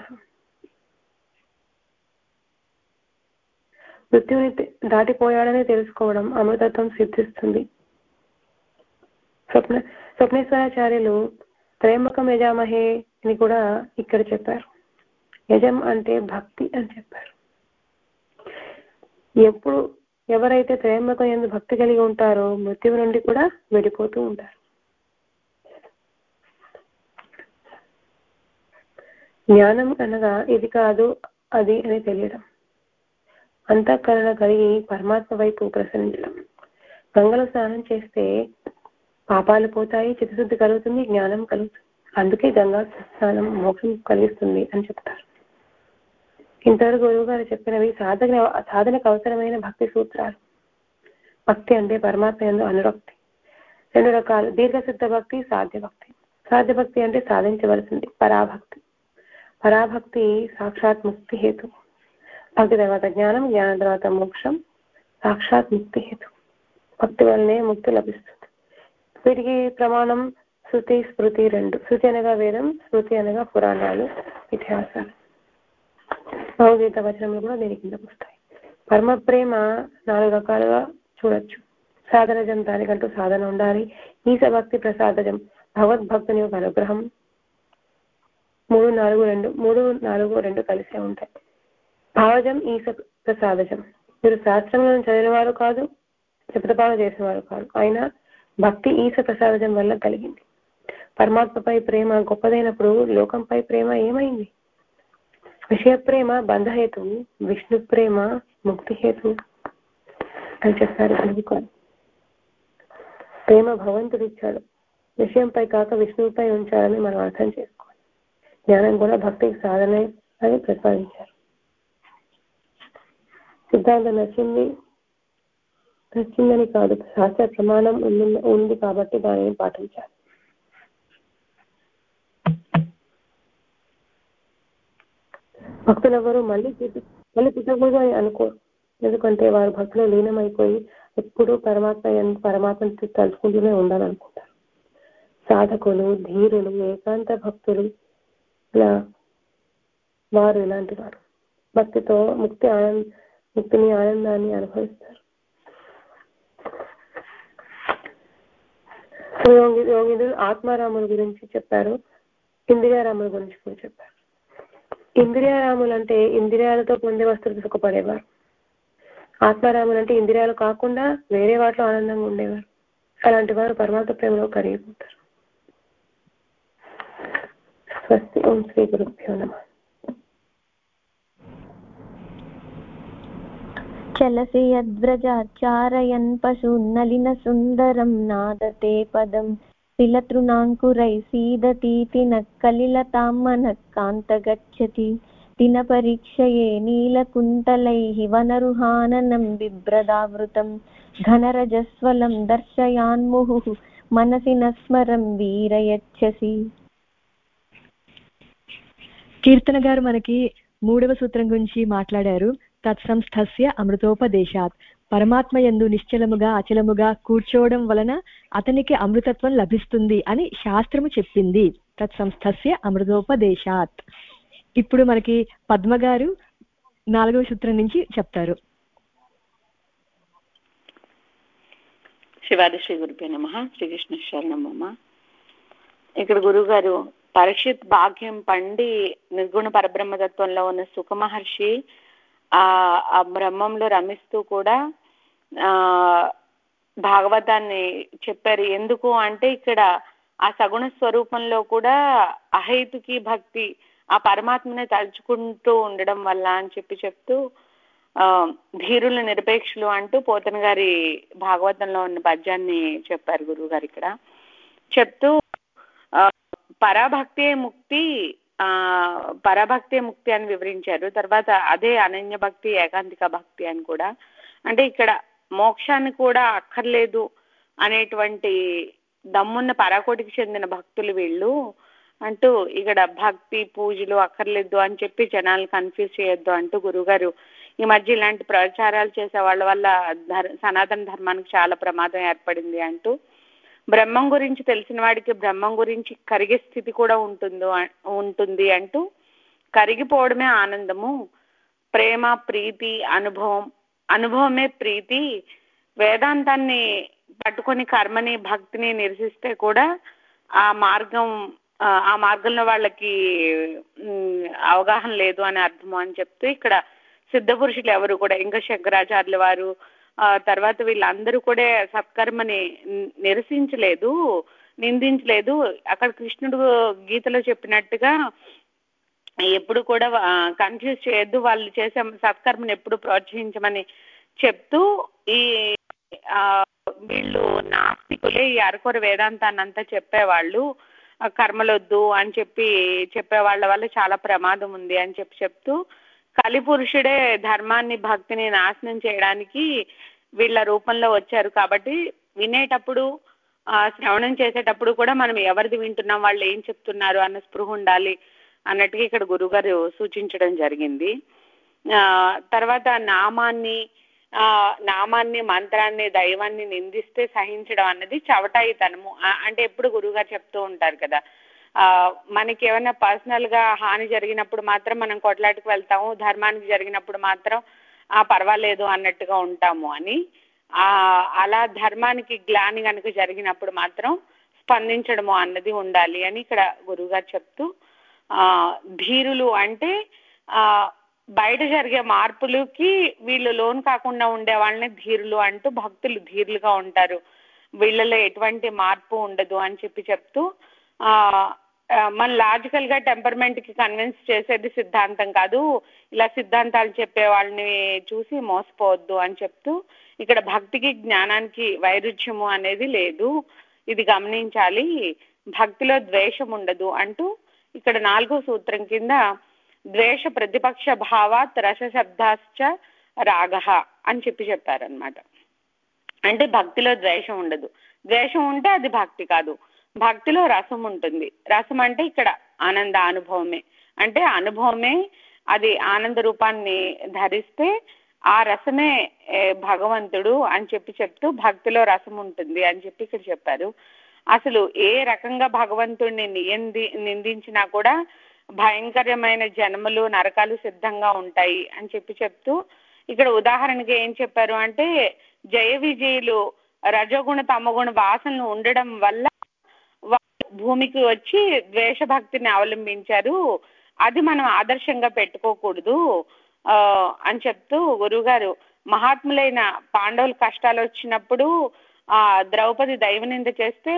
మృత్యుని దాటిపోయాడని తెలుసుకోవడం అమృతత్వం సిద్ధిస్తుంది. స్వప్న స్వప్నేశ్వరాచార్యులు త్రయంబకం యజామహే అని కూడా ఇక్కడ చెప్పారు. యజం అంటే భక్తి అని చెప్పారు. ఎప్పుడు ఎవరైతే త్రయంబకం యందు భక్తి కలిగి ఉంటారో మృత్యువు నుండి కూడా వెళ్ళిపోతూ ఉంటారు. జ్ఞానం అనగా ఇది కాదు అది అని తెలియడం. అంతఃకరణ కలిగి పరమాత్మ వైపు ప్రసరించడం. గంగలో స్నానం చేస్తే పాపాలు పోతాయి, చిత్తశుద్ధి కలుగుతుంది, జ్ఞానం కలుగుతుంది. అందుకే గంగా స్నానం మోక్షం కలిగిస్తుంది అని చెప్తారు. ఇంతవరకు గురువు గారు చెప్పినవి సాధన సాధనకు అవసరమైన భక్తి సూత్రాలు. భక్తి అంటే పరమాత్మ యందు అనురక్తి. రెండు రకాలు, దీర్ఘసిద్ధ భక్తి, సాధ్య భక్తి. సాధ్య భక్తి అంటే సాధించవలసింది. పరాభక్తి. పరాభక్తి సాక్షాత్ ముక్తి హేతు. భక్తి తర్వాత జ్ఞానం, జ్ఞానం తర్వాత మోక్షం, సాక్షాత్ ముక్తి హేతు. భక్తి వల్లనే ముక్తి లభిస్తుంది. వీటికి ప్రమాణం శృతి, స్మృతి రెండు. శృతి అనగా వేదం, స్మృతి అనగా పురాణాలు, ఇతిహాసాలు. భగవద్గీత వచనములు కూడా దీని కిందకు వస్తాయి. పరమ ప్రేమ నాలుగు రకాలుగా చూడొచ్చు. సాధనజం, దానికంటూ సాధన ఉండాలి. ఈశ భక్తి ప్రసాదజం, భగవద్భక్తుని యొక్క అనుగ్రహం. మూడు నాలుగు రెండు మూడు నాలుగు రెండు కలిసే ఉంటాయి. భావజం, ఈశ ప్రసాదజం. మీరు శాస్త్రములను చదివిన వారు కాదు, శబ్దపాలన చేసిన వారు కాదు, అయినా భక్తి ఈశ ప్రసాదజం వల్ల కలిగింది. పరమాత్మపై ప్రేమ గొప్పదైనప్పుడు లోకంపై ప్రేమ ఏమైంది? విషయ ప్రేమ బంధహేతు, విష్ణు ప్రేమ ముక్తి హేతు అని చెప్పారు గురువుగారు. ప్రేమ భగవంతుడు ఇచ్చాడు, విషయంపై కాక విష్ణువుపై ఉంచాలని మనం అర్థం చేసుకోవాలి. జ్ఞానం కూడా భక్తికి సాధనే అని ప్రతిపాదించారు. సిద్ధాంతం నచ్చింది నచ్చిందని కాదు, శాస్త్ర ప్రమాణం ఉంది కాబట్టి దానిని పాటించాలి. భక్తులెవరూ మళ్ళీ మళ్ళీ పుట్టకూడదు అని అనుకోరు. ఎందుకంటే వారు భక్తులు లీనమైపోయి ఎప్పుడూ పరమాత్మ పరమాత్మని తలుచుకుంటూనే ఉండాలనుకుంటారు. సాధకులు, ధీరులు, ఏకాంత భక్తులు ఇలా వారు ఇలాంటి వారు భక్తితో ముక్తి ఆనంద ముక్తిని ఆనందాన్ని అనుభవిస్తారు. యోగిదులు ఆత్మారాముల గురించి చెప్పారు, ఇంద్రియారాముల గురించి కూడా చెప్పారు. ఇంద్రియారాములు అంటే ఇంద్రియాలతో పొందే వస్తువులు సుఖపడేవారు. ఆత్మారాములు అంటే ఇంద్రియాలు కాకుండా వేరే వాటిలో ఆనందంగా ఉండేవారు. అలాంటి వారు పరమాత్మ ప్రేమలో కరిగిపోతారు. స్వస్తి. ఓం శ్రీ గురుభ్యో నమః. చలసి యద్వ్రజాచారయన్ పశూన్నలిన సుందరం నాదతే పదం శిలతృణాంకురై సీదతీతి నక్కలిలతాం మనః కాంత గచ్చతి दिनपरीक्षये नीलकुन्तलैः वनरुहाननं बिभ्रदावृतं घनरजस्वलं दर्शयान्मुहुः मनसि न स्मरं వీరయచ్చసి. కీర్తన గారు మనకి మూడవ సూత్రం గురించి మాట్లాడారు. తత్సంస్థస్య అమృతోపదేశాత్, పరమాత్మ యందు నిశ్చలముగా అచలముగా కూర్చోవడం వలన అతనికి అమృతత్వం లభిస్తుంది అని శాస్త్రము చెప్పింది. తత్సంస్థస్య అమృతోపదేశాత్. ఇప్పుడు మనకి పద్మ గారు నాలుగవ సూత్రం నుంచి చెప్తారు. శివాది శ్రీ గురుభ్యో నమః. శ్రీకృష్ణ శరణమ్మ. ఇక్కడ గురువు గారు పరీక్షిత్ భాగ్యం పండి నిర్గుణ పరబ్రహ్మతత్వంలో ఉన్న సుఖ మహర్షి ఆ బ్రహ్మంలో రమిస్తూ కూడా ఆ భాగవతాన్ని చెప్పారు. ఎందుకు అంటే ఇక్కడ ఆ సగుణ స్వరూపంలో కూడా అహైతుకి భక్తి, ఆ పరమాత్మని తలుచుకుంటూ ఉండడం వల్ల అని చెప్పి చెప్తూ ఆ ధీరులు నిరపేక్షలు అంటూ పోతన గారి భాగవతంలో ఉన్న పద్యాన్ని చెప్పారు గురువు గారు. ఇక్కడ చెప్తూ పరాభక్తే ముక్తి ఆ పరభక్తే ముక్తి అని వివరించారు. తర్వాత అదే అనన్య భక్తి, ఏకాంతిక భక్తి అని కూడా. అంటే ఇక్కడ మోక్షాన్ని కూడా అక్కర్లేదు అనేటువంటి దమ్మున్న పరాకోటికి చెందిన భక్తులు వీళ్ళు అంటూ ఇక్కడ భక్తి పూజలు అక్కర్లేదు అని చెప్పి జనాలు కన్ఫ్యూజ్ చేయొద్దు అంటూ గురువుగారు ఈ మధ్య ఇలాంటి ప్రచారాలు చేసే వాళ్ళ వల్ల ధర్ సనాతన ధర్మానికి చాలా ప్రమాదం ఏర్పడింది అంటూ, బ్రహ్మం గురించి తెలిసిన వాడికి బ్రహ్మం గురించి కరిగే స్థితి కూడా ఉంటుందో ఉంటుంది అంటూ, కరిగిపోవడమే ఆనందము, ప్రేమ ప్రీతి అనుభవం, అనుభవమే ప్రీతి, వేదాంతాన్ని పట్టుకొని కర్మని భక్తిని నిరసిస్తే కూడా ఆ మార్గం ఆ మార్గంలో వాళ్ళకి అవగాహన లేదు అని అర్థము అని చెప్తూ, ఇక్కడ సిద్ధ పురుషులు ఎవరు కూడా ఇంకా శంకరాచార్యుల వారు ఆ తర్వాత వీళ్ళందరూ కూడా సత్కర్మని నిరసించలేదు, నిందించలేదు. అక్కడ కృష్ణుడు గీతలో చెప్పినట్టుగా ఎప్పుడు కూడా కన్ఫ్యూజ్ చేయొద్దు, వాళ్ళు చేసే సత్కర్మని ఎప్పుడు ప్రోత్సహించమని చెప్తూ, ఈ వీళ్ళు నాస్తికులే ఈ అరకొర వేదాంతాన్ని అంతా చెప్పేవాళ్ళు, కర్మలొద్దు అని చెప్పి చెప్పే వాళ్ళ వల్ల చాలా ప్రమాదం ఉంది అని చెప్పి చెప్తూ, కలిపురుషుడే ధర్మాన్ని భక్తిని నాశనం చేయడానికి వీళ్ళ రూపంలో వచ్చారు. కాబట్టి వినేటప్పుడు శ్రవణం చేసేటప్పుడు కూడా మనం ఎవరిది వింటున్నాం, వాళ్ళు ఏం చెప్తున్నారు అన్న స్పృహ ఉండాలి అన్నట్టుగా ఇక్కడ గురువుగారు సూచించడం జరిగింది. ఆ తర్వాత నామాన్ని ఆ నామాన్ని మంత్రాన్ని దైవాన్ని నిందిస్తే సహించడం అన్నది చవటాయితనము. అంటే ఎప్పుడు గురువుగారు చెప్తూ ఉంటారు కదా, ఆ మనకి ఏమైనా పర్సనల్ గా హాని జరిగినప్పుడు మాత్రం మనం కొట్లాటకు వెళ్తాము, ధర్మానికి జరిగినప్పుడు మాత్రం ఆ పర్వాలేదు అన్నట్టుగా ఉంటాము అని. ఆ అలా ధర్మానికి గ్లాని కనుక జరిగినప్పుడు మాత్రం స్పందించడము అన్నది ఉండాలి అని ఇక్కడ గురువుగారు చెప్తూ, ఆ ధీరులు అంటే ఆ బయట జరిగే మార్పులకి వీళ్ళు లోన్ కాకుండా ఉండే వాళ్ళని ధీరులు అంటూ, భక్తులు ధీరులుగా ఉంటారు, వీళ్ళలో ఎటువంటి మార్పు ఉండదు అని చెప్పి చెప్తూ, ఆ మన లాజికల్ గా టెంపర్మెంట్ కి కన్విన్స్ చేసేది సిద్ధాంతం కాదు, ఇలా సిద్ధాంతాలు చెప్పే వాళ్ళని చూసి మోసపోవద్దు అని చెప్తూ, ఇక్కడ భక్తికి జ్ఞానానికి వైరుధ్యము అనేది లేదు, ఇది గమనించాలి, భక్తిలో ద్వేషం ఉండదు అంటూ ఇక్కడ నాలుగో సూత్రం కింద ద్వేష ప్రతిపక్ష భావాత్ రసశబ్దాశ్చ రాగ అని చెప్పి చెప్పారనమాట. అంటే భక్తిలో ద్వేషం ఉండదు, ద్వేషం ఉంటే అది భక్తి కాదు, భక్తిలో రసం ఉంటుంది. రసం అంటే ఇక్కడ ఆనంద అనుభవమే, అంటే అనుభవమే అది ఆనంద రూపాన్ని ధరిస్తే ఆ రసమే భగవంతుడు అని చెప్పి చెప్తూ భక్తిలో రసం ఉంటుంది అని చెప్పి ఇక్కడ చెప్పారు. అసలు ఏ రకంగా భగవంతుడిని నియంది నిందించినా కూడా భయంకరమైన జన్మలు నరకాలు సిద్ధంగా ఉంటాయి అని చెప్పి చెప్తూ, ఇక్కడ ఉదాహరణకి ఏం చెప్పారు అంటే, జయ విజయులు రజోగుణ తమగుణ వాసనలు ఉండడం వల్ల భూమికి వచ్చి ద్వేషభక్తిని అవలంబించారు, అది మనం ఆదర్శంగా పెట్టుకోకూడదు ఆ అని చెప్తూ గురువుగారు మహాత్ములైన పాండవులు కష్టాలు వచ్చినప్పుడు ఆ ద్రౌపది దైవనింద చేస్తే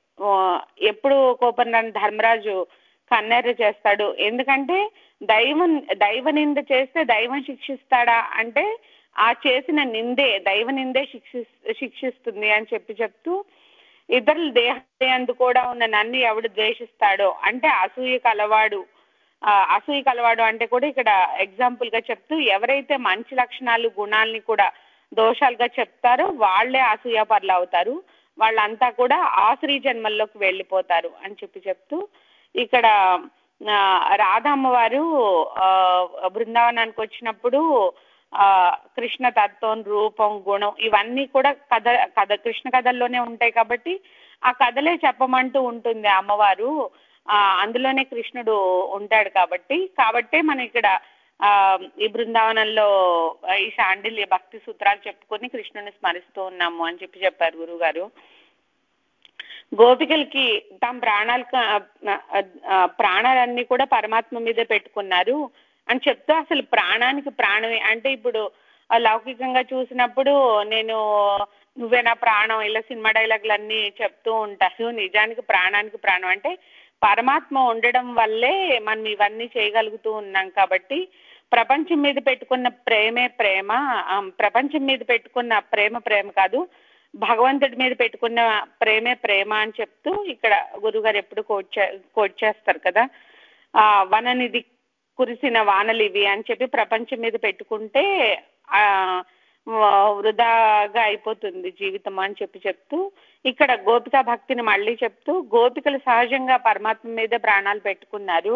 ఎప్పుడు కోపం ధర్మరాజు కన్నెర్ర చేస్తాడు, ఎందుకంటే దైవం దైవనింద చేస్తే దైవం శిక్షిస్తాడా అంటే ఆ చేసిన నిందే దైవ నిందే శిక్షి శిక్షిస్తుంది అని చెప్పి చెప్తూ, ఇతరుల దేహందు కూడా ఉన్న నన్ను ఎవడు ద్వేషిస్తాడో అంటే అసూయ కలవాడు అసూయ కలవాడు అంటే కూడా ఇక్కడ ఎగ్జాంపుల్ గా చెప్తూ ఎవరైతే మంచి లక్షణాలు గుణాలని కూడా దోషాలుగా చెప్తారో వాళ్లే అసూయ పరులు అవుతారు, వాళ్ళంతా కూడా ఆసురీ జన్మల్లోకి వెళ్ళిపోతారు అని చెప్పి చెప్తూ ఇక్కడ రాధమ్మ వారు బృందావనానికి వచ్చినప్పుడు ఆ కృష్ణ తత్వం, రూపం, గుణం ఇవన్నీ కూడా కథ కథ కృష్ణ కథల్లోనే ఉంటాయి కాబట్టి ఆ కథలే చెప్పమంటూ ఉంటుంది అమ్మవారు. ఆ అందులోనే కృష్ణుడు ఉంటాడు కాబట్టి కాబట్టే మనం ఇక్కడ ఆ ఈ బృందావనంలో ఈ శాండిల్య భక్తి సూత్రాలు చెప్పుకొని కృష్ణుని స్మరిస్తూ ఉన్నాము అని చెప్పి చెప్పారు గురువు గారు. గోపికలకి తమ ప్రాణాలు ప్రాణాలన్నీ కూడా పరమాత్మ మీదే పెట్టుకున్నారు అని చెప్తూ అసలు ప్రాణానికి ప్రాణమే అంటే ఇప్పుడు లౌకికంగా చూసినప్పుడు నేను నువ్వే నా ప్రాణం ఇలా సినిమా డైలాగులన్నీ చెప్తూ ఉంటారు. నిజానికి ప్రాణానికి ప్రాణం అంటే పరమాత్మ ఉండడం వల్లే మనం ఇవన్నీ చేయగలుగుతూ ఉన్నాం కాబట్టి ప్రపంచం మీద పెట్టుకున్న ప్రేమే ప్రేమ, ప్రపంచం మీద పెట్టుకున్న ప్రేమ ప్రేమ కాదు భగవంతుడి మీద పెట్టుకున్న ప్రేమే ప్రేమ అని చెప్తూ ఇక్కడ గురుగారు ఎప్పుడు కోట్ చే కోట్ చేస్తారు కదా, ఆ వననిధి కురిసిన వానలు ఇవి అని చెప్పి ప్రపంచం మీద పెట్టుకుంటే ఆ వృధాగా అయిపోతుంది జీవితం అని చెప్పి చెప్తూ ఇక్కడ గోపికా భక్తిని మళ్ళీ చెప్తూ గోపికలు సహజంగా పరమాత్మ మీద ప్రాణాలు పెట్టుకున్నారు.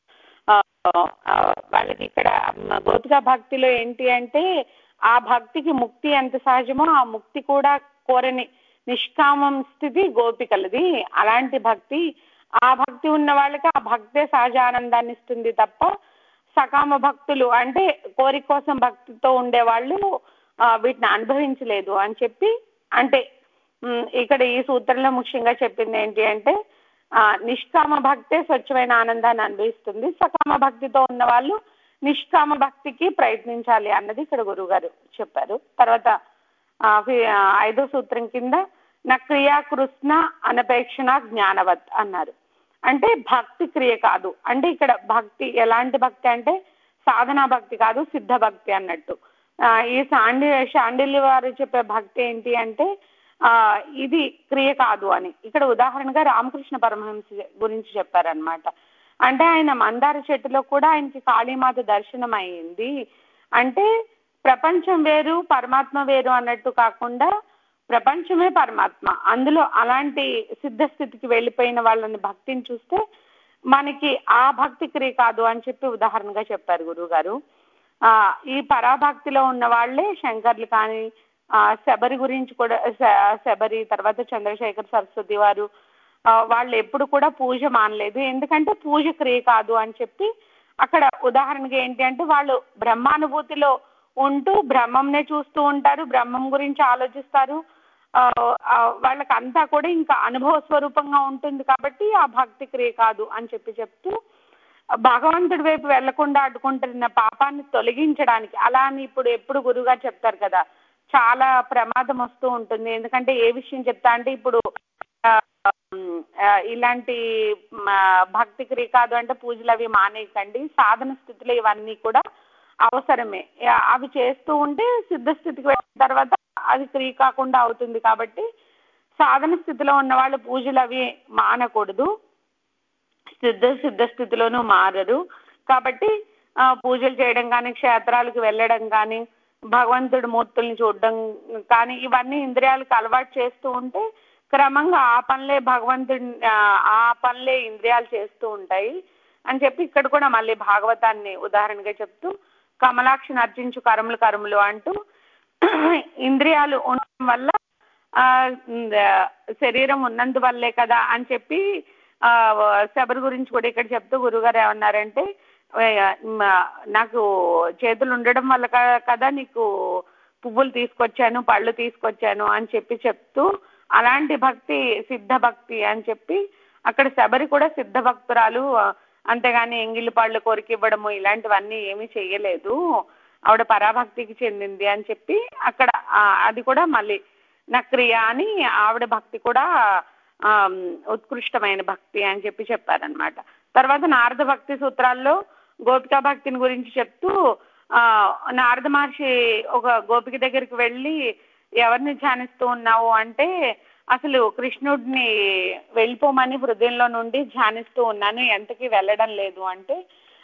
వాళ్ళకి ఇక్కడ గోపికా భక్తిలో ఏంటి అంటే ఆ భక్తికి ముక్తి ఎంత సహజమో ఆ ముక్తి కూడా కోరని నిష్కామం స్థితి గోపికలది. అలాంటి భక్తి ఆ భక్తి ఉన్న వాళ్ళకి ఆ భక్తే సహజ ఆనందాన్ని ఇస్తుంది తప్ప సకామ భక్తులు అంటే కోరిక కోసం భక్తితో ఉండేవాళ్ళు వీటిని అనుభవించలేదు అని చెప్పి అంటే ఇక్కడ ఈ సూత్రంలో ముఖ్యంగా చెప్పింది ఏంటి అంటే నిష్కామ భక్తే స్వచ్ఛమైన ఆనందాన్ని అనుభవిస్తుంది, సకామ భక్తితో ఉన్న వాళ్ళు నిష్కామ భక్తికి ప్రయత్నించాలి అన్నది ఇక్కడ గురువు గారు చెప్పారు. తర్వాత ఐదో సూత్రం కింద నా క్రియా కృష్ణ అనపేక్షణ జ్ఞానవత్ అన్నారు. అంటే భక్తి క్రియ కాదు అంటే ఇక్కడ భక్తి ఎలాంటి భక్తి అంటే సాధనా భక్తి కాదు సిద్ధ భక్తి అన్నట్టు. ఈ శాండి శాండిల్య వారు చెప్పే భక్తి ఏంటి అంటే ఆ ఇది క్రియ కాదు అని ఇక్కడ ఉదాహరణగా రామకృష్ణ పరమహంస గురించి చెప్పారనమాట. అంటే ఆయన మందార చెట్టులో కూడా ఆయనకి కాళీమాత దర్శనం అయ్యింది అంటే ప్రపంచం వేరు పరమాత్మ వేరు అన్నట్టు కాకుండా ప్రపంచమే పరమాత్మ, అందులో అలాంటి సిద్ధస్థితికి వెళ్ళిపోయిన వాళ్ళని భక్తిని చూస్తే మనకి ఆ భక్తి క్రియ కాదు అని చెప్పి ఉదాహరణగా చెప్పారు గురువు గారు. ఆ ఈ పరాభక్తిలో ఉన్న వాళ్ళే శంకర్లు కానీ ఆ శబరి గురించి కూడా శబరి తర్వాత చంద్రశేఖర్ సరస్వతి వారు వాళ్ళు ఎప్పుడు కూడా పూజ మానలేదు ఎందుకంటే పూజ క్రియ కాదు అని చెప్పి అక్కడ ఉదాహరణగా ఏంటి అంటే వాళ్ళు బ్రహ్మానుభూతిలో ఉంటూ బ్రహ్మంనే చూస్తూ ఉంటారు, బ్రహ్మం గురించి ఆలోచిస్తారు, వాళ్ళకి అంతా కూడా ఇంకా అనుభవ స్వరూపంగా ఉంటుంది కాబట్టి ఆ భక్తి క్రియ కాదు అని చెప్పి చెప్తూ భగవంతుడి వైపు వెళ్లకుండా అడ్డుకుంటున్న పాపాన్ని తొలగించడానికి అలా అని ఇప్పుడు ఎప్పుడు గురువుగారు చెప్తారు కదా చాలా ప్రమాదం వస్తూ ఉంటుంది. ఎందుకంటే ఏ విషయం చెప్తా అంటే ఇప్పుడు ఇలాంటి భక్తి క్రియ కాదు అంటే పూజలు అవి మానేయకండి, సాధన స్థితిలో ఇవన్నీ కూడా అవసరమే, అవి చేస్తూ ఉంటే సిద్ధస్థితికి వెళ్ళిన తర్వాత అది క్రియ కాకుండా అవుతుంది కాబట్టి సాధన స్థితిలో ఉన్న వాళ్ళు పూజలు అవి మానకూడదు, సిద్ధ సిద్ధస్థితిలోనూ మారరు కాబట్టి పూజలు చేయడం కానీ క్షేత్రాలకు వెళ్ళడం కానీ భగవంతుడి మూర్తుల్ని చూడడం కానీ ఇవన్నీ ఇంద్రియాలకు అలవాటు చేస్తూ ఉంటే క్రమంగా ఆ పనులే భగవంతుడి ఆ పనులే ఇంద్రియాలు చేస్తూ ఉంటాయి అని చెప్పి ఇక్కడ కూడా మళ్ళీ భాగవతాన్ని ఉదాహరణగా చెప్తూ కమలాక్షిని అర్చించు కరములు కరములు అంటూ ఇంద్రియాలు ఉండడం వల్ల శరీరం ఉన్నందువల్లే కదా అని చెప్పి ఆ శబరి గురించి కూడా ఇక్కడ చెప్తూ గురుగారు ఏమన్నారంటే నాకు చేతులు ఉండడం వల్ల కదా నీకు పువ్వులు తీసుకొచ్చాను పళ్ళు తీసుకొచ్చాను అని చెప్పి చెప్తూ అలాంటి భక్తి సిద్ధ భక్తి అని చెప్పి అక్కడ శబరి కూడా సిద్ధ భక్తురాలు, అంతేగాని ఎంగిలి పళ్ళు కోరిక ఇవ్వడము ఇలాంటివన్నీ ఏమీ చెయ్యలేదు, ఆవిడ పరాభక్తికి చెందింది అని చెప్పి అక్కడ అది కూడా మళ్ళీ నక్రియ అని ఆవిడ భక్తి కూడా ఉత్కృష్టమైన భక్తి అని చెప్పి చెప్పారనమాట. తర్వాత నారద భక్తి సూత్రాల్లో గోపికా భక్తిని గురించి చెప్తూ ఆ నారద మహర్షి ఒక గోపిక దగ్గరికి వెళ్ళి ఎవరిని ధ్యానిస్తూ ఉన్నావు అంటే అసలు కృష్ణుడిని వెళ్ళిపోమని హృదయంలో నుండి ధ్యానిస్తూ ఉన్నాను, ఎంతకీ వెళ్ళడం లేదు అంటే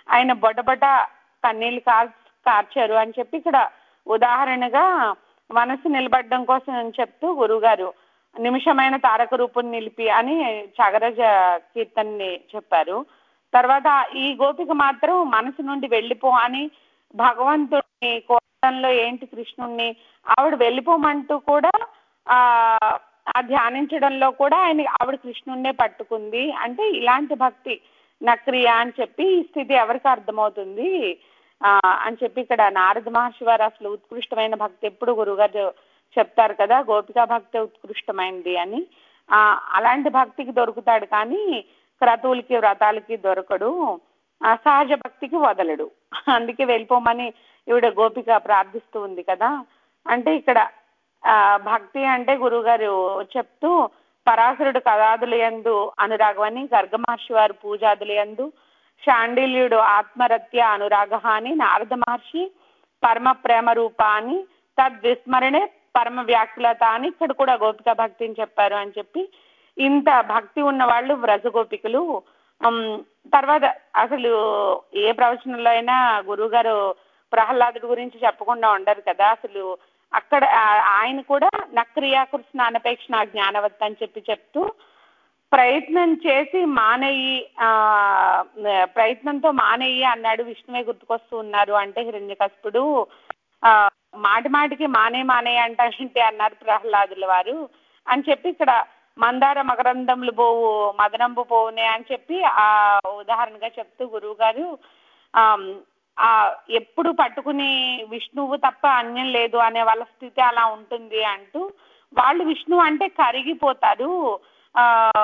ఆయన బొటబొట కన్నీళ్ళు కార్ కార్చారు అని చెప్పి ఇక్కడ ఉదాహరణగా మనసు నిలబడడం కోసం అని చెప్తూ గురువుగారు నిమిషమైన తారక రూపం నిలిపి అని త్యాగరాజ కీర్తనని చెప్పారు. తర్వాత ఈ గోపిక మాత్రం మనసు నుండి వెళ్ళిపో అని భగవంతుడిని కోరడంలో ఏంటి కృష్ణుణ్ణి ఆవిడ వెళ్ళిపోమంటూ కూడా ఆ ధ్యానించడంలో కూడా ఆయన ఆవిడ కృష్ణుణ్ణే పట్టుకుంది. అంటే ఇలాంటి భక్తి నక్రియ అని చెప్పి ఈ స్థితి ఎవరికి అర్థమవుతుంది ఆ అని చెప్పి ఇక్కడ నారద మహర్షి వారు అసలు ఉత్కృష్టమైన భక్తి ఎప్పుడు గురువుగారు చెప్తారు కదా, గోపికా భక్తి ఉత్కృష్టమైనది అని. ఆ అలాంటి భక్తికి దొరుకుతాడు కానీ క్రతువులకి వ్రతాలకి దొరకడు, సహజ భక్తికి వదలడు. అందుకే వెళ్ళిపోమని ఈవిడ గోపిక ప్రార్థిస్తూ ఉంది కదా. అంటే ఇక్కడ ఆ భక్తి అంటే గురువుగారు చెప్తూ పరాశరుడు కథాదులయందు అనురాగమని, గర్గ మహర్షి వారు పూజాదులయందు, శాండిల్యుడు ఆత్మరత్య అనురాగ అని, నారద మహర్షి పరమ ప్రేమ రూప అని, తద్విస్మరణే పరమ వ్యాకులత అని ఇక్కడ కూడా గోపిక భక్తిని చెప్పారు అని చెప్పి ఇంత భక్తి ఉన్న వాళ్ళు వ్రజ గోపికలు. తర్వాత అసలు ఏ ప్రవచనంలో అయినా గురువు గారు ప్రహ్లాదుడి గురించి చెప్పకుండా ఉండరు కదా. అసలు అక్కడ ఆయన కూడా నక్రియా కృష్ణ అనపేక్షణ జ్ఞానవత్ అని చెప్పి చెప్తూ ప్రయత్నం చేసి మానేయి ఆ ప్రయత్నంతో మానేయి అన్నాడు, విష్ణువే గుర్తుకొస్తూ ఉన్నారు అంటే హిరణ్యకశిపుడు ఆ మాటి మాటికి మానే మానే అంటారంటే అన్నారు ప్రహ్లాదుల వారు అని చెప్పి ఇక్కడ మందార మకరందములు పోవు మదనంబు పోవునే అని చెప్పి ఆ ఉదాహరణగా చెప్తూ గురువు గారు ఆ ఆ ఎప్పుడు పట్టుకుని విష్ణువు తప్ప అన్యం లేదు అనే వాళ్ళ స్థితి అలా ఉంటుంది అంటూ, వాళ్ళు విష్ణువు అంటే కరిగిపోతారు ఆ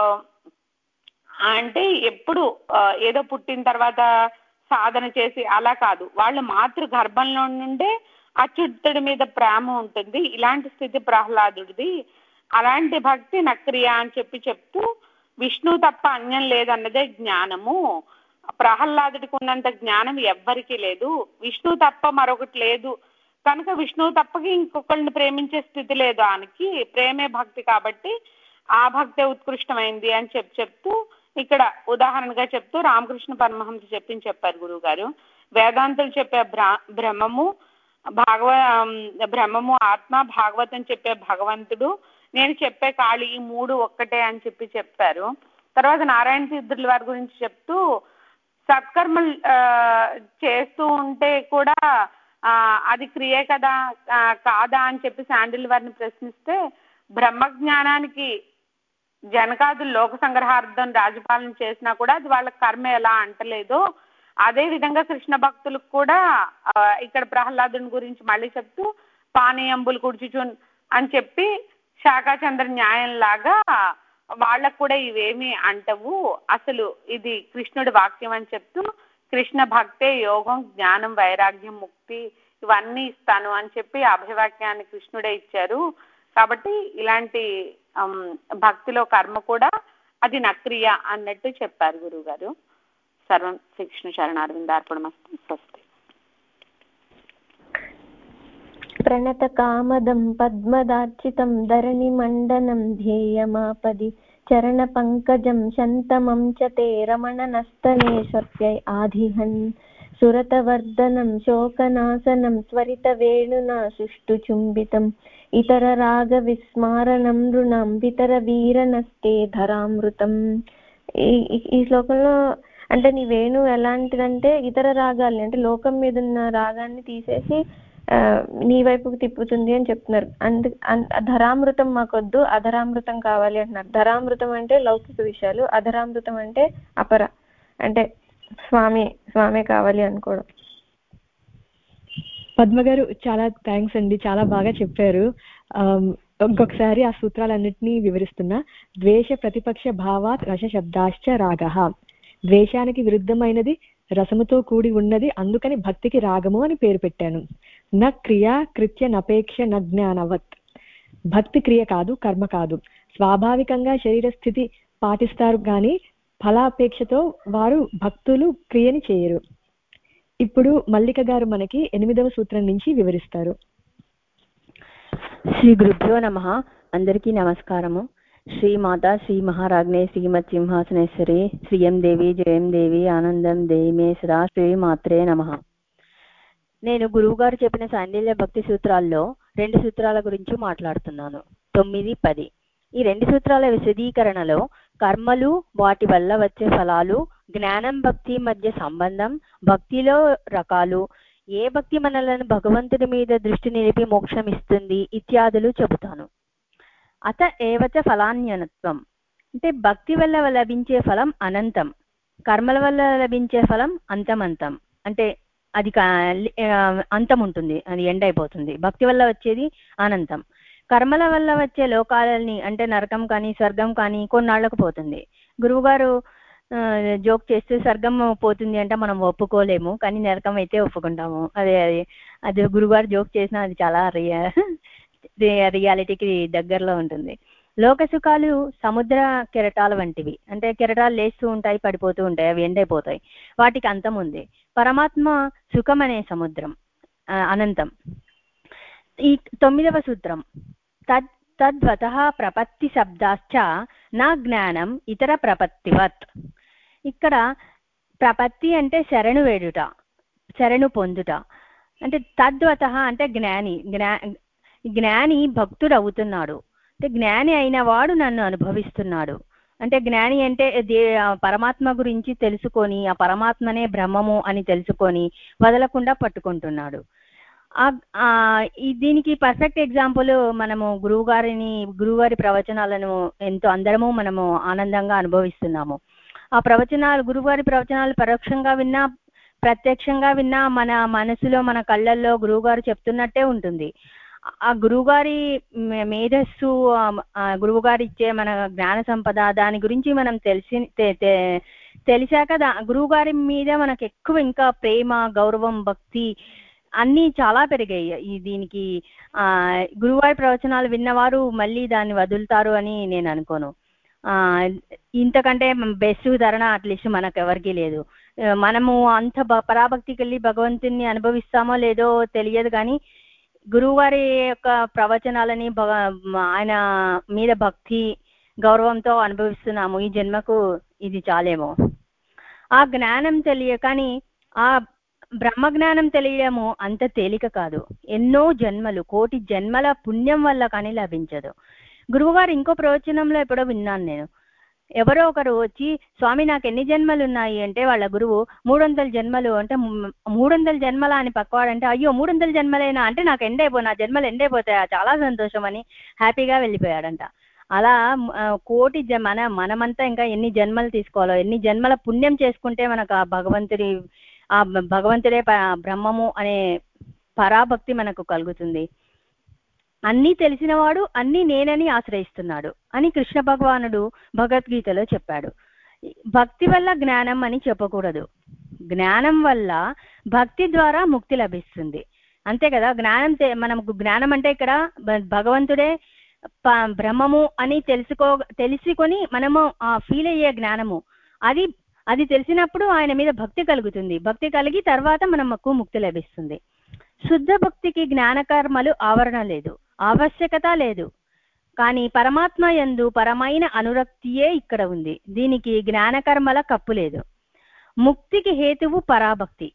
అంటే ఎప్పుడు ఏదో పుట్టిన తర్వాత సాధన చేసి అలా కాదు, వాళ్ళు మాతృ గర్భంలో నుండే అచ్యుతుడి మీద ప్రేమ ఉంటుంది. ఇలాంటి స్థితి ప్రహ్లాదుడిది. అలాంటి భక్తి నక్రియ అని చెప్పి చెప్తూ విష్ణువు తప్ప అన్యం లేదన్నదే జ్ఞానము. ప్రహ్లాదుడికి ఉన్నంత జ్ఞానం ఎవ్వరికీ లేదు, విష్ణువు తప్ప మరొకటి లేదు కనుక విష్ణువు తప్పకి ఇంకొకరిని ప్రేమించే స్థితి లేదు, ఆయనకి ప్రేమే భక్తి కాబట్టి ఆ భక్తే ఉత్కృష్టమైంది అని చెప్పి చెప్తూ ఇక్కడ ఉదాహరణగా చెప్తూ రామకృష్ణ పరమహంస చెప్పింది చెప్పారు గురువు గారు. వేదాంతులు చెప్పే బ్రా బ్రహ్మము భాగవ బ్రహ్మము ఆత్మ, భాగవతం చెప్పే భగవంతుడు, నేను చెప్పే కాళీ, ఈ మూడు ఒక్కటే అని చెప్పి చెప్పారు. తర్వాత నారాయణ తీర్థుల వారి గురించి చెప్తూ సత్కర్మలు చేస్తూ ఉంటే కూడా ఆ అది క్రియే కదా కాదా అని చెప్పి శాండిల్ వారిని ప్రశ్నిస్తే బ్రహ్మజ్ఞానానికి జనకాదులు లోక సంగ్రహార్థం రాజపాలన చేసినా కూడా అది వాళ్ళ కర్మ ఎలా అంటలేదో అదే విధంగా కృష్ణ భక్తులకు కూడా ఇక్కడ ప్రహ్లాదుని గురించి మళ్ళీ చెప్తూ పానీయంబులు కుడిచుచున్ అని చెప్పి శాఖాచంద్ర న్యాయం లాగా వాళ్ళకు కూడా ఇవేమి అంటవు, అసలు ఇది కృష్ణుడి వాక్యం అని చెప్తూ కృష్ణ భక్తే యోగం జ్ఞానం వైరాగ్యం ముక్తి ఇవన్నీ ఇస్తాను అని చెప్పి అభయవాక్యాన్ని కృష్ణుడే ఇచ్చారు. కాబట్టి ఇలాంటి భక్తిలో కర్మ కూడా అది నక్రియ అన్నట్టు చెప్పారు గురువు గారు. సర్వం శ్రీకృష్ణ శరణారవిందార్పణమస్తు. స్వస్తి. ప్రణత కామదం పద్మదార్చితం ధరణి మండనం ధ్యేయమాపది చరణ పంకజం శంతమం చ తే రమణ నస్తనే స్వర్గై ఆదిహన్ సురతవర్ధనం శోకనాశనం స్వరిత వేణునా సుష్టు చుంబితం ఇతర రాగ విస్మారణం రుణం వితర వీరనస్తే ధరామృతం. ఈ ఈ శ్లోకంలో అంటే నీ వేణు ఎలాంటిదంటే ఇతర రాగాల్ని అంటే లోకం మీద ఉన్న రాగాన్ని తీసేసి ఆ నీ వైపుకు తిప్పుతుంది అని చెప్తున్నారు. అందు ధరామృతం మాకొద్దు, అధరామృతం కావాలి అంటున్నారు. ధరామృతం అంటే లౌకిక విషయాలు, అధరామృతం అంటే అపర అంటే స్వామి స్వామి కావాలి అనుకోవడం. పద్మ గారు చాలా థ్యాంక్స్ అండి, చాలా బాగా చెప్పారు. ఇంకొకసారి ఆ సూత్రాలన్నింటినీ వివరిస్తున్నా. ద్వేష ప్రతిపక్ష భావాత్ రస శబ్దాశ్చ రాగః. ద్వేషానికి విరుద్ధమైనది రసముతో కూడి ఉన్నది, అందుకని భక్తికి రాగము అని పేరు పెట్టాను. న క్రియా కృత్య నపేక్ష న జ్ఞానవత్. భక్తి క్రియ కాదు, కర్మ కాదు. స్వాభావికంగా శరీర స్థితి పాటిస్తారు కానీ ఫలాపేక్షతో వారు భక్తులు క్రియని చేయరు. ఇప్పుడు మల్లిక గారు మనకి ఎనిమిదవ సూత్రం నుంచి వివరిస్తారు. శ్రీ గురుభ్యో నమః. అందరికీ నమస్కారము. శ్రీమాత శ్రీ మహారాజ్ఞే శ్రీమత్ సింహాసనేశ్వరి శ్రీయం దేవి జయం దేవి ఆనందం దేమే సదా శ్రీమాత్రే నమః. నేను గురువు గారు చెప్పిన సాండిల్య భక్తి సూత్రాల్లో రెండు సూత్రాల గురించి మాట్లాడుతున్నాను, తొమ్మిది పది. ఈ రెండు సూత్రాల విశదీకరణలో కర్మలు, వాటి వల్ల వచ్చే ఫలాలు, జ్ఞానం భక్తి మధ్య సంబంధం, భక్తిలో రకాలు, ఏ భక్తి మనలను భగవంతుడి మీద దృష్టి నిలిపి మోక్షం ఇస్తుంది ఇత్యాదులు చెబుతాను. అత ఏవచ ఫలాన్యనత్వం అంటే భక్తి వల్ల లభించే ఫలం అనంతం, కర్మల వల్ల లభించే ఫలం అంతమంతం. అంటే అది అంతం ఉంటుంది, అది ఎండ్ అయిపోతుంది. భక్తి వల్ల వచ్చేది అనంతం. కర్మల వల్ల వచ్చే లోకాలని అంటే నరకం కానీ స్వర్గం కానీ కొన్నాళ్లకు పోతుంది. గురువుగారు జోక్ చేస్తే స్వర్గం పోతుంది అంటే మనం ఒప్పుకోలేము, కానీ నరకం అయితే ఒప్పుకుంటాము. అదే అది అది గురువుగారు జోక్ చేసినా అది చాలా రియా రియాలిటీకి దగ్గరలో ఉంటుంది. లోక సుఖాలు సముద్ర కెరటాల వంటివి, అంటే కెరటాలు లేస్తూ ఉంటాయి, పడిపోతూ ఉంటాయి, అవి ఎండైపోతాయి, వాటికి అంతం ఉంది. పరమాత్మ సుఖం అనే సముద్రం అనంతం. ఈ తొమ్మిదవ సూత్రం తద్ తద్వత ప్రపత్తి శబ్దాశ్చ నా జ్ఞానం ఇతర ప్రపత్తివత్. ఇక్కడ ప్రపత్తి అంటే శరణు వేడుట, శరణు పొందుట. అంటే తద్వత అంటే జ్ఞాని, జ్ఞా జ్ఞాని భక్తుడు అవుతున్నాడు, అంటే జ్ఞాని అయిన వాడు నన్ను అనుభవిస్తున్నాడు. అంటే జ్ఞాని అంటే దే పరమాత్మ గురించి తెలుసుకొని ఆ పరమాత్మనే బ్రహ్మము అని తెలుసుకొని వదలకుండా పట్టుకుంటున్నాడు. ఆ దీనికి పర్ఫెక్ట్ ఎగ్జాంపుల్ మనము గురువు గారిని గురువుగారి ప్రవచనాలను ఎంతో అందరము మనము ఆనందంగా అనుభవిస్తున్నాము. ఆ ప్రవచనాలు గురువుగారి ప్రవచనాలు పరోక్షంగా విన్నా ప్రత్యక్షంగా విన్నా మన మనసులో మన కళ్ళల్లో గురువుగారు చెప్తున్నట్టే ఉంటుంది. ఆ గురువుగారి మేధస్సు, గురువుగారు ఇచ్చే మన జ్ఞాన సంపద, దాని గురించి మనం తెలిసి తెలిసాక దా గురువుగారి మీద మనకు ఎక్కువ ఇంకా ప్రేమ, గౌరవం, భక్తి అన్నీ చాలా పెరిగాయి. ఈ దీనికి ఆ గురువుగారి ప్రవచనాలు విన్నవారు మళ్ళీ దాన్ని వదులుతారు అని నేను అనుకోను. ఆ ఇంతకంటే బెస్ట్ ఉదాహరణ అట్లీస్ట్ మనకు ఎవరికి లేదు. మనము అంత పరాభక్తికి వెళ్ళి భగవంతుని అనుభవిస్తామో లేదో తెలియదు, కానీ గురువుగారి యొక్క ప్రవచనాలని ఆయన మీద భక్తి గౌరవంతో అనుభవిస్తున్నాము. ఈ జన్మకు ఇది చాలేమో. ఆ జ్ఞానం తెలియ కానీ ఆ బ్రహ్మజ్ఞానం తెలియడము అంత తేలిక కాదు. ఎన్నో జన్మలు, కోటి జన్మల పుణ్యం వల్ల కానీ లభించదు. గురువుగారు ఇంకో ప్రవచనంలో ఎప్పుడో విన్నాను నేను, ఎవరో ఒకరు వచ్చి స్వామి నాకు ఎన్ని జన్మలు ఉన్నాయి అంటే వాళ్ళ గురువు మూడు వందల జన్మలు అంటే మూడు వందల జన్మల అని పక్కవాడంటే అయ్యో మూడు వందల జన్మలైనా అంటే నాకు ఎండ్ అయిపో నా జన్మలు ఎండ్ అయిపోతాయా, చాలా సంతోషం అని హ్యాపీగా వెళ్ళిపోయాడంట. అలా కోటి మన మనమంతా ఇంకా ఎన్ని జన్మలు తీసుకోవాలో, ఎన్ని జన్మల పుణ్యం చేసుకుంటే మనకు ఆ భగవంతుడి ఆ భగవంతుడే బ్రహ్మము అనే పరాభక్తి మనకు కలుగుతుంది. అన్నీ తెలిసినవాడు అన్నీ నేనని ఆశ్రయిస్తున్నాడు అని కృష్ణ భగవానుడు భగవద్గీతలో చెప్పాడు. భక్తి వల్ల జ్ఞానం అని చెప్పకూడదు, జ్ఞానం వల్ల భక్తి ద్వారా ముక్తి లభిస్తుంది. అంతే కదా. జ్ఞానం మనం జ్ఞానం అంటే ఇక్కడ భగవంతుడే బ్రహ్మము అని తెలుసుకో తెలుసుకొని మనము ఆ ఫీల్ అయ్యే జ్ఞానము, అది అది తెలిసినప్పుడు ఆయన మీద భక్తి కలుగుతుంది. భక్తి కలిగి తర్వాత మనకు ముక్తి లభిస్తుంది. శుద్ధ భక్తికి జ్ఞానకర్మలు ఆవరణ లేదు, ఆవశ్యకత లేదు. కానీ పరమాత్మ యందు పరమైన అనురక్తియే ఇక్కడ ఉంది. దీనికి జ్ఞానకర్మల కప్పు లేదు. ముక్తికి హేతువు పరాభక్తి.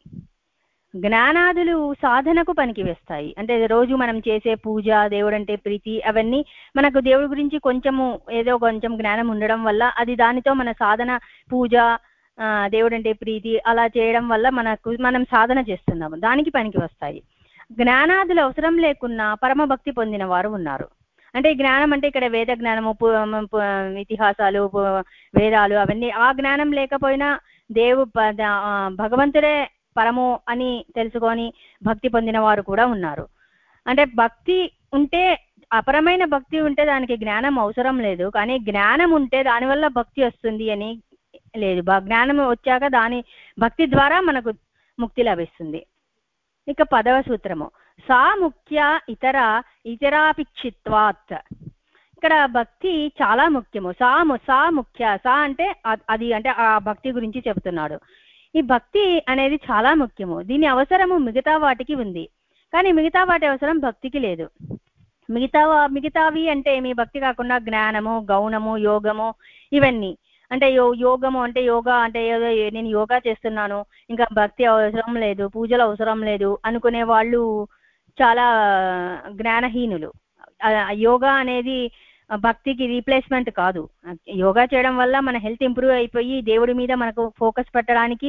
జ్ఞానాదులు సాధనకు పనికి వేస్తాయి. అంటే రోజు మనం చేసే పూజ, దేవుడంటే ప్రీతి, అవన్నీ మనకు దేవుడి గురించి కొంచెము ఏదో కొంచెం జ్ఞానం ఉండడం వల్ల అది దానితో మన సాధన, పూజ, దేవుడంటే ప్రీతి అలా చేయడం వల్ల మనకు మనం సాధన చేస్తున్నాము, దానికి పనికి వస్తాయి. జ్ఞానాదులు అవసరం లేకున్నా పరమభక్తి పొందిన వారు ఉన్నారు. అంటే జ్ఞానం అంటే ఇక్కడ వేద జ్ఞానము, ఇతిహాసాలు, వేదాలు అవన్నీ, ఆ జ్ఞానం లేకపోయినా దేవు భగవంతుడే పరము అని తెలుసుకొని భక్తి పొందిన వారు కూడా ఉన్నారు. అంటే భక్తి ఉంటే, అపరమైన భక్తి ఉంటే దానికి జ్ఞానం అవసరం లేదు, కానీ జ్ఞానం ఉంటే దానివల్ల భక్తి వస్తుంది అని లేదు. జ్ఞానం వచ్చాక దాని భక్తి ద్వారా మనకు ముక్తి లభిస్తుంది. ఇక పదవ సూత్రము సా ముఖ్య ఇతర ఇతరాపిక్షిత్వాత్. ఇక్కడ భక్తి చాలా ముఖ్యము. సా సా ముఖ్య, సా అంటే అది, అంటే ఆ భక్తి గురించి చెబుతున్నాడు. ఈ భక్తి అనేది చాలా ముఖ్యము. దీని అవసరము మిగతా వాటికి ఉంది, కానీ మిగతా వాటి అవసరం భక్తికి లేదు. మిగతా మిగతావి అంటే ఏమి భక్తి కాకుండా జ్ఞానము, గౌణము, యోగము ఇవన్నీ. అంటే యో యోగము అంటే యోగా అంటే ఏదో నేను యోగా చేస్తున్నాను, ఇంకా భక్తి అవసరం లేదు, పూజలు అవసరం లేదు అనుకునే వాళ్ళు చాలా జ్ఞానహీనులు. యోగా అనేది భక్తికి రీప్లేస్మెంట్ కాదు. యోగా చేయడం వల్ల మన హెల్త్ ఇంప్రూవ్ అయిపోయి దేవుడి మీద మనకు ఫోకస్ పెట్టడానికి,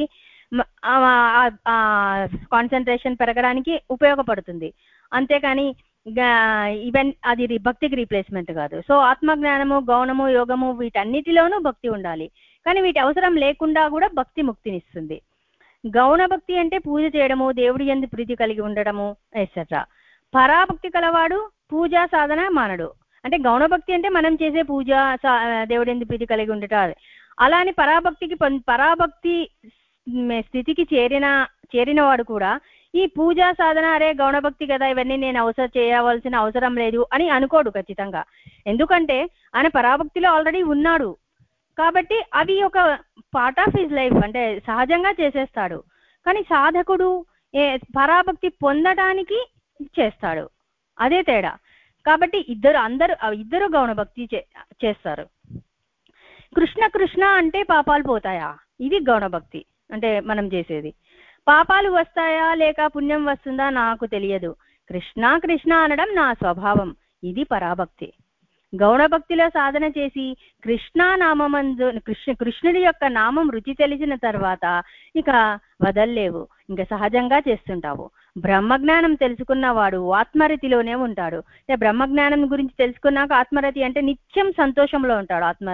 కాన్సన్ట్రేషన్ పెరగడానికి ఉపయోగపడుతుంది. అంతేకాని ఈవెన్ అది భక్తికి రీప్లేస్మెంట్ కాదు. సో ఆత్మజ్ఞానము, గౌణము, యోగము వీటన్నిటిలోనూ భక్తి ఉండాలి. కానీ వీటి అవసరం లేకుండా కూడా భక్తి ముక్తినిస్తుంది. గౌణ భక్తి అంటే పూజ చేయడము, దేవుడి యందు ప్రీతి కలిగి ఉండడము ఎట్సెట్రా. పరాభక్తి కలవాడు పూజా సాధన మానడు. అంటే గౌణభక్తి అంటే మనం చేసే పూజ, దేవుడి యందు ప్రీతి కలిగి ఉండట. అలా అని పరాభక్తికి పరాభక్తి స్థితికి చేరిన చేరిన వాడు కూడా ఈ పూజా సాధన అరే గౌణభక్తి కదా, ఇవన్నీ నేను అవసరం చేయవలసిన అవసరం లేదు అని అనుకోడు ఖచ్చితంగా. ఎందుకంటే ఆయన పరాభక్తిలో ఆల్రెడీ ఉన్నాడు కాబట్టి అవి ఒక పార్ట్ ఆఫ్ హిజ్ లైఫ్, అంటే సహజంగా చేసేస్తాడు. కానీ సాధకుడు ఏ పరాభక్తి పొందడానికి చేస్తాడు, అదే తేడా. కాబట్టి ఇద్దరు అందరూ ఇద్దరు గౌణభక్తి చేస్తారు. కృష్ణ కృష్ణ అంటే పాపాలు పోతాయా, ఇది గౌణభక్తి అంటే మనం చేసేది. పాపాలు వస్తాయా లేక పుణ్యం వస్తుందా నాకు తెలియదు, కృష్ణ కృష్ణ అనడం నా స్వభావం, ఇది పరాభక్తి. గౌణభక్తిలో సాధన చేసి కృష్ణానామందు కృష్ణ కృష్ణుడి యొక్క నామం రుచి తెలిసిన తర్వాత ఇక వదల్లేవు, ఇంకా సహజంగా చేస్తుంటావు. బ్రహ్మజ్ఞానం తెలుసుకున్నవాడు ఆత్మరతిలోనే ఉంటాడు. అంటే బ్రహ్మజ్ఞానం గురించి తెలుసుకున్నాక ఆత్మరతి అంటే నిత్యం సంతోషంలో ఉంటాడు. ఆత్మ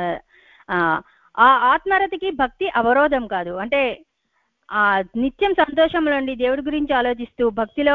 ఆ ఆత్మరతికి భక్తి అవరోధం కాదు. అంటే ఆ నిత్యం సంతోషంలో ఉండి దేవుడి గురించి ఆలోచిస్తూ భక్తిలో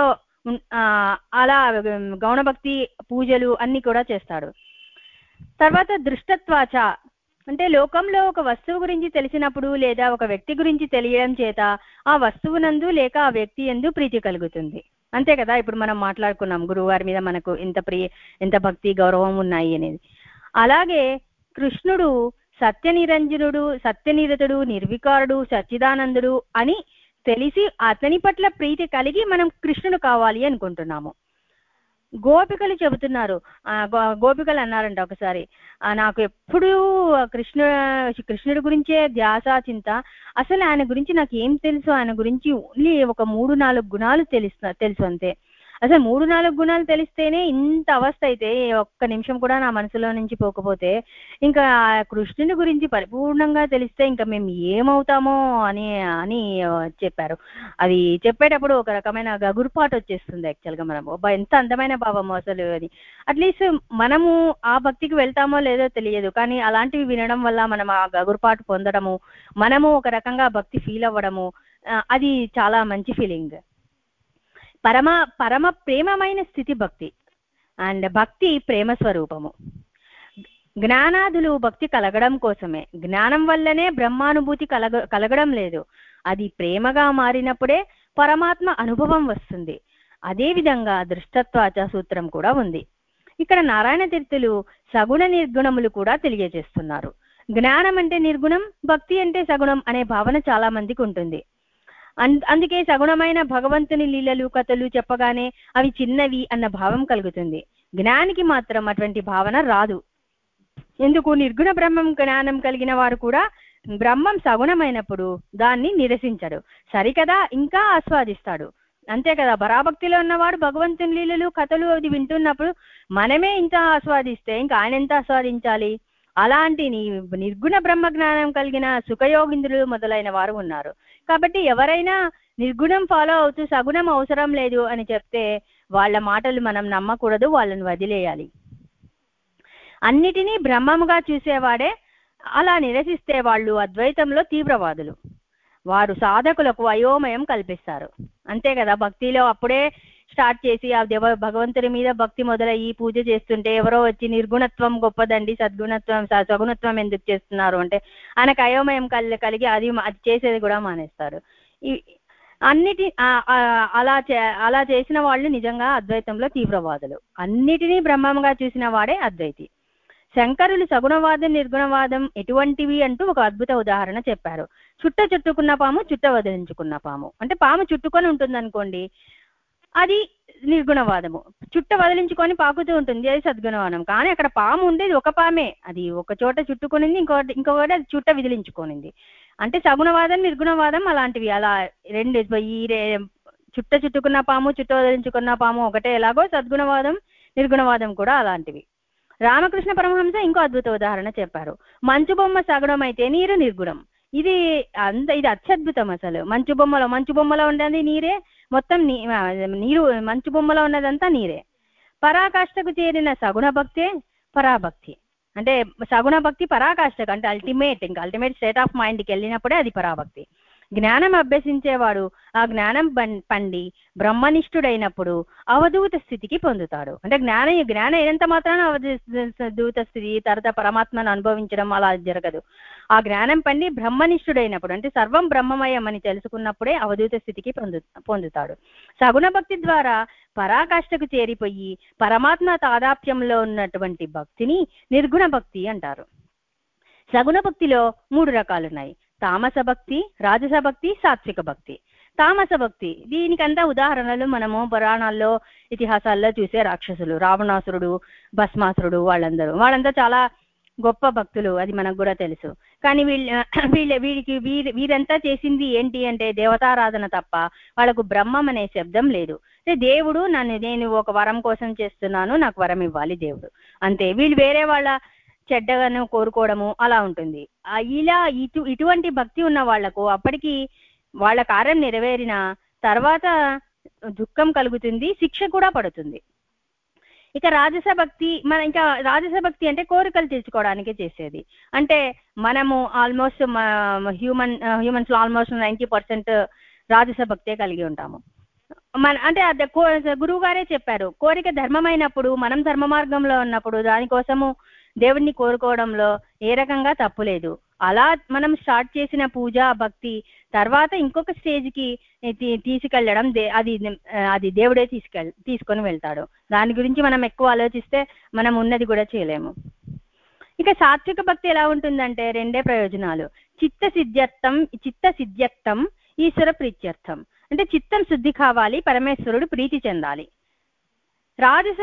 అలా గౌణభక్తి పూజలు అన్ని కూడా చేస్తాడు. తర్వాత దృష్టత్వాచ అంటే లోకంలో ఒక వస్తువు గురించి తెలిసినప్పుడు లేదా ఒక వ్యక్తి గురించి తెలియడం చేత ఆ వస్తువునందు లేక ఆ వ్యక్తి యందు ప్రీతి కలుగుతుంది. అంతే కదా, ఇప్పుడు మనం మాట్లాడుకున్నాం గురువు గారి మీద మనకు ఎంత ప్రియ ఎంత భక్తి గౌరవం ఉన్నాయి అనేది. అలాగే కృష్ణుడు సత్యనిరంజనుడు, సత్యనిరతుడు, నిర్వికారుడు, సచ్చిదానందుడు అని తెలిసి అతని పట్ల ప్రీతి కలిగి మనం కృష్ణుడు కావాలి అనుకుంటున్నాము. గోపికలు చెబుతున్నారు, గోపికలు అన్నారంట ఒకసారి, నాకు ఎప్పుడూ కృష్ణ కృష్ణుడి గురించే ధ్యాస చింత, అసలు ఆయన గురించి నాకు ఏం తెలుసు, ఆయన గురించి ఓన్లీ ఒక మూడు నాలుగు గుణాలు తెలుసు తెలుసు అంతే. అసలు మూడు నాలుగు గుణాలు తెలిస్తేనే ఇంత అవస్థ అయితే, ఒక్క నిమిషం కూడా నా మనసులో నుంచి పోకపోతే ఇంకా కృష్ణుని గురించి పరిపూర్ణంగా తెలిస్తే ఇంకా మేము ఏమవుతామో అని అని చెప్పారు. అది చెప్పేటప్పుడు ఒక రకమైన గగురుపాటు వచ్చేస్తుంది యాక్చువల్గా. మనం ఎంత అందమైన భావము అసలు అది. అట్లీస్ట్ మనము ఆ భక్తికి వెళ్తామో లేదో తెలియదు, కానీ అలాంటివి వినడం వల్ల మనం ఆ గగురుపాటు పొందడము, మనము ఒక రకంగా భక్తి ఫీల్ అవ్వడము, అది చాలా మంచి ఫీలింగ్. పరమ పరమ ప్రేమమైన స్థితి భక్తి. అండ్ భక్తి ప్రేమ స్వరూపము. జ్ఞానాదులు భక్తి కలగడం కోసమే, జ్ఞానం వల్లనే బ్రహ్మానుభూతి కలగ కలగడం లేదు. అది ప్రేమగా మారినప్పుడే పరమాత్మ అనుభవం వస్తుంది. అదేవిధంగా దృష్టత్వాచ సూత్రం కూడా ఉంది. ఇక్కడ నారాయణ తీర్థులు సగుణ నిర్గుణములు కూడా తెలియజేస్తున్నారు. జ్ఞానం అంటే నిర్గుణం, భక్తి అంటే సగుణం అనే భావన చాలా మందికి ఉంటుంది. అందుకే సగుణమైన భగవంతుని లీలలు కథలు చెప్పగానే అవి చిన్నవి అన్న భావం కలుగుతుంది. జ్ఞానికి మాత్రం అటువంటి భావన రాదు. ఎందుకు? నిర్గుణ బ్రహ్మం జ్ఞానం కలిగిన వారు కూడా బ్రహ్మం సగుణమైనప్పుడు దాన్ని నిరసించడు, సరికదా ఇంకా ఆస్వాదిస్తాడు. అంతే కదా, పరాభక్తిలో ఉన్నవాడు భగవంతుని లీలలు కథలు అది వింటున్నప్పుడు మనమే ఇంత ఆస్వాదిస్తే ఇంకా ఆయన ఎంత ఆస్వాదించాలి. అలాంటి నిర్గుణ బ్రహ్మ జ్ఞానం కలిగిన సుఖయోగింద్రులు మొదలైన వారు ఉన్నారు. కాబట్టి ఎవరైనా నిర్గుణం ఫాలో అవుతూ సగుణం అవసరం లేదు అని చెప్తే వాళ్ళ మాటలు మనం నమ్మకూడదు, వాళ్ళని వదిలేయాలి. అన్నిటినీ బ్రహ్మముగా చూసేవాడే అలా నిరసిస్తే వాళ్ళు అద్వైతంలో తీవ్రవాదులు. వారు సాధకులకు అయోమయం కల్పిస్తారు. అంతే కదా, భక్తిలో అప్పుడే స్టార్ట్ చేసి ఆ దేవ భగవంతుడి మీద భక్తి మొదలయ్యి పూజ చేస్తుంటే ఎవరో వచ్చి నిర్గుణత్వం గొప్పదండి, సద్గుణత్వం సగుణత్వం ఎందుకు చేస్తున్నారు అంటే ఆయనకు అయోమయం కలి కలిగి అది అది చేసేది కూడా మానేస్తారు. ఈ అన్నిటి అలా అలా చేసిన వాళ్ళు నిజంగా అద్వైతంలో తీవ్రవాదులు. అన్నిటినీ బ్రహ్మంగా చూసిన వాడే అద్వైతి. శంకరులు సగుణవాదం నిర్గుణవాదం ఎటువంటివి అంటూ ఒక అద్భుత ఉదాహరణ చెప్పారు. చుట్ట చుట్టుకున్న పాము చుట్ట వదిలించుకున్న పాము. అంటే పాము చుట్టుకొని ఉంటుంది అనుకోండి, అది నిర్గుణవాదము. చుట్ట వదిలించుకొని పాకుతూ ఉంటుంది, అది సద్గుణవాదం. కానీ అక్కడ పాము ఉండేది ఒక పామే, అది ఒక చోట చుట్టుకునింది, ఇంకోటి ఇంకొకటి అది చుట్ట విదిలించుకోనింది. అంటే సగుణవాదం నిర్గుణవాదం అలాంటివి. అలా రెండు ఈ చుట్ట చుట్టుకున్న పాము చుట్ట వదిలించుకున్న పాము ఒకటే ఎలాగో సద్గుణవాదం నిర్గుణవాదం కూడా అలాంటివి. రామకృష్ణ పరమహంస ఇంకో అద్భుత ఉదాహరణ చెప్పారు. మంచు బొమ్మ సగుణం అయితే నీరు నిర్గుణం. ఇది అంత ఇది అత్యద్భుతం. అసలు మంచు బొమ్మలో మంచు బొమ్మలో ఉండేది నీరే, మొత్తం నీరు మంచు బొమ్మలో ఉన్నదంతా నీరే. పరాకాష్ఠకు చేరిన సగుణ భక్తే పరాభక్తి. అంటే సగుణ భక్తి పరాకాష్ఠకు అంటే అల్టిమేట్, ఇంకా అల్టిమేట్ స్టేట్ ఆఫ్ మైండ్కి వెళ్ళినప్పుడే అది పరాభక్తి. జ్ఞానం అభ్యసించేవాడు ఆ జ్ఞానం పండి బ్రహ్మనిష్ఠుడైనప్పుడు అవధూత స్థితికి పొందుతాడు. అంటే జ్ఞాన జ్ఞానం అయినంత మాత్రాన అవధూత స్థితి తర్వాత పరమాత్మను అనుభవించడం అలా జరగదు. ఆ జ్ఞానం పండి బ్రహ్మనిష్ఠుడైనప్పుడు అంటే సర్వం బ్రహ్మమయం అని తెలుసుకున్నప్పుడే అవధూత స్థితికి పొందు పొందుతాడు సగుణ భక్తి ద్వారా పరాకాష్ఠకు చేరిపోయి పరమాత్మ తాదాప్యంలో ఉన్నటువంటి భక్తిని నిర్గుణ భక్తి అంటారు. సగుణ భక్తిలో మూడు రకాలున్నాయి: తామస భక్తి, రాజస భక్తి, సాత్విక భక్తి. తామస భక్తి దీనికంతా ఉదాహరణలు మనము పురాణాల్లో ఇతిహాసాల్లో చూసే రాక్షసులు, రావణాసురుడు, భస్మాసురుడు, వాళ్ళందరూ వాళ్ళంతా చాలా గొప్ప భక్తులు, అది మనకు కూడా తెలుసు. కానీ వీళ్ళ వీళ్ళ వీడికి వీరి వీరంతా చేసింది ఏంటి అంటే దేవతారాధన తప్ప వాళ్ళకు బ్రహ్మం అనే శబ్దం లేదు. అంటే దేవుడు నన్ను నేను ఒక వరం కోసం చేస్తున్నాను, నాకు వరం ఇవ్వాలి దేవుడు, అంతే. వీళ్ళు వేరే వాళ్ళ చెడ్డగాను కోరుకోవడము అలా ఉంటుంది. ఇలా ఇటు ఇటువంటి భక్తి ఉన్న వాళ్లకు అప్పటికి వాళ్ళ కార్యం నెరవేరిన తర్వాత దుఃఖం కలుగుతుంది, శిక్ష కూడా పడుతుంది. ఇక రాజస భక్తి మన ఇంకా రాజస భక్తి అంటే కోరికలు తీర్చుకోవడానికి చేసేది. అంటే మనము ఆల్మోస్ట్ హ్యూమన్ హ్యూమన్స్ లో ఆల్మోస్ట్ నైంటీ పర్సెంట్ రాజస భక్తే కలిగి ఉంటాము. మన అంటే అదే గురువు గారే చెప్పారు, కోరిక ధర్మమైనప్పుడు మనం ధర్మ మార్గంలో ఉన్నప్పుడు దానికోసము దేవుణ్ణి కోరుకోవడంలో ఏ రకంగా తప్పులేదు. అలా మనం స్టార్ట్ చేసిన పూజ భక్తి తర్వాత ఇంకొక స్టేజ్కి తీసుకెళ్ళడం అది అది దేవుడే తీసుకెళ్ తీసుకొని వెళ్తాడు. దాని గురించి మనం ఎక్కువ ఆలోచిస్తే మనం ఉన్నది కూడా చేయలేము. ఇక సాత్విక భక్తి ఎలా ఉంటుందంటే రెండే ప్రయోజనాలు: చిత్త సిద్ధ్యర్థం చిత్త సిద్ధ్యర్థం ఈశ్వర ప్రీత్యర్థం. అంటే చిత్తం శుద్ధి కావాలి, పరమేశ్వరుడు ప్రీతి చెందాలి. రాజస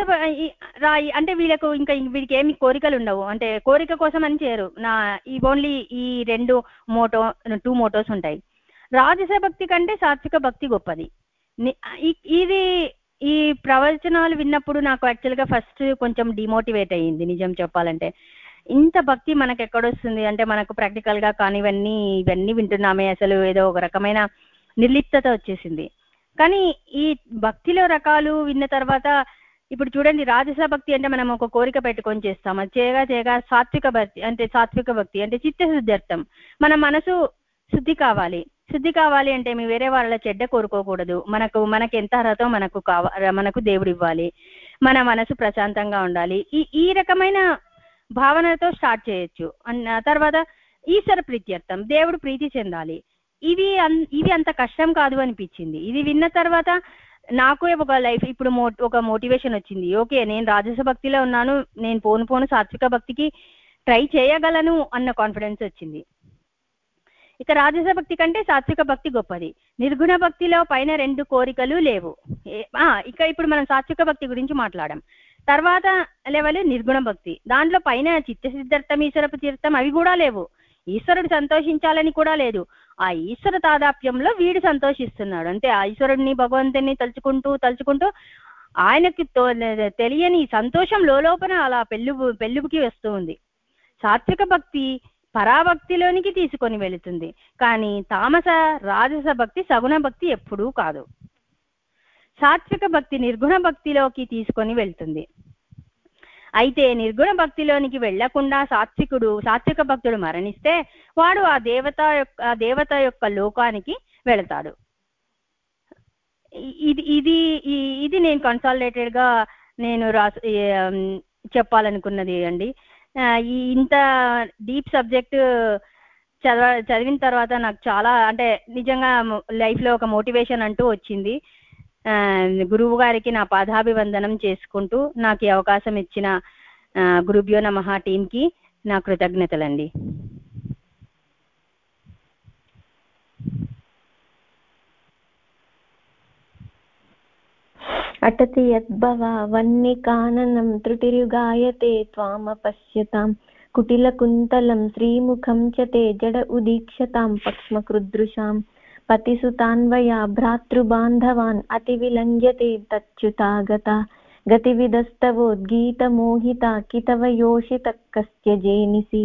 అంటే వీళ్ళకు ఇంకా వీడికి ఏమి కోరికలు ఉండవు, అంటే కోరిక కోసం అని చేయరు. నా ఈ ఓన్లీ ఈ రెండు మోటో టూ మోటోస్ ఉంటాయి. రాజస భక్తి కంటే సాత్విక భక్తి గొప్పది. ఇది ఈ ప్రవచనాలు విన్నప్పుడు నాకు యాక్చువల్గా ఫస్ట్ కొంచెం డిమోటివేట్ అయ్యింది నిజం చెప్పాలంటే. ఇంత భక్తి మనకు ఎక్కడొస్తుంది అంటే మనకు ప్రాక్టికల్గా కానీ ఇవన్నీ ఇవన్నీ వింటున్నామే, అసలు ఏదో ఒక రకమైన నిర్లిప్తత వచ్చేసింది. కానీ ఈ భక్తిలో రకాలు విన్న తర్వాత ఇప్పుడు చూడండి, రాజస భక్తి అంటే మనం ఒక కోరిక పెట్టుకొని చేస్తాం, అది చేయగా చేయగా సాత్విక భక్తి అంటే సాత్విక భక్తి అంటే చిత్తశుద్ధ్యర్థం, మన మనసు శుద్ధి కావాలి. శుద్ధి కావాలి అంటే మీ వేరే వాళ్ళ చెడ్డ కోరుకోకూడదు, మనకు మనకు ఎంత అర్హతో మనకు కావ మనకు దేవుడు ఇవ్వాలి, మన మనసు ప్రశాంతంగా ఉండాలి. ఈ ఈ రకమైన భావనతో స్టార్ట్ చేయొచ్చు. అన్న తర్వాత ఈశ్వర ప్రీత్యర్థం, దేవుడు ప్రీతి చెందాలి. ఇవి ఇవి అంత కష్టం కాదు అనిపించింది. ఇది విన్న తర్వాత నాకు ఒక లైఫ్ ఇప్పుడు మో ఒక మోటివేషన్ వచ్చింది. ఓకే, నేను రాజస భక్తిలో ఉన్నాను, నేను పోను పోను సాత్విక భక్తికి ట్రై చేయగలను అన్న కాన్ఫిడెన్స్ వచ్చింది. ఇక రాజస భక్తి కంటే సాత్విక భక్తి గొప్పది. నిర్గుణ భక్తిలో పైన రెండు కోరికలు లేవు. ఇక ఇప్పుడు మనం సాత్విక భక్తి గురించి మాట్లాడాం. తర్వాత లెవెల్ నిర్గుణ భక్తి, దాంట్లో పైన చిత్తసిద్ధార్థం ఈశ్వరపు తీర్థం అవి కూడా లేవు. ఈశ్వరుడు సంతోషించాలని కూడా లేదు. ఆ ఈశ్వర తాదాప్యంలో వీడు సంతోషిస్తున్నాడు అంతే. ఆ ఈశ్వరుడిని భగవంతుని తలుచుకుంటూ తలుచుకుంటూ ఆయనకి తెలియని సంతోషం లోపల అలా పెళ్ళుబు పెళ్ళుబుకి వస్తూ ఉంది. సాత్విక భక్తి పరాభక్తిలోనికి తీసుకొని వెళుతుంది, కానీ తామస రాజస భక్తి సగుణ భక్తి ఎప్పుడూ కాదు. సాత్విక భక్తి నిర్గుణ భక్తిలోకి తీసుకొని వెళ్తుంది. అయితే నిర్గుణ భక్తిలోనికి వెళ్లకుండా సాత్వికుడు సాత్విక భక్తుడు మరణిస్తే వాడు ఆ దేవత యొక్క ఆ దేవత యొక్క లోకానికి వెళతాడు. ఇది ఇది ఇది నేను కన్సాలిడేటెడ్ గా నేను రాసి చెప్పాలనుకున్నది అండి. ఈ ఇంత డీప్ సబ్జెక్ట్ చదవ చదివిన తర్వాత నాకు చాలా అంటే నిజంగా లైఫ్లో ఒక మోటివేషన్ అంటూ వచ్చింది. గురువు గారికి నా పాదాభివందనం చేసుకుంటూ నాకు ఈ అవకాశం ఇచ్చిన గురుభ్యో నమః టీంకి నా కృతజ్ఞతలండి. అటతి యద్భవా వన్నికాననం త్రుటిరుగాయతే త్వామపశ్యతాం కుటిలకుంతలం శ్రీముఖం చ తే జడ ఉదీక్షతాం పక్ష్మకృదృశాం పతిసుతాన్వయా భ్రాతృబాంధవాన్ అతివిలంఘ్యతే తచ్యుతాగతా గతివిదస్తవోద్గీతమోహితా కితవయోషిత కస్య జేనిసి.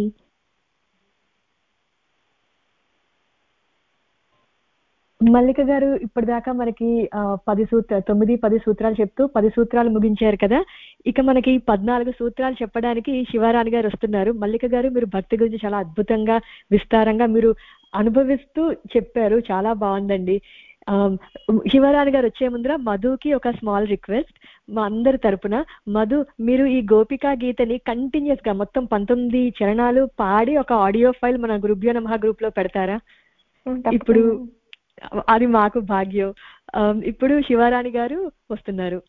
మల్లిక గారు ఇప్పటిదాకా మనకి పది సూత్ర తొమ్మిది పది సూత్రాలు చెప్తూ పది సూత్రాలు ముగించారు కదా. ఇక మనకి పద్నాలుగు సూత్రాలు చెప్పడానికి శివారాణి గారు వస్తున్నారు. మల్లిక గారు, మీరు భక్తి గురించి చాలా అద్భుతంగా విస్తారంగా మీరు అనుభవిస్తూ చెప్పారు, చాలా బాగుందండి. శివరాణి గారు వచ్చే ముందర మధుకి ఒక స్మాల్ రిక్వెస్ట్ మా అందరి తరపున. మధు, మీరు ఈ గోపికా గీతని కంటిన్యూస్ గా మొత్తం పంతొమ్మిది చరణాలు పాడి ఒక ఆడియో ఫైల్ మన గురుభ్యో నమః గ్రూప్ లో పెడతారా? ఇప్పుడు అది మాకు భాగ్యం. ఇప్పుడు శివారాణి గారు వస్తున్నారు.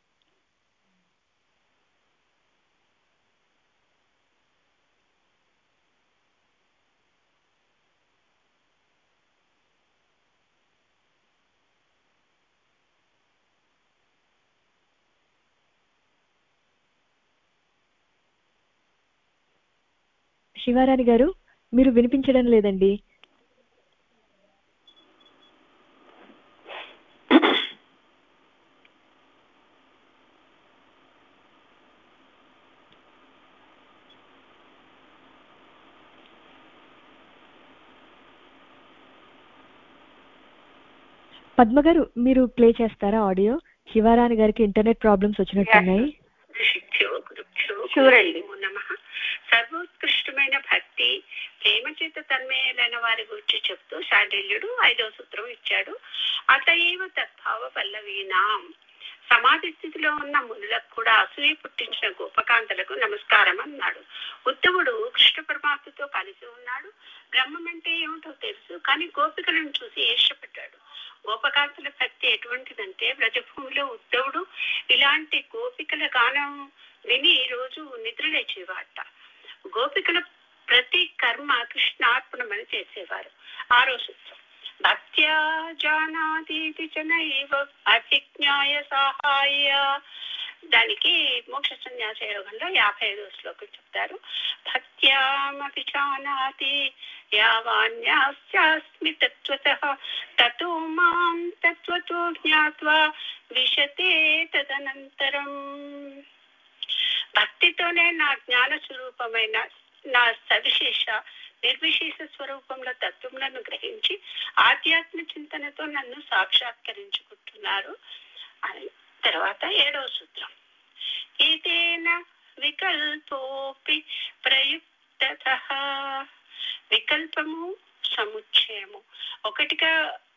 శివారాణి గారు, మీరు వినిపించడం లేదండి. పద్మ గారు, మీరు ప్లే చేస్తారా ఆడియో? శివారాణి గారికి ఇంటర్నెట్ ప్రాబ్లమ్స్ వచ్చినట్టున్నాయి. చూడండి. సర్వోత్కృష్టమైన భక్తి ప్రేమ చేత తన్మయులైన వారి గురించి చెప్తూ శాండిల్యుడు ఐదో సూత్రం ఇచ్చాడు. అతయేవ తద్భావ పల్లవీనాం. సమాధి స్థితిలో ఉన్న మునులకు కూడా అసూయ పుట్టించిన గోపకాంతలకు నమస్కారం అన్నాడు. ఉత్తముడు కృష్ణ పరమాత్మతో కలిసి ఉన్నాడు. బ్రహ్మం అంటే ఏమిటో తెలుసు, కానీ గోపికలను చూసి ఈర్ష్యపడ్డాడు. గోపకాంతుల భక్తి ఎటువంటిదంటే, వ్రజభూమిలో ఉద్ధవుడు ఇలాంటి గోపికల గానం విని రోజు నిద్ర లేచేవాట. గోపికల ప్రతి కర్మ కృష్ణార్పణమని చేసేవారు. ఆరో సూత్రం భక్త్యా జానాతీతి చ నైవ అభిజ్ఞాయ సహాయ. దానికి మోక్ష సన్యాస యోగంలో యాభై ఐదో శ్లోకం చెప్తారు. భక్త్యామపి జానాతి యావాన్యాస్మి తత్వతః తతో మాం తత్వతో జ్ఞాత్వా విశతే తదనంతరం. భక్తితోనే నా జ్ఞాన స్వరూపమైన నా సవిశేష నిర్విశేష స్వరూపంలో తత్వములను గ్రహించి ఆధ్యాత్మ చింతనతో నన్ను సాక్షాత్కరించుకుంటున్నారు అని. తర్వాత ఏడవ సూత్రం ఏతేన వికల్పోపి ప్రయుక్తతః. వికల్పము సముచ్చయము ఒకటిగా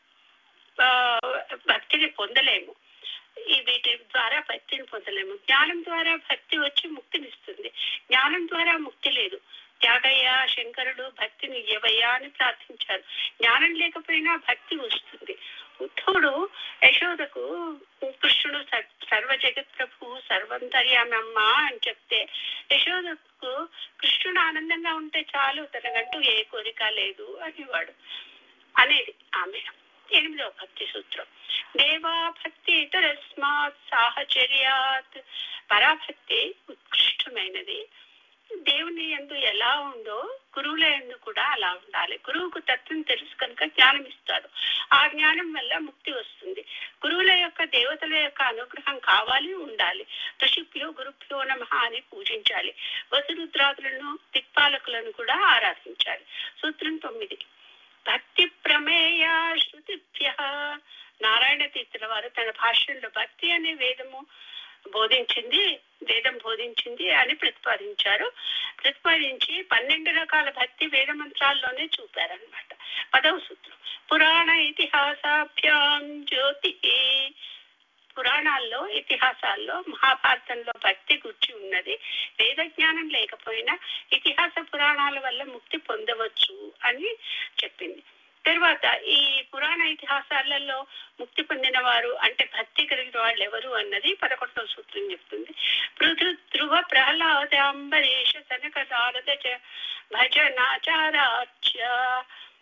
భక్తిని పొందలేము. ఈ వీటి ద్వారా భక్తిని పొందలేము. జ్ఞానం ద్వారా భక్తి వచ్చి ముక్తినిస్తుంది. జ్ఞానం ద్వారా ముక్తి లేదు. త్యాగయ్య శంకరుడు భక్తిని ఇవ్వయ్యా అని ప్రార్థించారు. జ్ఞానం లేకపోయినా భక్తి వస్తుంది. ఉద్ధవుడు యశోదకు కృష్ణుడు సర్వ జగత్ ప్రభు సర్వంతర్యామమ్మ అని చెప్తే యశోదకు కృష్ణుడు ఆనందంగా ఉంటే చాలు, తనకంటూ ఏ కోరిక లేదు అనేవాడు అనేది ఆమె. ఎనిమిదవ భక్తి సూత్రం దేవా భక్తి ఇతరస్మాత్ సాహచర్యాత్. పరాభక్తి ఉత్కృష్టమైనది. దేవుని యందు ఎలా ఉందో గురువుల యందు కూడా అలా ఉండాలి. గురువుకు తత్వం తెలుసు కనుక జ్ఞానం ఇస్తాడు. ఆ జ్ఞానం వల్ల ముక్తి వస్తుంది. గురువుల యొక్క దేవతల యొక్క అనుగ్రహం కావాలి, ఉండాలి. ఋషిభ్యో గురుభ్యో నమః అని పూజించాలి. వసురుద్రాదులను దిక్పాలకులను కూడా ఆరాధించాలి. సూత్రం తొమ్మిది భక్తి ప్రమేయ శృతిభ్య. నారాయణ తీర్థుల వారు తన భాష్యంలో భక్తి అనే వేదము బోధించింది వేదం బోధించింది అని ప్రతిపాదించారు. ప్రతిపాదించి పన్నెండు రకాల భక్తి వేద మంత్రాల్లోనే చూపారనమాట. పదవ సూత్రం పురాణ ఇతిహాసాభ్యాం జ్యోతి. పురాణాల్లో ఇతిహాసాల్లో మహాభారతంలో భక్తి గుర్చి ఉన్నది. వేద జ్ఞానం లేకపోయినా ఇతిహాస పురాణాల వల్ల ముక్తి పొందవచ్చు అని చెప్పింది. తర్వాత ఈ పురాణ ఇతిహాసాలలో ముక్తి పొందిన వారు అంటే భక్తి కలిగిన వాళ్ళు ఎవరు అన్నది పదకొండవ సూత్రం చెప్తుంది. పృథు ధ్రువ ప్రహ్లాద అంబరీష సనక నారద భజనాచారాచ్య.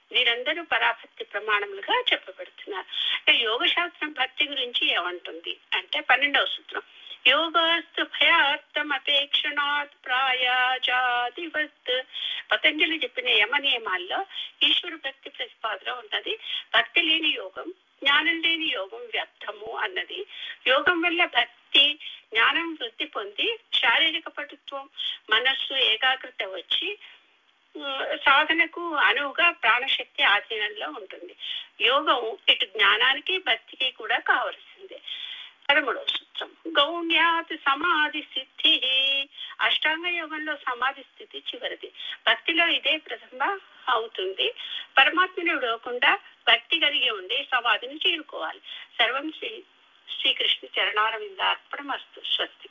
వీరందరూ పరాభక్తి ప్రమాణములుగా చెప్పబడుతున్నారు. అంటే యోగ శాస్త్రం భక్తి గురించి ఏమంటుంది అంటే పన్నెండవ సూత్రం, యోగస్తు భయార్థం అపేక్షణాత్ ప్రాయాజాదివత్. పతంజలి చెప్పిన యమ నియమాల్లో ఈశ్వర భక్తి ప్రతిపాదన ఉన్నది. భక్తి లేని యోగం, జ్ఞానం లేని యోగం వ్యర్థము అన్నది. యోగం వల్ల భక్తి జ్ఞానం వృద్ధి పొంది శారీరక పటుత్వం, మనస్సు ఏకాగ్రత వచ్చి సాధనకు అనువుగా ప్రాణశక్తి ఆధీనంలో ఉంటుంది. యోగం ఇటు జ్ఞానానికి భక్తికి కూడా కావలసిందే. పదమూడవ సూత్రం, గౌణ్యాత్ సమాధి స్థితి. అష్టాంగ యోగంలో సమాధి స్థితి చివరిది. భక్తిలో ఇదే ప్రథమ అవుతుంది. పరమాత్మని విడవకుండా భక్తి కలిగి ఉండి సమాధిని చేరుకోవాలి. సర్వం శ్రీ శ్రీకృష్ణ చరణారవిందార్పణమస్తు. స్వస్తి.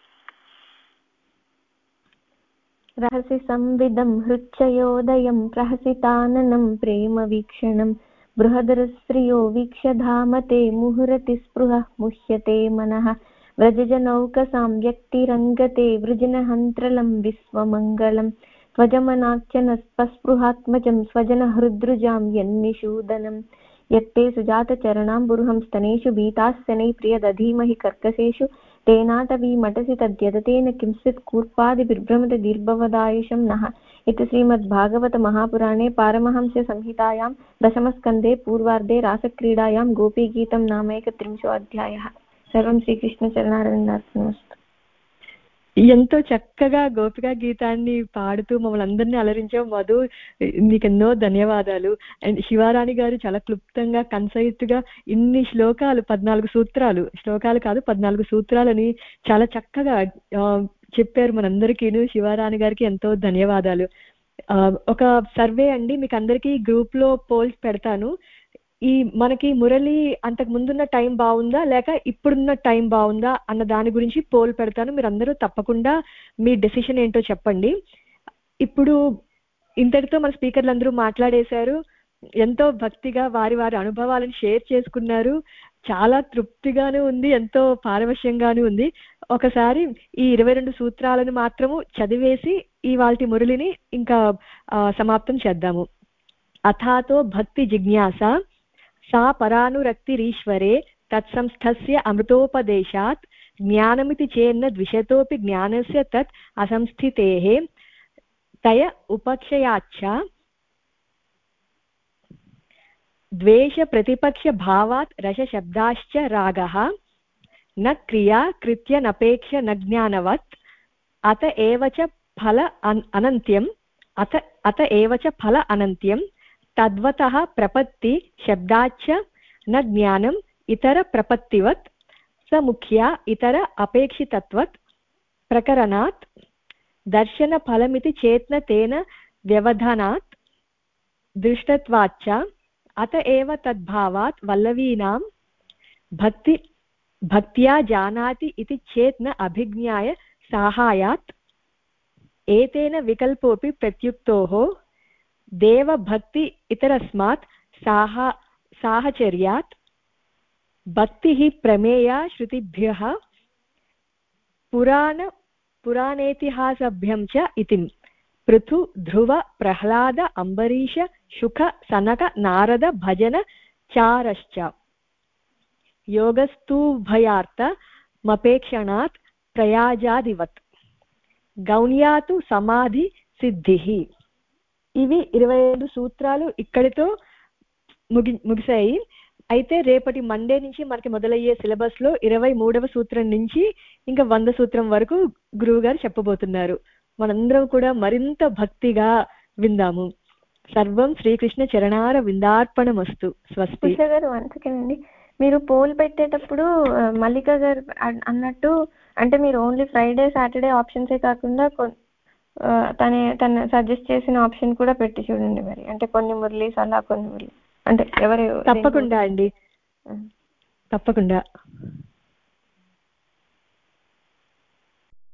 రహసి సంవిదం హృచ్చయోదయం ప్రహసితాననం ప్రేమ వీక్షణం బృహదరస్త్రియో వీక్షధామతే ముహురతి స్పృహ ముహ్యతే మనః వ్రజజనౌకసాం వ్యక్తిరంగతే వృజనహంత్రలం విశ్వమంగళం త్వజమనార్చన స్పస్పృహాత్మజం స్వజన హృద్రుజాం యన్నిషూదనం యత్తే సుజాతచరణాంబురుహం స్తనేషు భీతాస్సనై ప్రియదధీమహి కర్కశేషు తేనాటవీ మటసి తద్యదతేన కించిత్ కూర్పాది బిర్భ్రమతి దీర్భవదాయుషం నః. ఇది శ్రీమద్భాగవత మహాపురాణే పారమహంస్య సంహితాయాం దశమస్కందే పూర్వార్ధే రాసక్రీడాయాం గోపీగీతం నామైకత్రింశో అధ్యాయः. సర్వం శ్రీకృష్ణ చరణారవిందార్పణమస్తు. ఎంతో చక్కగా గోపికా గీతాన్ని పాడుతూ మమ్మల్ని అందరినీ అలరించావు మధు, నీకు ఎన్నో ధన్యవాదాలు. అండ్ శివారాణి గారు చాలా క్లుప్తంగా కన్సైజ్ గా ఇన్ని శ్లోకాలు, పద్నాలుగు సూత్రాలు, శ్లోకాలు కాదు పద్నాలుగు సూత్రాలని చాలా చక్కగా చెప్పారు మనందరికీను. శివారాణి గారికి ఎంతో ధన్యవాదాలు. ఒక సర్వే అండి, మీకు అందరికీ గ్రూప్ లో పోల్స్ పెడతాను. ఈ మనకి మురళి అంతకు ముందున్న టైం బాగుందా లేక ఇప్పుడున్న టైం బాగుందా అన్న దాని గురించి పోల్ పెడతాను. మీరు అందరూ తప్పకుండా మీ డెసిషన్ ఏంటో చెప్పండి. ఇప్పుడు ఇంతటితో మన స్పీకర్లు అందరూ మాట్లాడేశారు. ఎంతో భక్తిగా వారి వారి అనుభవాలను షేర్ చేసుకున్నారు. చాలా తృప్తిగాను ఉంది, ఎంతో పారవశ్యంగాను ఉంది. ఒకసారి ఈ ఇరవై రెండు సూత్రాలను మాత్రము చదివేసి ఇవాల్టి మురళిని ఇంకా సమాప్తం చేద్దాము. అథాతో భక్తి జిజ్ఞాస సా పరానురక్తిరీశ్వరే తత్సంస్థస్య అమృతోపదేశాత్ జ్ఞానమితి చేన్న ద్విషతోపి జ్ఞానస్య తత్ అసంస్థితేః తయ ఉపక్షయాచ్చ ద్వేష ప్రతిపక్ష భావాత్ రస శబ్దాశ్చ రాగః న క్రియా కృత్య నపేక్ష న జ్ఞానవత్ అత ఏవ చ ఫల అనంత్యం అత అత ఏవ చ ఫల అనంత్యం తద్వతః ప్రపత్తి శబ్దాచ్చ న జ్ఞానం ఇతర ప్రపత్తివత్ స ముఖ్యా ఇతర అపేక్షితత్వత్ ప్రకరణాత్ దర్శన ఫలమితి చేత్న తేన వ్యవధానాత్ దృష్టత్వాచ్చ అత ఏవ తద్భావాత్ వల్లవీనాం భక్తి భక్త్యా జానాతి ఇతి చేత్న అభిజ్ఞాయ సాహాయాత్ ఏతేన వికల్పోపి ప్రత్యుక్తోః దేవ భక్తి ఇతరస్మాత్ సాహా సాహచర్యాత్ భక్తిః ప్రమేయా శృతిభ్యః పురాణ పురాణేతిహాసభ్యం చ ఇతి పృథు ధ్రువ ప్రహ్లాద అంబరీష శుక సనక నారద భజన చారశ్చ యోగస్తూభయార్త మపేక్షణాత్ ప్రయాజాదివత్ గౌణ్యాతు సమాధి సిద్ధిః. ఇవి ఇరవై ఐదు సూత్రాలు ఇక్కడితో ముగి ముగిసాయి. అయితే రేపటి మండే నుంచి మనకి మొదలయ్యే సిలబస్ లో ఇరవై మూడవ సూత్రం నుంచి ఇంకా వంద సూత్రం వరకు గురువు గారు చెప్పబోతున్నారు. మనందరం కూడా మరింత భక్తిగా విందాము. సర్వం శ్రీకృష్ణ చరణార విందార్పణమస్తు. స్వస్తి. గారు అంతకేనండి, మీరు పోల్ పెట్టేటప్పుడు మల్లిక గారు అన్నట్టు అంటే మీరు ఓన్లీ ఫ్రైడే సాటర్డే ఆప్షన్సే కాకుండా తనే తను సజెస్ట్ చేసిన ఆప్షన్ కూడా పెట్టి చూడండి. మరి అంటే కొన్ని మురళీస్ అలా కొన్ని మురళి అంటే ఎవరు తప్పకుండా అండి, తప్పకుండా.